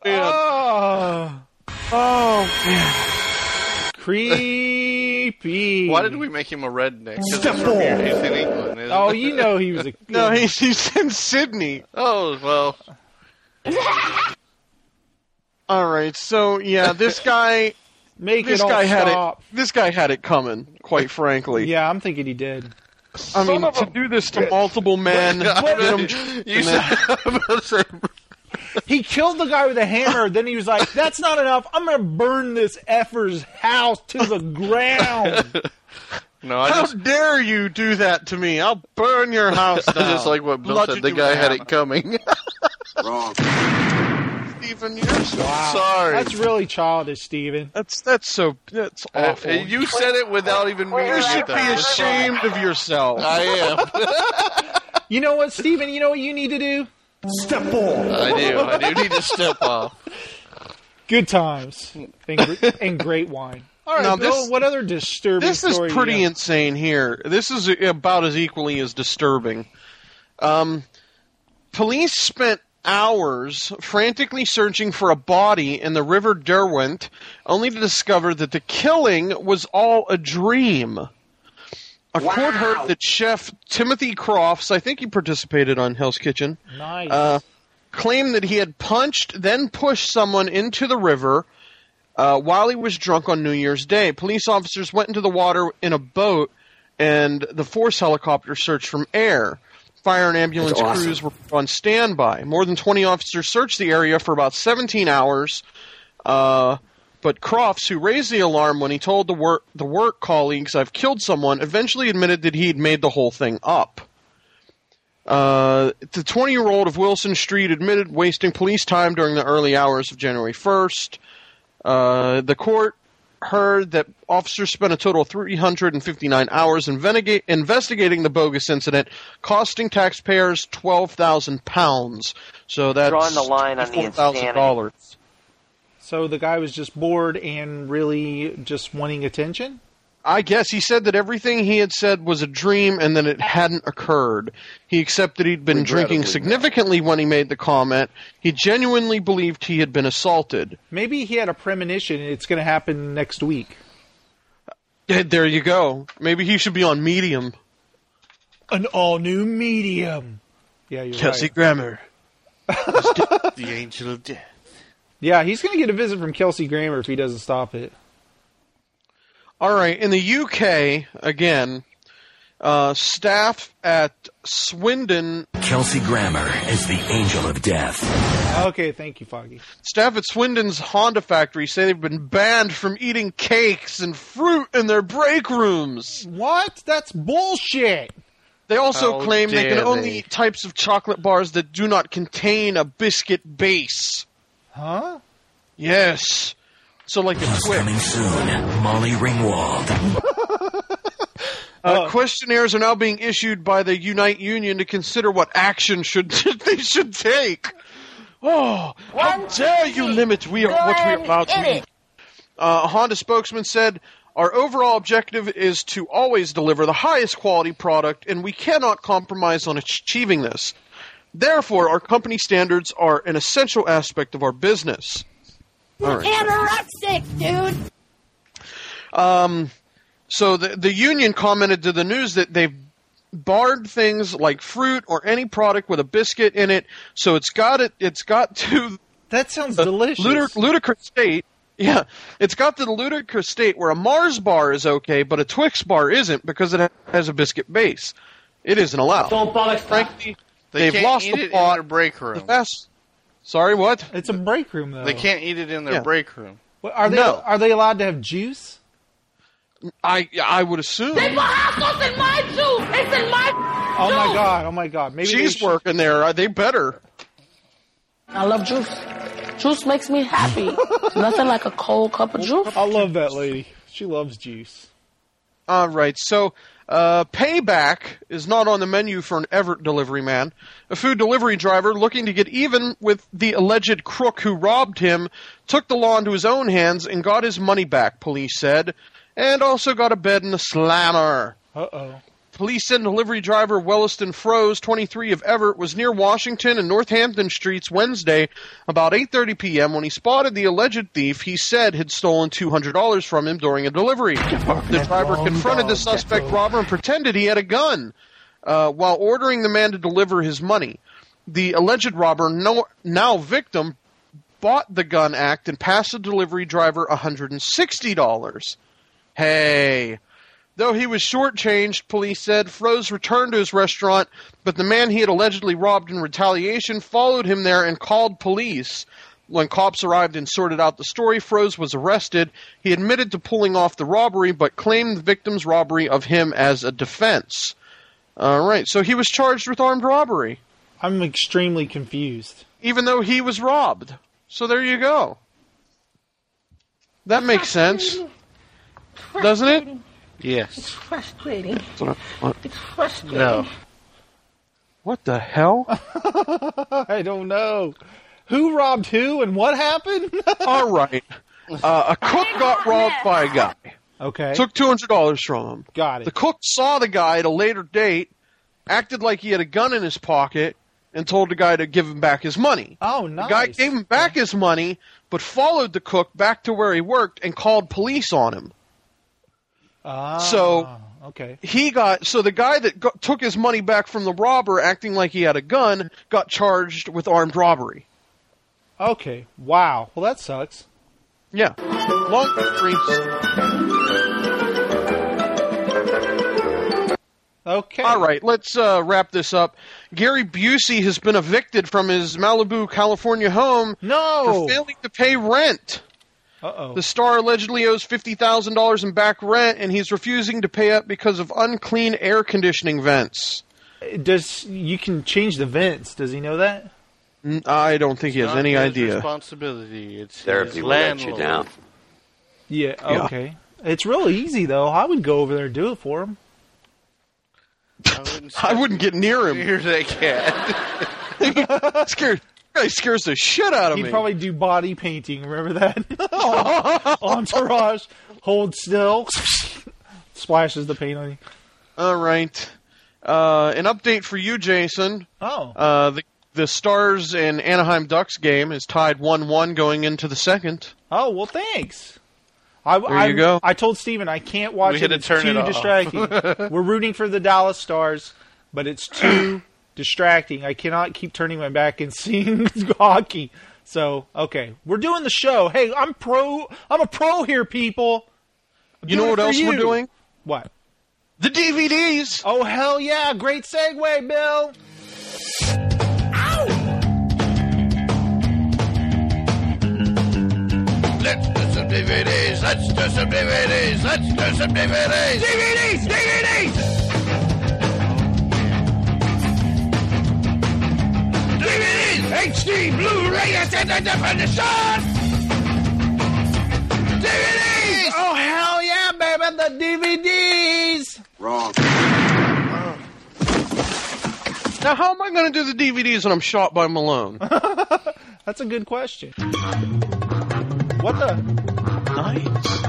[SPEAKER 12] Oh, man. Creepy.
[SPEAKER 17] Why did we make him a redneck? 'Cause
[SPEAKER 11] Step
[SPEAKER 17] he's from here.
[SPEAKER 11] forward.
[SPEAKER 17] He's in England, isn't
[SPEAKER 12] Oh,
[SPEAKER 17] he?
[SPEAKER 12] you know he was a...
[SPEAKER 14] No, he's in Sydney.
[SPEAKER 17] Oh, well.
[SPEAKER 14] All right, so yeah, this guy.
[SPEAKER 12] This guy
[SPEAKER 14] had
[SPEAKER 12] stop.
[SPEAKER 14] it. This guy had it coming. Quite frankly.
[SPEAKER 12] Yeah, I'm thinking he did.
[SPEAKER 14] I mean, to do this to multiple men.
[SPEAKER 17] You said, I'm about to say,
[SPEAKER 12] He killed the guy with a hammer. Then he was like, "That's not enough. I'm gonna burn this effer's house to the ground."
[SPEAKER 17] no,
[SPEAKER 14] How dare you do that to me? I'll burn your house down.
[SPEAKER 17] just like what Bill said, the guy had it coming.
[SPEAKER 14] Wrong. Stephen, you're so
[SPEAKER 17] sorry.
[SPEAKER 12] That's really childish, Stephen.
[SPEAKER 14] That's awful.
[SPEAKER 17] You said it without even meaning
[SPEAKER 14] You
[SPEAKER 17] it.
[SPEAKER 14] should be ashamed of yourself.
[SPEAKER 17] I am.
[SPEAKER 12] You know what, Stephen? You know what you need to do?
[SPEAKER 11] Step off.
[SPEAKER 17] I do need to step off.
[SPEAKER 12] Good times and great wine. All right,
[SPEAKER 14] Now,
[SPEAKER 12] Bill, what other disturbing
[SPEAKER 14] This is
[SPEAKER 12] story
[SPEAKER 14] pretty
[SPEAKER 12] you got?
[SPEAKER 14] insane here. This is about as equally as disturbing. Police spent hours frantically searching for a body in the River Derwent, only to discover that the killing was all a dream. A court heard that Chef Timothy Crofts, I think he participated on Hell's Kitchen,
[SPEAKER 12] Nice.
[SPEAKER 14] claimed that he had punched, then pushed someone into the river while he was drunk on New Year's Day. Police officers went into the water in a boat, and the Force helicopter searched from air. Fire and ambulance crews were on standby. More than 20 officers searched the area for about 17 hours. But Crofts, who raised the alarm when he told the work colleagues, "I've killed someone," eventually admitted that he'd made the whole thing up. The 20-year-old of Wilson Street admitted wasting police time during the early hours of January 1st. The court heard that officers spent a total of 359 hours investigating the bogus incident, costing taxpayers £12,000. So that's
[SPEAKER 5] drawing the line on the
[SPEAKER 14] $4,000.
[SPEAKER 12] So the guy was just bored and really just wanting attention?
[SPEAKER 14] I guess he said that everything he had said was a dream and that it hadn't occurred. He accepted he'd been drinking significantly when he made the comment. He genuinely believed he had been assaulted.
[SPEAKER 12] Maybe he had a premonition and it's going to happen next week.
[SPEAKER 14] There you go. Maybe he should be on Medium.
[SPEAKER 12] An all-new Medium. Yeah, you're
[SPEAKER 14] Kelsey
[SPEAKER 12] right.
[SPEAKER 14] Grammer.
[SPEAKER 17] The angel of death.
[SPEAKER 12] Yeah, he's going to get a visit from Kelsey Grammer if he doesn't stop it.
[SPEAKER 14] All right, in the UK, again, staff at Swindon...
[SPEAKER 2] Kelsey Grammer is the angel of death.
[SPEAKER 12] Okay, thank you, Foggy.
[SPEAKER 14] Staff at Swindon's Honda factory say they've been banned from eating cakes and fruit in their break rooms.
[SPEAKER 12] What? That's bullshit!
[SPEAKER 14] They also
[SPEAKER 17] How
[SPEAKER 14] claim they can
[SPEAKER 17] dare
[SPEAKER 14] only
[SPEAKER 17] they.
[SPEAKER 14] eat types of chocolate bars that do not contain a biscuit base.
[SPEAKER 12] Huh?
[SPEAKER 14] Yes. So like a
[SPEAKER 2] Plus
[SPEAKER 14] Twix.
[SPEAKER 2] coming soon, Molly Ringwald.
[SPEAKER 14] Questionnaires are now being issued by the Unite Union to consider what action they should take. Oh, how dare you limit what we are allowed to eat. A Honda spokesman said, "Our overall objective is to always deliver the highest quality product, and we cannot compromise on achieving this. Therefore, our company standards are an essential aspect of our business." All right.
[SPEAKER 3] Anorexic, dude.
[SPEAKER 14] So the union commented to the news that they've barred things like fruit or any product with a biscuit in it. So it's got to
[SPEAKER 12] that sounds delicious.
[SPEAKER 14] Ludicrous state. Yeah, it's got to the ludicrous state where a Mars bar is okay, but a Twix bar isn't because it has a biscuit base. It isn't allowed. Frankly, they've
[SPEAKER 17] can't
[SPEAKER 14] lost
[SPEAKER 17] eat
[SPEAKER 14] the
[SPEAKER 17] it
[SPEAKER 14] plot.
[SPEAKER 17] in their break room.
[SPEAKER 14] Sorry, what?
[SPEAKER 12] It's a break room, though.
[SPEAKER 17] They can't eat it in their break room.
[SPEAKER 12] Well, are they allowed to have juice?
[SPEAKER 14] I would assume.
[SPEAKER 3] They put hot sauce in my juice. It's in my juice.
[SPEAKER 12] Oh my god. Maybe
[SPEAKER 14] she's working there. They better.
[SPEAKER 18] I love juice. Juice makes me happy. Nothing like a cold cup of juice.
[SPEAKER 12] I love that lady. She loves juice.
[SPEAKER 14] All right. So Payback is not on the menu for an Everett delivery man. A food delivery driver looking to get even with the alleged crook who robbed him took the law into his own hands and got his money back, police said, and also got a bed in the slammer.
[SPEAKER 12] Uh-oh.
[SPEAKER 14] Police said delivery driver Welliston Froese, 23 of Everett, was near Washington and Northampton Streets Wednesday about 8:30 p.m. when he spotted the alleged thief he said had stolen $200 from him during a delivery. The driver confronted the suspect robber and pretended he had a gun while ordering the man to deliver his money. The alleged robber, now victim, bought the gun act and passed the delivery driver $160. Hey... Though he was shortchanged, police said, Froese returned to his restaurant, but the man he had allegedly robbed in retaliation followed him there and called police. When cops arrived and sorted out the story, Froese was arrested. He admitted to pulling off the robbery, but claimed the victim's robbery of him as a defense. All right, so he was charged with armed robbery.
[SPEAKER 12] I'm extremely confused.
[SPEAKER 14] Even though he was robbed. So there you go. That makes sense. Doesn't it?
[SPEAKER 17] Yes.
[SPEAKER 22] It's frustrating.
[SPEAKER 14] What?
[SPEAKER 22] It's frustrating.
[SPEAKER 17] No.
[SPEAKER 14] What the hell?
[SPEAKER 12] I don't know. Who robbed who and what happened?
[SPEAKER 14] All right. A cook got robbed by a guy.
[SPEAKER 12] Okay.
[SPEAKER 14] Took $200 from him.
[SPEAKER 12] Got it.
[SPEAKER 14] The cook saw the guy at a later date, acted like he had a gun in his pocket, and told the guy to give him back his money.
[SPEAKER 12] Oh, nice.
[SPEAKER 14] The guy gave him back his money, but followed the cook back to where he worked and called police on him. So
[SPEAKER 12] okay.
[SPEAKER 14] So the guy that took his money back from the robber, acting like he had a gun, got charged with armed robbery.
[SPEAKER 12] Okay. Wow. Well, that sucks.
[SPEAKER 14] Yeah. Long
[SPEAKER 12] Okay.
[SPEAKER 14] All right, let's wrap this up. Gary Busey has been evicted from his Malibu, California home for failing to pay rent.
[SPEAKER 12] Uh-oh.
[SPEAKER 14] The star allegedly owes $50,000 in back rent, and he's refusing to pay up because of unclean air conditioning vents.
[SPEAKER 12] You can change the vents? Does he know that?
[SPEAKER 14] I don't think he has any idea.
[SPEAKER 17] Responsibility. It's
[SPEAKER 8] therapy will let you down.
[SPEAKER 12] Yeah. Okay. It's really easy though. I would go over there and do it for him.
[SPEAKER 14] I wouldn't get near him.
[SPEAKER 17] Here's that cat.
[SPEAKER 14] Scares the shit out of me.
[SPEAKER 12] He'd probably do body painting. Remember that? Entourage. Hold still. Splashes the paint on you.
[SPEAKER 14] All right. An update for you, Jason.
[SPEAKER 12] Oh.
[SPEAKER 14] The Stars and Anaheim Ducks game is tied 1-1 going into the second.
[SPEAKER 12] Oh, well, thanks.
[SPEAKER 14] There you go.
[SPEAKER 12] I told Steven I can't watch it. It's too distracting. We're rooting for the Dallas Stars, but it's too distracting. I cannot keep turning my back and seeing hockey. So, okay. We're doing the show. Hey, I'm a pro here, people.
[SPEAKER 14] You know what else we're doing?
[SPEAKER 12] What?
[SPEAKER 14] The DVDs.
[SPEAKER 12] Oh, hell yeah. Great segue, Bill.
[SPEAKER 3] Let's do some DVDs. Let's do some DVDs. Let's do some DVDs. DVDs. DVDs. DVDs. HD Blu-ray Extended Definition. DVDs.
[SPEAKER 12] Oh, hell yeah, baby. The DVDs.
[SPEAKER 8] Wrong.
[SPEAKER 14] Now, how am I going to do the DVDs when I'm shot by Malone?
[SPEAKER 12] That's a good question. What the?
[SPEAKER 14] Nice.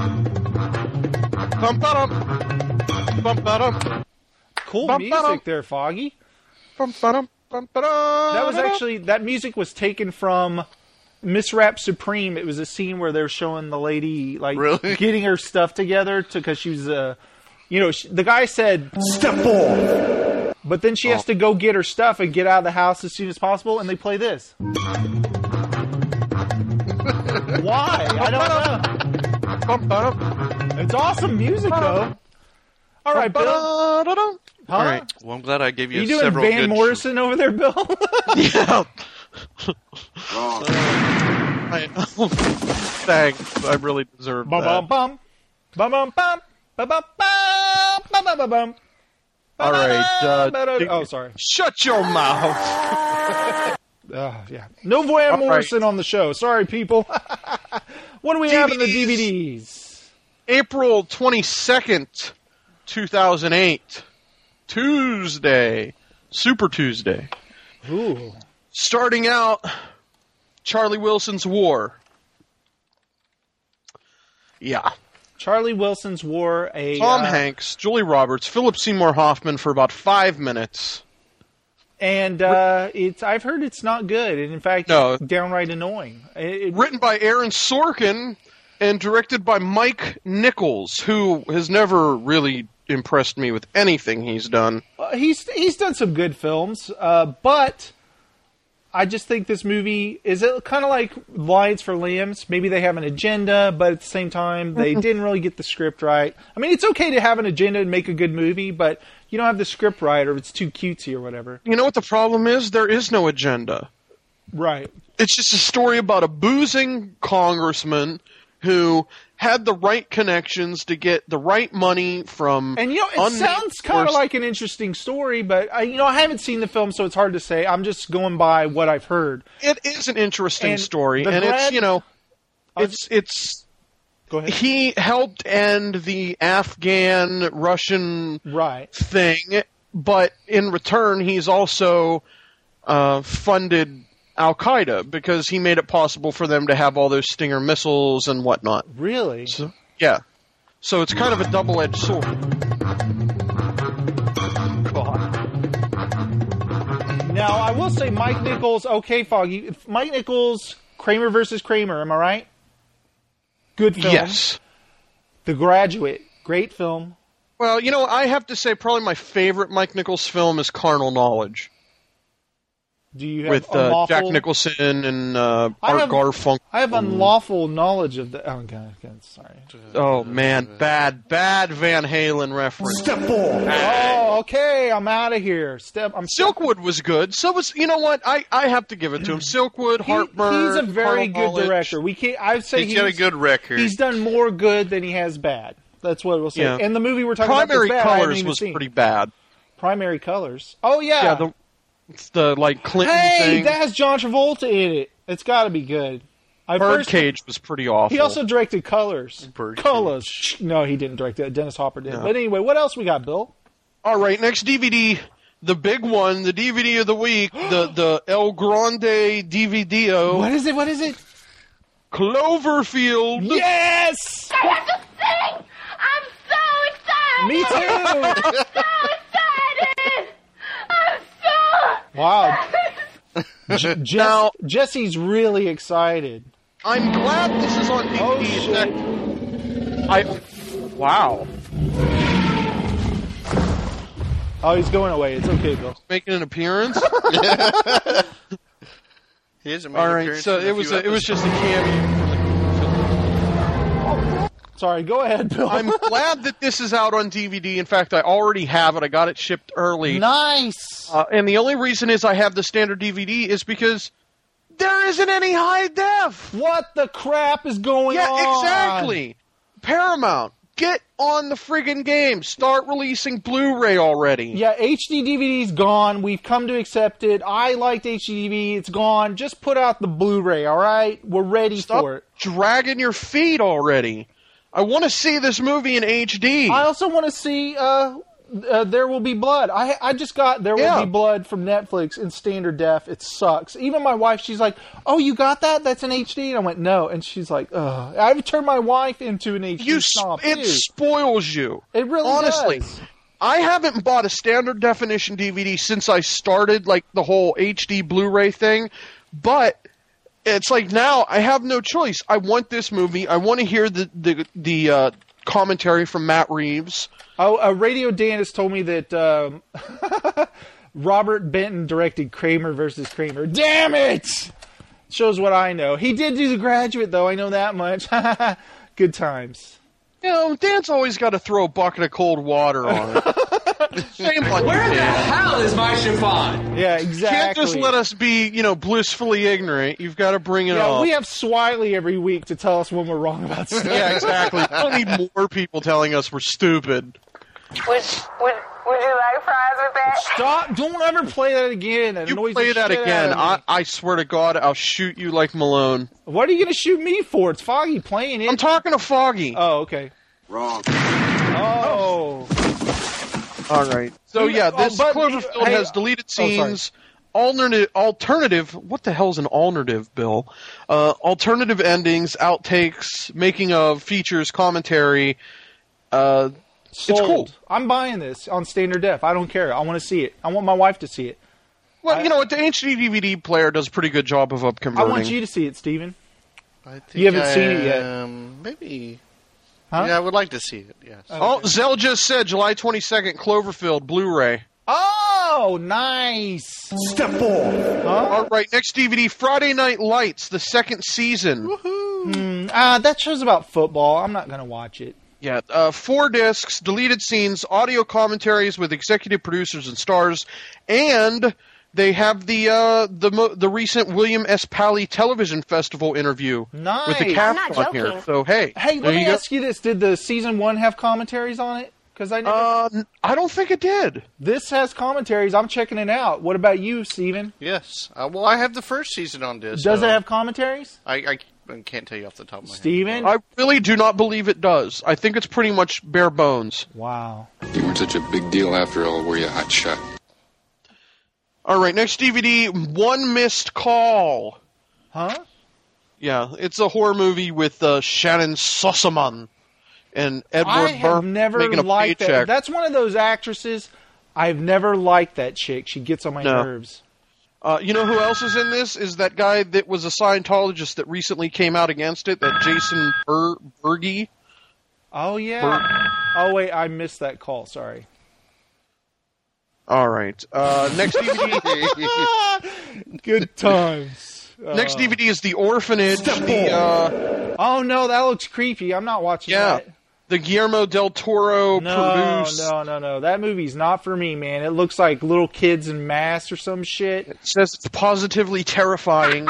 [SPEAKER 14] Bum-ba-dum. Bum-ba-dum.
[SPEAKER 12] Cool
[SPEAKER 14] Bum-ba-dum.
[SPEAKER 12] music there, Foggy.
[SPEAKER 14] Bum-ba-dum. Bum-ba-dum.
[SPEAKER 12] That was actually, that music was taken from Miss Rap Supreme. It was a scene where they're showing the lady, like, getting her stuff together because she was, the guy said, "Step 4." But then she has to go get her stuff and get out of the house as soon as possible, and they play this. Why? I don't know. It's awesome music, though. All right, Bill.
[SPEAKER 14] All right.
[SPEAKER 17] Well, I'm glad I gave you,
[SPEAKER 12] you doing
[SPEAKER 17] several
[SPEAKER 12] Van
[SPEAKER 17] good
[SPEAKER 12] Morrison over there, Bill?
[SPEAKER 14] Yeah.
[SPEAKER 8] Wrong.
[SPEAKER 14] Thanks. I really deserve that.
[SPEAKER 12] Bum bum bum bum bum bum bum bum bum bum.
[SPEAKER 14] All right.
[SPEAKER 12] Oh, sorry.
[SPEAKER 14] Shut your mouth.
[SPEAKER 12] Yeah. No Van Morrison on the show. Sorry, people. What do we have in the DVDs?
[SPEAKER 14] April 22nd, 2008. Tuesday. Super Tuesday.
[SPEAKER 12] Ooh.
[SPEAKER 14] Starting out, Charlie Wilson's War. Yeah.
[SPEAKER 12] Charlie Wilson's War, a...
[SPEAKER 14] Tom Hanks, Julie Roberts, Philip Seymour Hoffman for about 5 minutes.
[SPEAKER 12] And I've heard it's not good, and in fact, downright annoying.
[SPEAKER 14] Written by Aaron Sorkin and directed by Mike Nichols, who has never really impressed me with anything he's done.
[SPEAKER 12] He's done some good films, but I just think this movie is kind of like Lions for Lambs. Maybe they have an agenda, but at the same time, they didn't really get the script right. I mean, it's okay to have an agenda and make a good movie, but you don't have the script right, or it's too cutesy or whatever.
[SPEAKER 14] You know what the problem is? There is no agenda.
[SPEAKER 12] Right.
[SPEAKER 14] It's just a story about a boozing congressman who had the right connections to get the right money from...
[SPEAKER 12] And, it sounds kind of like an interesting story, but, I haven't seen the film, so it's hard to say. I'm just going by what I've heard.
[SPEAKER 14] It is an interesting story, and it's... Go ahead. He helped end the Afghan-Russian thing, but in return, he's also funded Al-Qaeda because he made it possible for them to have all those Stinger missiles and whatnot.
[SPEAKER 12] Really?
[SPEAKER 14] So, yeah. So it's kind of a double-edged sword.
[SPEAKER 12] Now, I will say Mike Nichols, okay, Foggy. Mike Nichols, Kramer versus Kramer, am I right? Good film.
[SPEAKER 14] Yes.
[SPEAKER 12] The Graduate, great film.
[SPEAKER 14] Well, I have to say probably my favorite Mike Nichols film is Carnal Knowledge.
[SPEAKER 12] Do you have
[SPEAKER 14] with Jack Nicholson and Art Garfunkel?
[SPEAKER 12] I have unlawful knowledge of the... Oh, God, sorry.
[SPEAKER 14] Oh, man. Bad Van Halen reference.
[SPEAKER 12] Step 4. Oh, okay. I'm out of here.
[SPEAKER 14] Silkwood was good. So was... You know what? I have to give it to him. Silkwood, Heartburn...
[SPEAKER 12] He's a very good director. I'd say
[SPEAKER 17] he's got a good record.
[SPEAKER 12] He's done more good than he has bad. That's what we'll say. Yeah. And the movie we're talking
[SPEAKER 14] Primary
[SPEAKER 12] about
[SPEAKER 14] Colors was pretty bad.
[SPEAKER 12] Primary Colors? Oh, yeah.
[SPEAKER 14] Yeah, it's the, Clinton thing.
[SPEAKER 12] That has John Travolta in it. It's got to be good.
[SPEAKER 14] Birdcage was pretty awful.
[SPEAKER 12] He also directed Colors. Colors. No, he didn't direct it. Dennis Hopper did. No. But anyway, what else we got, Bill?
[SPEAKER 14] All right, next DVD, the big one, the DVD of the week, the El Grande DVD-o.
[SPEAKER 12] What is it?
[SPEAKER 14] Cloverfield.
[SPEAKER 12] Yes!
[SPEAKER 3] I have to sing! I'm so excited!
[SPEAKER 12] Me too!
[SPEAKER 3] I'm so excited!
[SPEAKER 12] Wow. Jesse's really excited.
[SPEAKER 14] I'm glad this is on DVD. Wow.
[SPEAKER 12] Oh, he's going away. It's okay, Bill.
[SPEAKER 14] Making an appearance?
[SPEAKER 17] He is making an appearance.
[SPEAKER 14] So it was just a cameo.
[SPEAKER 12] Sorry, go ahead, Bill.
[SPEAKER 14] I'm glad that this is out on DVD. In fact, I already have it. I got it shipped early.
[SPEAKER 12] Nice!
[SPEAKER 14] And the only reason is I have the standard DVD is because there isn't any high def.
[SPEAKER 12] What the crap is going on?
[SPEAKER 14] Yeah, exactly. Paramount, get on the friggin' game. Start releasing Blu-ray already.
[SPEAKER 12] Yeah, HD DVD's gone. We've come to accept it. I liked HD DVD. It's gone. Just put out the Blu-ray, all right? We're ready for it.
[SPEAKER 14] Stop dragging your feet already. I want to see this movie in HD.
[SPEAKER 12] I also want to see There Will Be Blood. I just got There Will Be Blood from Netflix in standard def. It sucks. Even my wife, she's like, "Oh, you got that? That's in HD?" And I went, "No." And she's like, "Ugh." I've turned my wife into an HD snob.
[SPEAKER 14] It spoils you.
[SPEAKER 12] It really
[SPEAKER 14] honestly
[SPEAKER 12] does.
[SPEAKER 14] I haven't bought a standard definition DVD since I started the whole HD Blu-ray thing, but it's like now I have no choice. I want this movie. I want to hear the commentary from Matt Reeves.
[SPEAKER 12] Oh, Radio Dan has told me that Robert Benton directed Kramer versus Kramer. Damn it! Shows what I know. He did do The Graduate, though. I know that much. Good times.
[SPEAKER 14] Dan's always got to throw a bucket of cold water on it. Shame on
[SPEAKER 2] Where
[SPEAKER 14] you,
[SPEAKER 2] the
[SPEAKER 14] Dan.
[SPEAKER 2] hell is my chiffon?
[SPEAKER 12] Yeah, exactly.
[SPEAKER 14] You can't just let us be, blissfully ignorant. You've got to bring it up.
[SPEAKER 12] We have Swiley every week to tell us when we're wrong about stuff.
[SPEAKER 14] Yeah, exactly. We don't need more people telling us we're stupid.
[SPEAKER 18] Would you like fries with that?
[SPEAKER 12] Stop! Don't ever play that again. That
[SPEAKER 14] You
[SPEAKER 12] annoys
[SPEAKER 14] play
[SPEAKER 12] the
[SPEAKER 14] that
[SPEAKER 12] shit
[SPEAKER 14] again,
[SPEAKER 12] out of me.
[SPEAKER 14] I swear to God, I'll shoot you like Malone.
[SPEAKER 12] What are you going to shoot me for? It's Foggy playing it.
[SPEAKER 14] I'm talking to Foggy.
[SPEAKER 12] Oh, okay.
[SPEAKER 8] Wrong.
[SPEAKER 12] Oh.
[SPEAKER 14] All right. So yeah, this Cloverfield has deleted
[SPEAKER 12] sorry.
[SPEAKER 14] scenes. Alternative. What the hell's an alternative, Bill? Alternative endings, outtakes, making of, features, commentary. It's cool.
[SPEAKER 12] I'm buying this on standard def. I don't care. I want to see it. I want my wife to see it.
[SPEAKER 14] Well, you know what? The HD DVD player does a pretty good job of upconverting.
[SPEAKER 12] I want you to see it, Steven.
[SPEAKER 17] I think
[SPEAKER 12] You haven't seen it yet.
[SPEAKER 17] Maybe.
[SPEAKER 12] Huh?
[SPEAKER 17] Yeah, I would like to see it, yes.
[SPEAKER 14] Oh, Zell just said July 22nd, Cloverfield, Blu-ray.
[SPEAKER 12] Oh, nice.
[SPEAKER 11] Step 4.
[SPEAKER 14] All right, next DVD, Friday Night Lights, the second season.
[SPEAKER 12] That show's about football. I'm not going to watch it.
[SPEAKER 14] Yeah, 4 discs, deleted scenes, audio commentaries with executive producers and stars, and they have the recent William S. Paley Television Festival interview
[SPEAKER 12] Nice.
[SPEAKER 14] with the cast on here. So hey,
[SPEAKER 12] let me ask you this: did the season 1 have commentaries on it? Because I
[SPEAKER 14] don't think it did.
[SPEAKER 12] This has commentaries. I'm checking it out. What about you, Steven?
[SPEAKER 17] Yes. Well, I have the first season on disc.
[SPEAKER 12] Does it have commentaries?
[SPEAKER 17] I can't tell you off the top of my head.
[SPEAKER 12] Steven?
[SPEAKER 14] I really do not believe it does. I think it's pretty much bare bones.
[SPEAKER 12] Wow.
[SPEAKER 13] You weren't such a big deal after all, were you, hotshot?
[SPEAKER 14] All right, next DVD, One Missed Call.
[SPEAKER 12] Huh?
[SPEAKER 14] Yeah, it's a horror movie with Shannon Sossamon and Edward
[SPEAKER 12] I have
[SPEAKER 14] Burke
[SPEAKER 12] never
[SPEAKER 14] making a
[SPEAKER 12] liked that.
[SPEAKER 14] paycheck.
[SPEAKER 12] That's one of those actresses. I've never liked that chick. She gets on my nerves.
[SPEAKER 14] You know who else is in this? Is that guy that was a Scientologist that recently came out against it, that Jason Berge.
[SPEAKER 12] Oh, yeah. Oh, wait, I missed that call. Sorry.
[SPEAKER 14] All right. Next DVD.
[SPEAKER 12] Good times.
[SPEAKER 14] Next DVD is The Orphanage.
[SPEAKER 12] Oh, no, that looks creepy. I'm not watching that.
[SPEAKER 14] The Guillermo del Toro produced.
[SPEAKER 12] No. That movie's not for me, man. It looks like little kids in masks or some shit.
[SPEAKER 14] It says it's positively terrifying.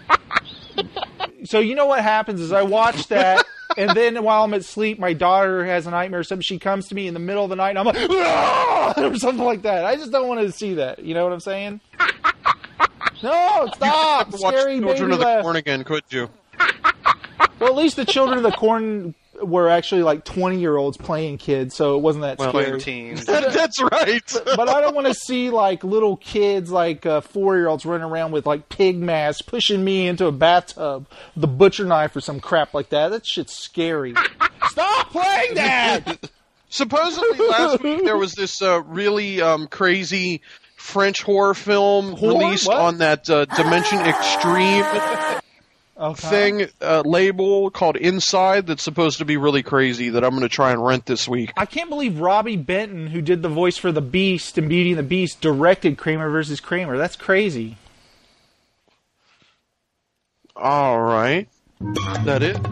[SPEAKER 12] So you know what happens is I watch that, and then while I'm asleep, my daughter has a nightmare or something. She comes to me in the middle of the night, and I'm like, "Aah!" or something like that. I just don't want to see that. You know what I'm saying? No, stop!
[SPEAKER 14] You could watch
[SPEAKER 12] Scary
[SPEAKER 14] Children
[SPEAKER 12] baby
[SPEAKER 14] of the
[SPEAKER 12] laugh.
[SPEAKER 14] Corn again, could you?
[SPEAKER 12] Well, at least the Children of the Corn were actually like 20-year-olds playing kids, so it wasn't that scary.
[SPEAKER 17] Teens.
[SPEAKER 14] That's right.
[SPEAKER 12] But I don't want to see like little kids, like 4-year-olds, running around with like pig masks, pushing me into a bathtub with a butcher knife or some crap like that. That shit's scary. Stop playing that!
[SPEAKER 14] Supposedly last week there was this really crazy French horror film released on that Dimension Extreme thing label called Inside that's supposed to be really crazy that I'm going to try and rent this week.
[SPEAKER 12] I can't believe Robbie Benton, who did the voice for the Beast in Beauty and the Beast, directed Kramer vs. Kramer. That's crazy.
[SPEAKER 14] All right. Is that it?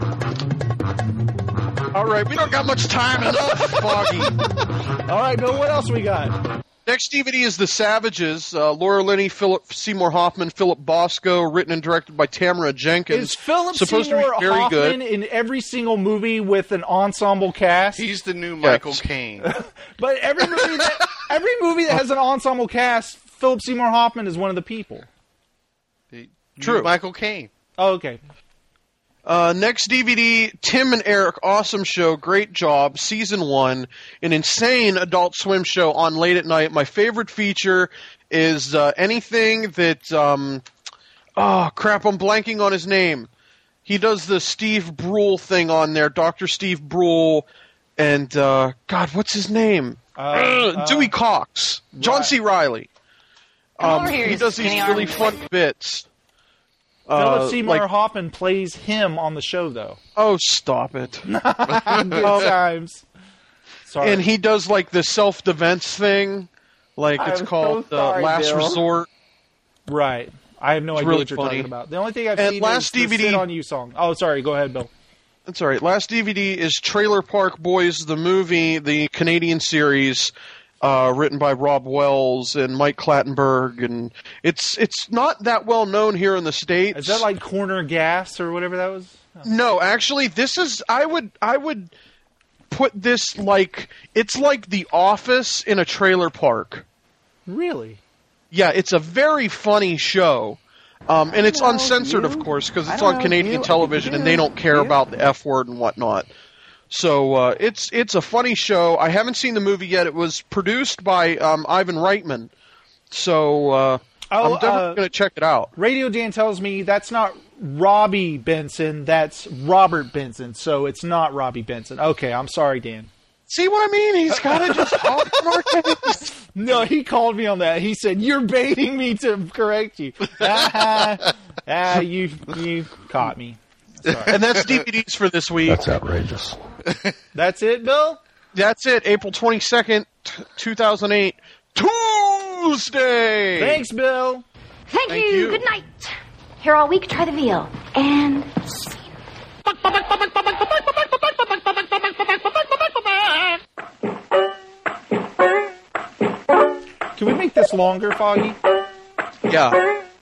[SPEAKER 14] All right, we don't got much time. Enough, Foggy.
[SPEAKER 12] All right, Bill, what else we got?
[SPEAKER 14] Next DVD is The Savages. Laura Linney, Philip Seymour Hoffman, Philip Bosco, written and directed by Tamara Jenkins.
[SPEAKER 12] Is Philip
[SPEAKER 14] supposed
[SPEAKER 12] Seymour
[SPEAKER 14] to be very
[SPEAKER 12] Hoffman
[SPEAKER 14] good
[SPEAKER 12] in every single movie with an ensemble cast?
[SPEAKER 17] He's the new Michael Caine.
[SPEAKER 12] But every movie that has an ensemble cast, Philip Seymour Hoffman is one of the people.
[SPEAKER 14] True.
[SPEAKER 17] Michael Caine.
[SPEAKER 12] Oh, okay.
[SPEAKER 14] Next DVD, Tim and Eric, awesome show, great job, season 1, an insane Adult Swim show on late at night. My favorite feature is anything that, oh crap, I'm blanking on his name. He does the Steve Brule thing on there, Dr. Steve Brule, and, God, what's his name? Dewey Cox, John C. Reilly. He does these really fun bits.
[SPEAKER 12] Philip Seymour Hoffman plays him on the show, though.
[SPEAKER 14] Oh, stop it.
[SPEAKER 12] Good times. Sorry.
[SPEAKER 14] And he does, like, the self-defense thing. Like, it's called Last Resort.
[SPEAKER 12] Right. I have no idea
[SPEAKER 14] really
[SPEAKER 12] what you're
[SPEAKER 14] funny.
[SPEAKER 12] talking about. The only thing I've
[SPEAKER 14] And
[SPEAKER 12] seen
[SPEAKER 14] last
[SPEAKER 12] is the
[SPEAKER 14] DVD
[SPEAKER 12] Sit On You song. Oh, sorry. Go ahead, Bill.
[SPEAKER 14] That's all right. Last DVD is Trailer Park Boys, the movie, the Canadian series, written by Rob Wells and Mike Clattenburg, and it's not that well known here in the States.
[SPEAKER 12] Is that like Corner Gas or whatever that was? Oh.
[SPEAKER 14] No, actually, this is I would put this like it's like The Office in a trailer park.
[SPEAKER 12] Really?
[SPEAKER 14] Yeah, it's a very funny show. And it's uncensored, of course, because it's on Canadian television and they don't care about the F word and whatnot. So it's a funny show. I haven't seen the movie yet. It was produced by Ivan Reitman. So I'm definitely going to check it out.
[SPEAKER 12] Radio Dan tells me that's not Robbie Benson, that's Robert Benson. So it's not Robbie Benson. Okay, I'm sorry, Dan.
[SPEAKER 14] See what I mean? He's got to just talk more.
[SPEAKER 12] No, he called me on that. He said, "You're baiting me to correct you." You caught me. Sorry.
[SPEAKER 14] And that's DVDs for this week.
[SPEAKER 9] That's outrageous.
[SPEAKER 12] That's it, Bill?
[SPEAKER 14] That's it. April 22nd, 2008, Tuesday.
[SPEAKER 12] Thanks, Bill.
[SPEAKER 3] Thank you. Good night. Here all week, try the veal. And...
[SPEAKER 12] Can we make this longer, Foggy?
[SPEAKER 14] Yeah.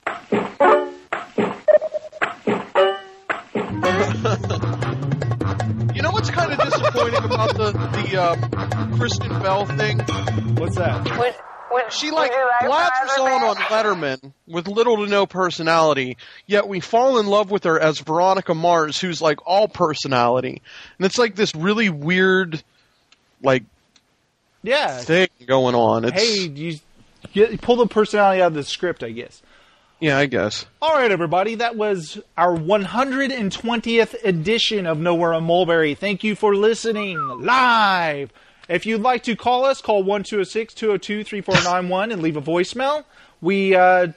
[SPEAKER 14] You know what's kind of disappointing about the Kristen Bell thing?
[SPEAKER 12] What's that?
[SPEAKER 14] She blathers on Letterman with little to no personality, yet we fall in love with her as Veronica Mars, who's like all personality. And it's like this really weird, thing going on.
[SPEAKER 12] You pull the personality out of the script, I guess.
[SPEAKER 14] Yeah, I guess.
[SPEAKER 12] All right, everybody. That was our 120th edition of Nowhere on Mulberry. Thank you for listening live. If you'd like to call us, call 1-206-202-3491 and leave a voicemail. We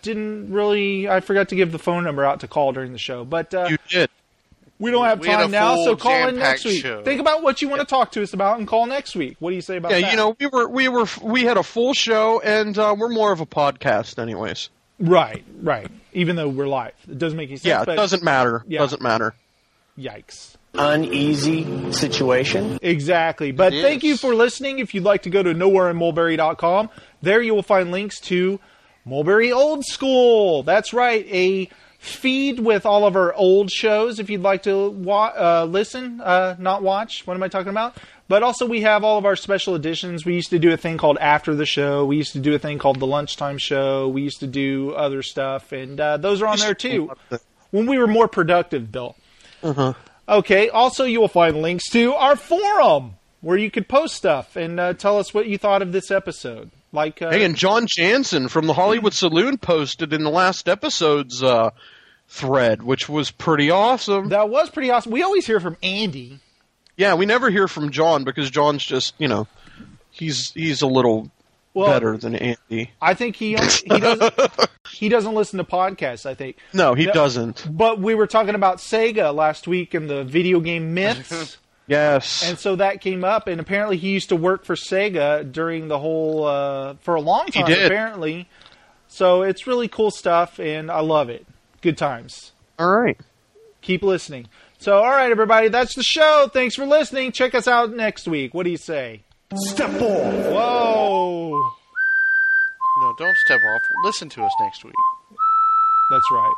[SPEAKER 12] I forgot to give the phone number out to call during the show. But
[SPEAKER 14] you did.
[SPEAKER 12] We don't have time now, so call in next week.
[SPEAKER 17] Show.
[SPEAKER 12] Think about what you want to talk to us about and call next week. What do you say about that?
[SPEAKER 14] Yeah, we had a full show, and we're more of a podcast anyways.
[SPEAKER 12] Right. Even though we're live. It doesn't make any sense.
[SPEAKER 14] Yeah, it doesn't matter.
[SPEAKER 12] Yeah.
[SPEAKER 14] Doesn't matter.
[SPEAKER 12] Yikes.
[SPEAKER 21] Uneasy situation.
[SPEAKER 12] Exactly. But thank you for listening. If you'd like to go to nowhereinmulberry.com, there you will find links to Mulberry Old School. That's right. A feed with all of our old shows if you'd like to listen, not watch. What am I talking about? But also we have all of our special editions. We used to do a thing called After the Show. We used to do a thing called The Lunchtime Show. We used to do other stuff. And those are on there too. When we were more productive, Bill.
[SPEAKER 14] Uh-huh.
[SPEAKER 12] Okay, also you will find links to our forum, where you could post stuff and tell us what you thought of this episode.
[SPEAKER 14] Hey, and John Jansen from the Hollywood Saloon posted in the last episode's thread, which was pretty awesome.
[SPEAKER 12] That was pretty awesome. We always hear from Andy.
[SPEAKER 14] Yeah, we never hear from John because John's just, he's a little better than Andy.
[SPEAKER 12] I think he doesn't listen to podcasts, I think.
[SPEAKER 14] No, he doesn't.
[SPEAKER 12] But we were talking about Sega last week and the video game myths.
[SPEAKER 14] Yes.
[SPEAKER 12] And so that came up, and apparently he used to work for Sega during the whole, for a long time, apparently. So it's really cool stuff, and I love it. Good times.
[SPEAKER 14] All right.
[SPEAKER 12] Keep listening. So, all right, everybody, that's the show. Thanks for listening. Check us out next week. What do you say?
[SPEAKER 9] Step off.
[SPEAKER 12] Whoa.
[SPEAKER 17] No, don't step off. Listen to us next week.
[SPEAKER 12] That's right.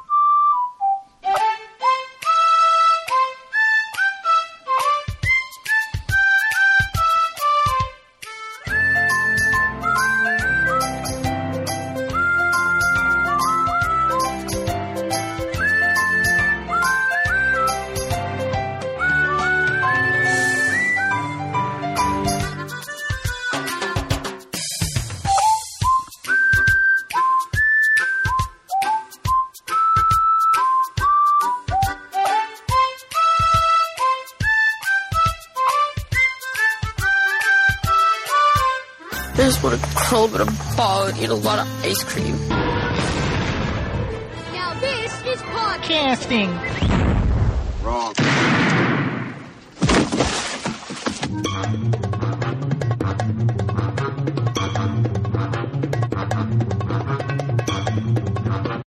[SPEAKER 6] I just want to curl up in a ball and eat a lot of ice cream.
[SPEAKER 3] Now this is podcasting.
[SPEAKER 4] Wrong.